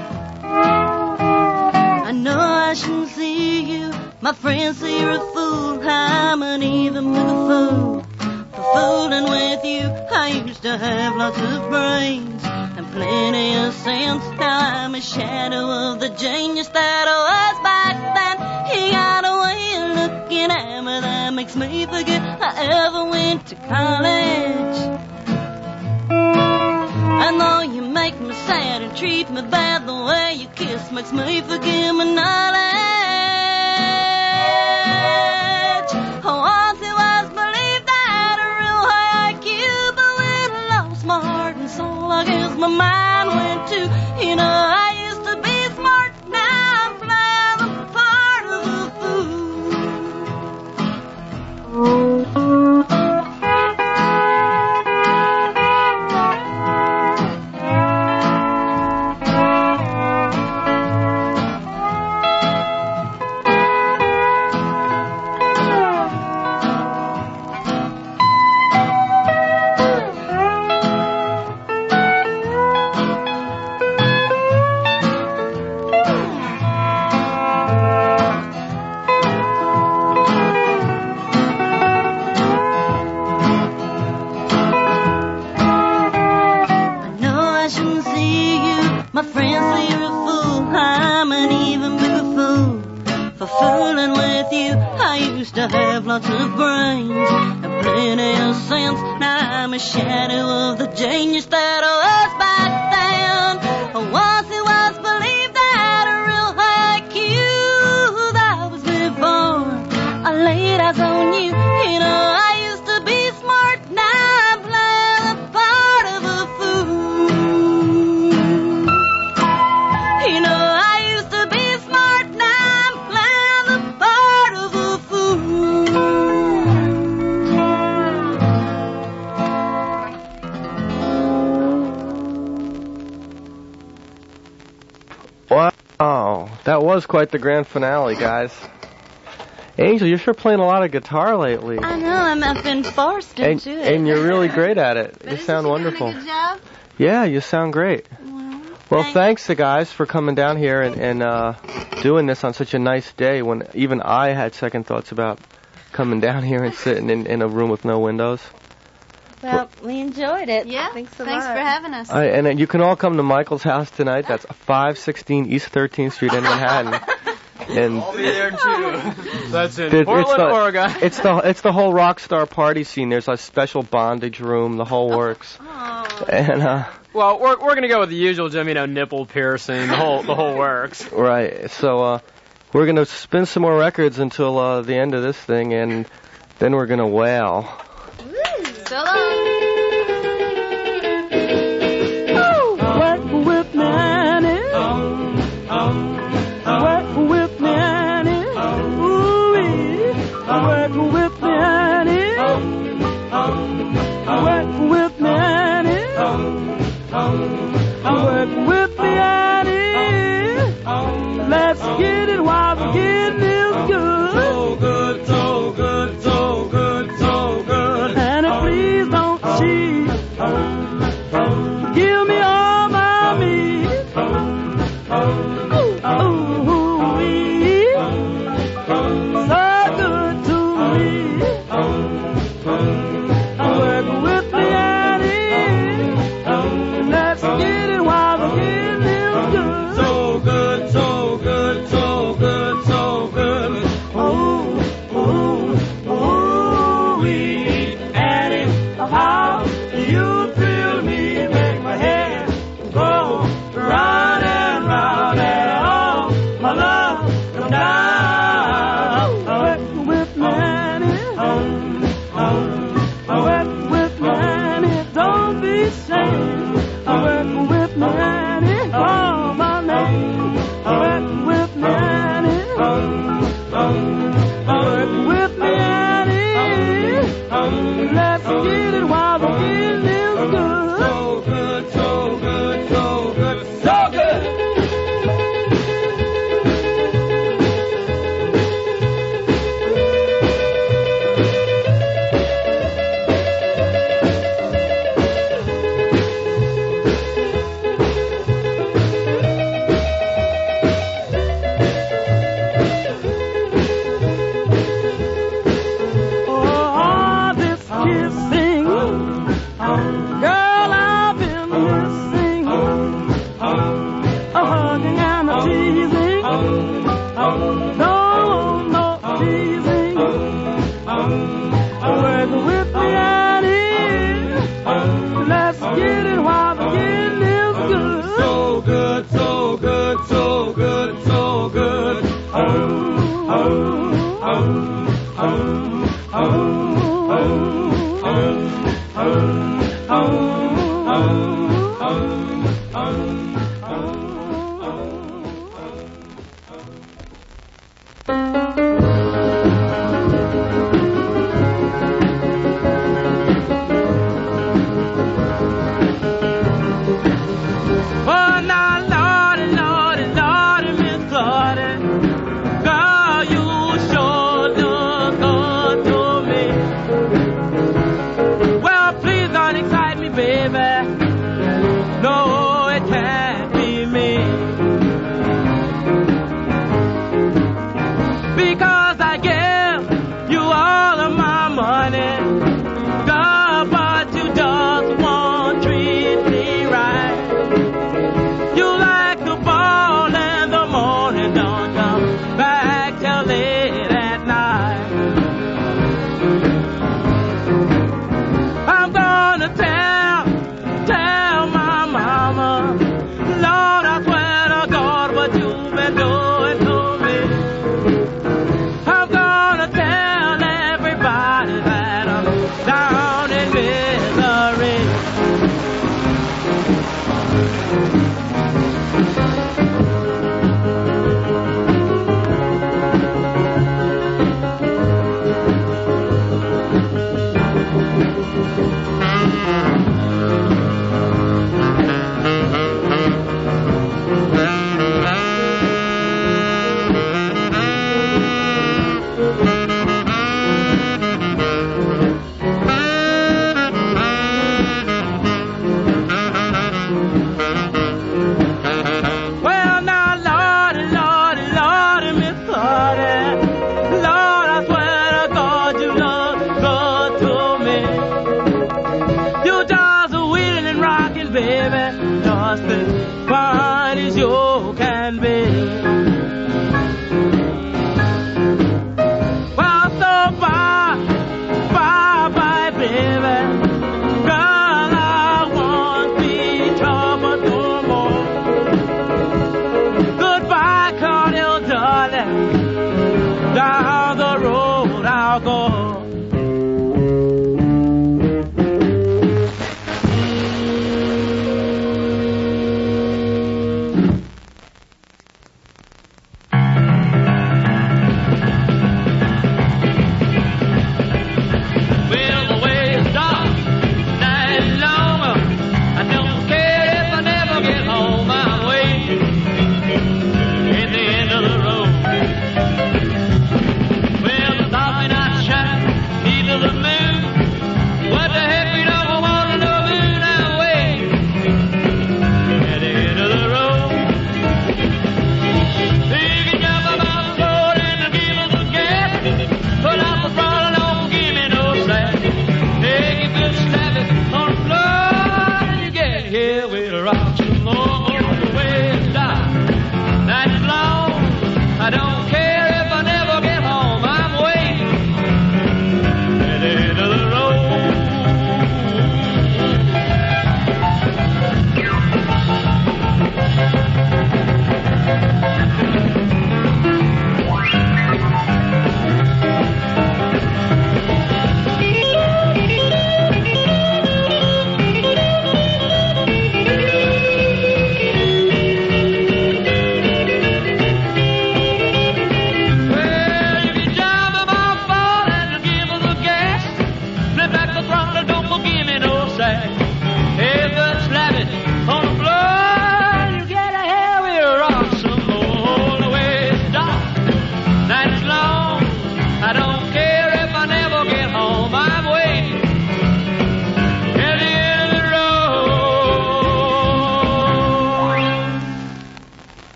Speaker 9: I know I shouldn't see you, my friends say you're a fool. I'm an even bigger fool for fooling with you. I used to have lots of brains and plenty of sense. Now I'm a shadow of the genius that I was back then. He got a way of looking at me that makes me forget I ever went to college. And though you make me sad and treat me bad, the way you kiss makes me forget my knowledge. Once it was believed that a real high IQ, but when I lost my heart and soul, I guess my mind went too. You know, I used to be smart, now I'm playing the part of a fool. My friends say you're a fool, I'm an even bigger fool for fooling with you. I used to have lots of brains and plenty of sense. Now I'm a shadow of the genius that I was back then. Once it was believed that a real IQ, that was before I laid eyes on you. You know, I used to be smart, now I'm playing the part of a fool. You know, I used to be smart, now I'm playing the part of a fool.
Speaker 3: Wow, that was quite the grand finale, guys. Angel, you're sure playing a lot of guitar lately.
Speaker 5: I know, I've been forced into it.
Speaker 3: And you're really great at it. You sound wonderful.
Speaker 7: Good job.
Speaker 3: Yeah, you sound great. Well, thanks to guys for coming down here and doing this on such a nice day when even I had second thoughts about coming down here and sitting in a room with no windows.
Speaker 5: Well, we enjoyed it.
Speaker 7: Yeah,
Speaker 5: thanks
Speaker 7: for having us.
Speaker 3: And you can all come to Michael's house tonight. That's 516 East 13th Street in Manhattan. And
Speaker 12: I'll be there too. That's in Portland, Oregon.
Speaker 3: It's the whole rock star party scene. There's a special bondage room, the whole works. And
Speaker 12: well, we're gonna go with the usual, Jim. You know, nipple piercing, the whole works.
Speaker 3: Right. So we're gonna spin some more records until the end of this thing, and then we're gonna wail.
Speaker 7: So long.
Speaker 14: Work with me, Annie. Work with me, Annie. Ooh-wee. Work with me, Annie. Work with me, Annie. Work with me, Annie. Let's get it while the getting is good. So good, so good, so good, so good. Annie, please don't teasing. No more teasing. Work with me and here. Let's get it while the getting is good. So good, so good, so good, so good.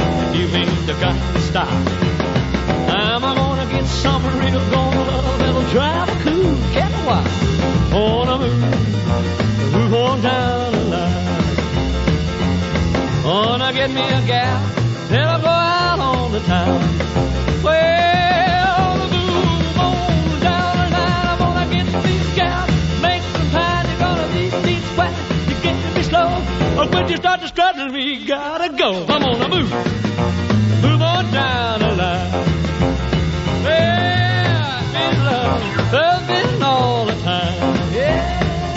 Speaker 14: stop. I'm gonna get some real gonna love little drive a cool cat wife on a move on down the line. Wanna get me a gal, then I'll go out on the town. Well, move on down the line. I'm gonna get these gals, make some time. You're gonna these sweat. You get me slow, or when you start to struggle, we gotta go. I'm gonna move on down the line. Yeah, it's love been all the time. Yeah.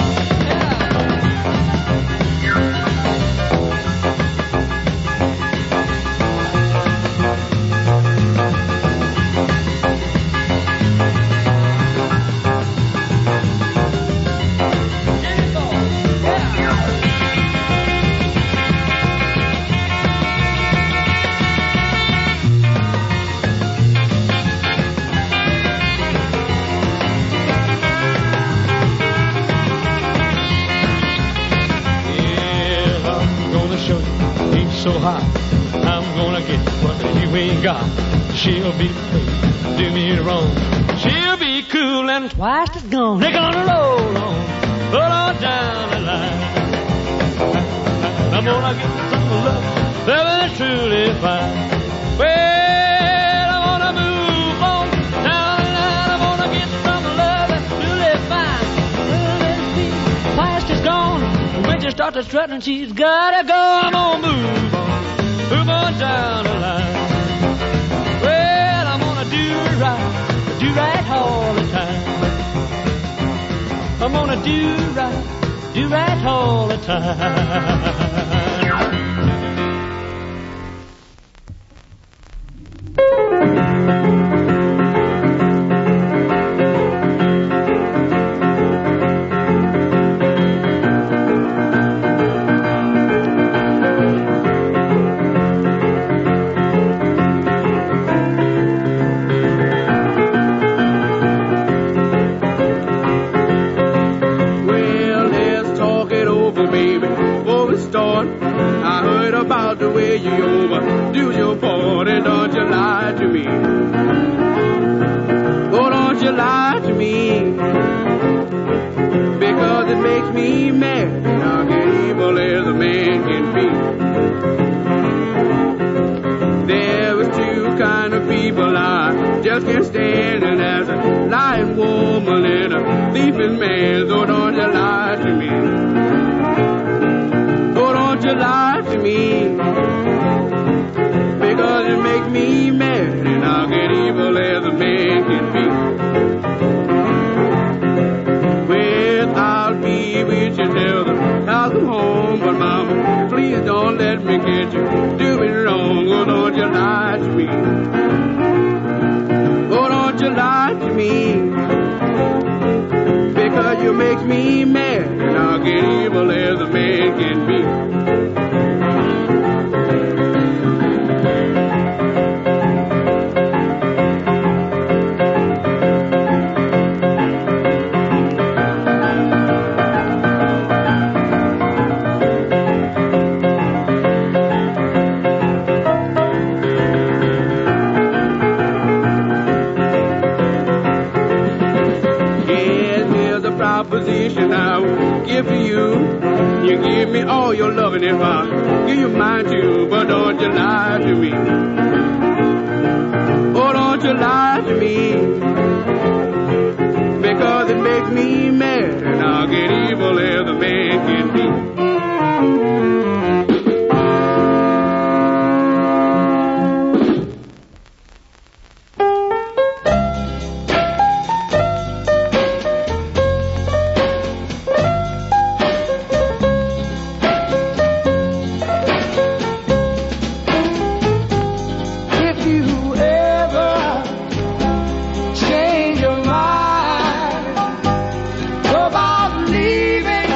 Speaker 14: So hot, I'm gonna get what you ain't got. She'll be free, do me wrong. She'll be cool and twice as gone. They're gonna roll on down the line. I'm gonna get some love that is truly fine. Well, I'm gonna move on down the line. I'm gonna get some love that's truly fine. Well, let's see, twice is gone. When she starts to strutting, she's gotta go. I'm gonna move on down the line. Well, I'm gonna do right all the time. I'm gonna do right all the time. The way you overdo your part, and don't you lie to me. Oh, don't you lie to me, because it makes me mad, and I'll get evil as a man can be. There was two kind of people I just can't stand, and as a lying woman and a thieving man. So don't you lie to me. Oh, don't you lie to me, because it makes me mad, and I'll get evil as a man can be. Well, I'll be with you till the cows come home, but mama, please don't let me get you doing wrong. Oh, don't you lie to me. Oh, don't you lie to me, because you make me mad, and I'll get evil as a man can be. Proposition I will give to you. You give me all your loving if I give you mine too. But don't you lie to me. Oh, don't you lie to me, because it makes me mad, and I'll get evil as a man can be.
Speaker 18: Leaving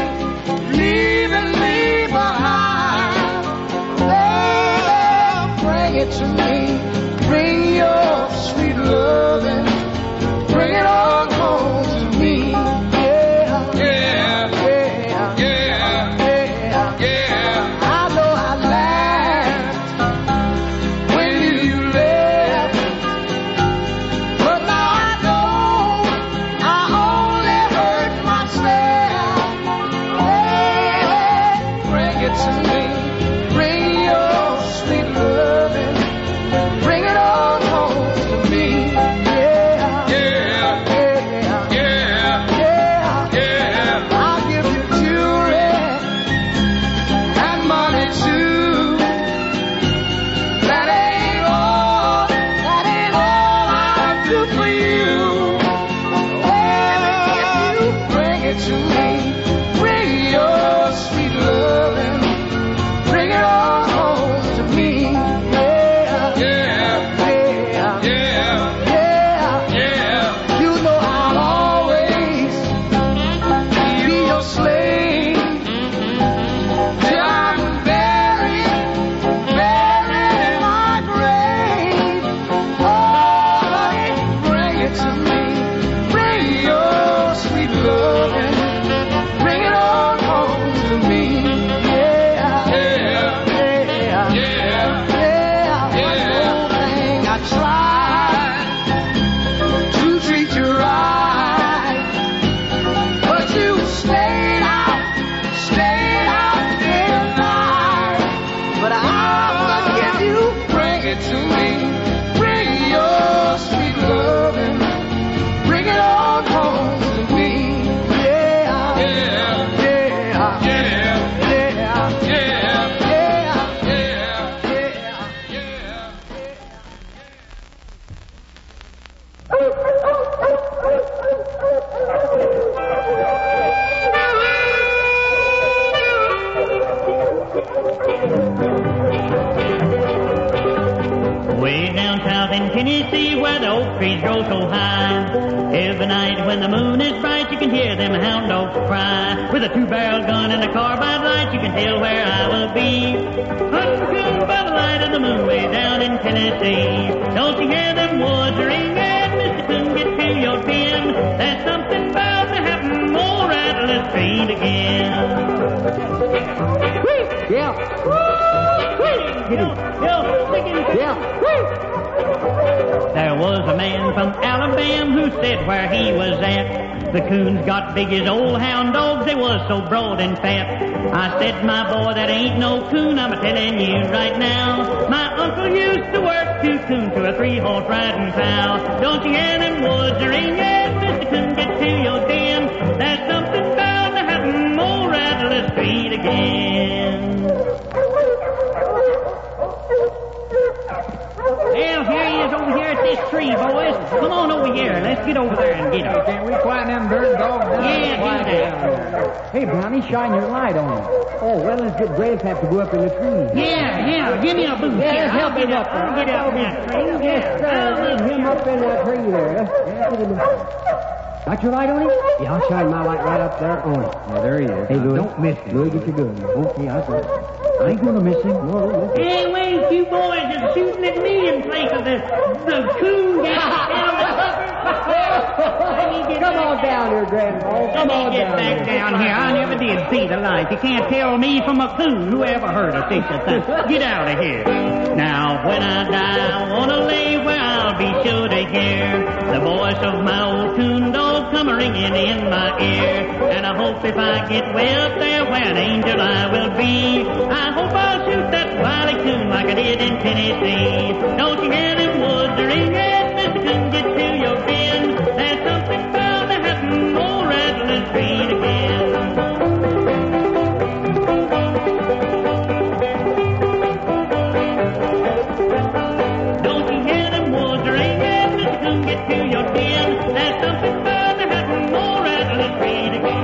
Speaker 6: when the moon is bright, you can hear them hound dogs cry. With a 2-barrel gun and a carbide light, you can tell where I will be. Hunting coon by the light of the moon way down in Tennessee. Don't you hear them woods ringing? Mr. Coon, get to your pen. There's something bound to happen. More rattle the street again.
Speaker 18: Yeah.
Speaker 6: There was a man from Alabama who said where he was at, the coons got big as old hound dogs, they was so broad and fat. I said, my boy, that ain't no coon, I'm a-telling you right now. My uncle used to work 2 coons to a 3-horse riding pal. Don't you hear them woods ringing? Mr. Coon, get to your den. There's something bound to happen, more rattle the street again. Well, here he is over here at this tree, boys. Come on over here. Let's get over there and get him.
Speaker 18: Can't we quiet them bird dogs down?
Speaker 6: Yeah, do that.
Speaker 18: Hey, Brownie, shine your light on them. Oh, well, let's get Graves have to go up in the tree.
Speaker 6: Yeah. Give me a boost.
Speaker 18: Yeah,
Speaker 6: I'll
Speaker 18: help him up there.
Speaker 6: Get up in that tree.
Speaker 18: Yes, sir. Get him up in that tree there. Got your light on him? Yeah, I'll shine my light right up there on him. Yeah, there he is. Hey, Louis. Don't miss him. Louis, get your gun. Okay, I got it. I ain't gonna miss him. No.
Speaker 6: Hey, wait, you boys are shooting at me in place of the coon down.
Speaker 18: Come on down here, Grandpa. Come on
Speaker 6: Get back down here. I never did see the light. You can't tell me from a coon. Who ever heard of such a thing? Get out of here. Now, when I die, I want to lay where I'll be sure to hear the voice of my old coon dog come ringing in my ear. And I hope if I get way up there where an angel I will be, I hope I'll shoot that wily coon like I did in Tennessee. Don't you hear them woods ringing? Mr. Coon, get to your den. There's something bound to happen. More rattle the street again. Don't you hear them woods ringing? Mr. Coon, get to your den. There's something bound to happen. More rattle the street again.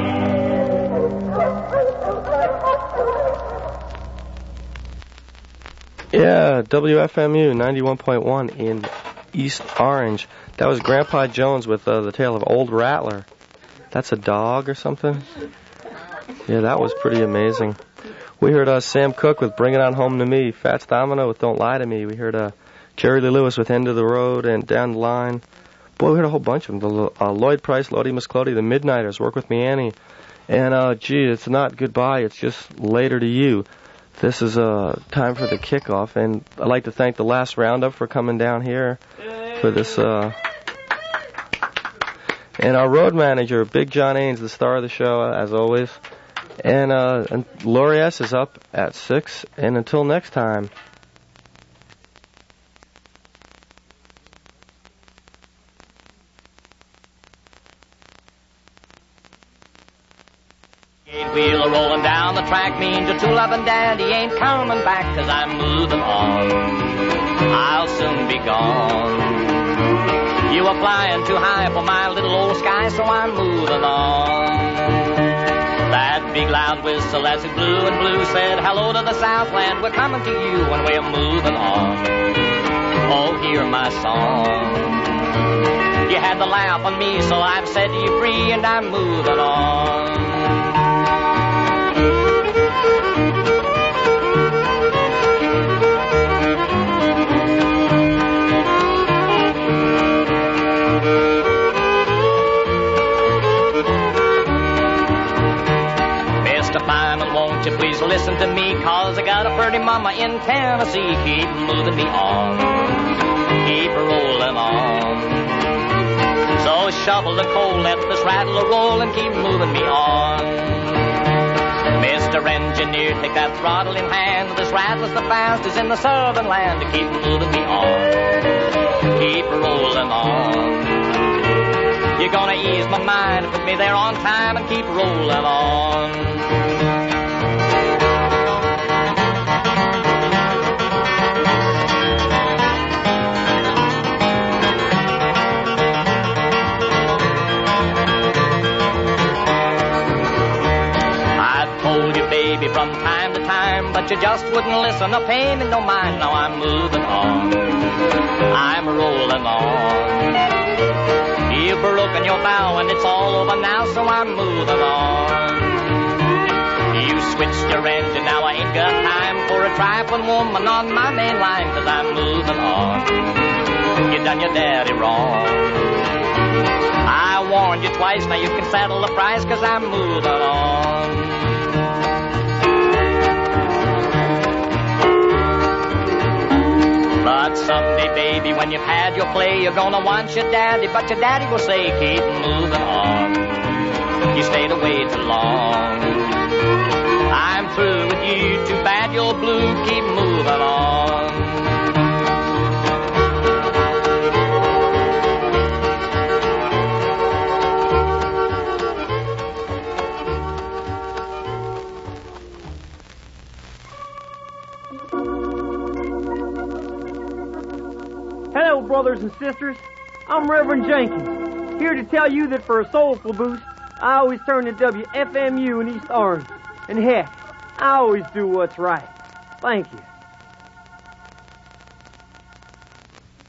Speaker 3: Yeah, WFMU 91.1 in East Orange. That was Grandpa Jones with the tale of Old Rattler. That's a dog or something? Yeah, that was pretty amazing. We heard Sam Cooke with Bring It On Home to Me, Fats Domino with Don't Lie to Me. We heard Jerry Lee Lewis with End of the Road and Down the Line. Boy, we heard a whole bunch of them. Lloyd Price, Lodi Miss Clody, The Midnighters, Work With Me Annie. And, gee, it's not goodbye, it's just later to you. This is time for the kickoff, and I'd like to thank the last roundup for coming down here for this. And our road manager, Big John Ains, the star of the show, as always. And Lori S. is up at 6, and until next time.
Speaker 10: Wheel rolling down the track means your true loving daddy ain't coming back, 'cause I'm moving on. I'll soon be gone. You were flying too high for my little old sky, so I'm moving on. That big loud whistle as it blew and blew said hello to the Southland, we're coming to you and we're moving on. Oh, hear my song. You had to laugh on me, so I've set you free and I'm moving on. Won't you please listen to me, 'cause I got a pretty mama in Tennessee. Keep moving me on, keep rolling on. So shovel the coal, let this rattle roll and keep moving me on. Mr. Engineer, take that throttle in hand. This rattle's the fastest in the southern land. To keep moving me on, keep rolling on. You're gonna ease my mind, put me there on time and keep rolling on. From time to time, but you just wouldn't listen. No pain and no mind. Now I'm moving on, I'm rolling on. You You've broken your vow and it's all over now, so I'm moving on. You switched your engine, now I ain't got time for a trifling woman on my main line, 'cause I'm moving on. You done your daddy wrong. I warned you twice, now you can settle the price, 'cause I'm moving on. But someday, baby, when you've had your play, you're gonna want your daddy, but your daddy will say, keep moving on. You stayed away too long. I'm through with you, too bad you're blue, keep moving on.
Speaker 16: Hello, brothers and sisters. I'm Reverend Jenkins, here to tell you that for a soulful boost, I always turn to WFMU in East Orange. And heck, I always do what's right. Thank you.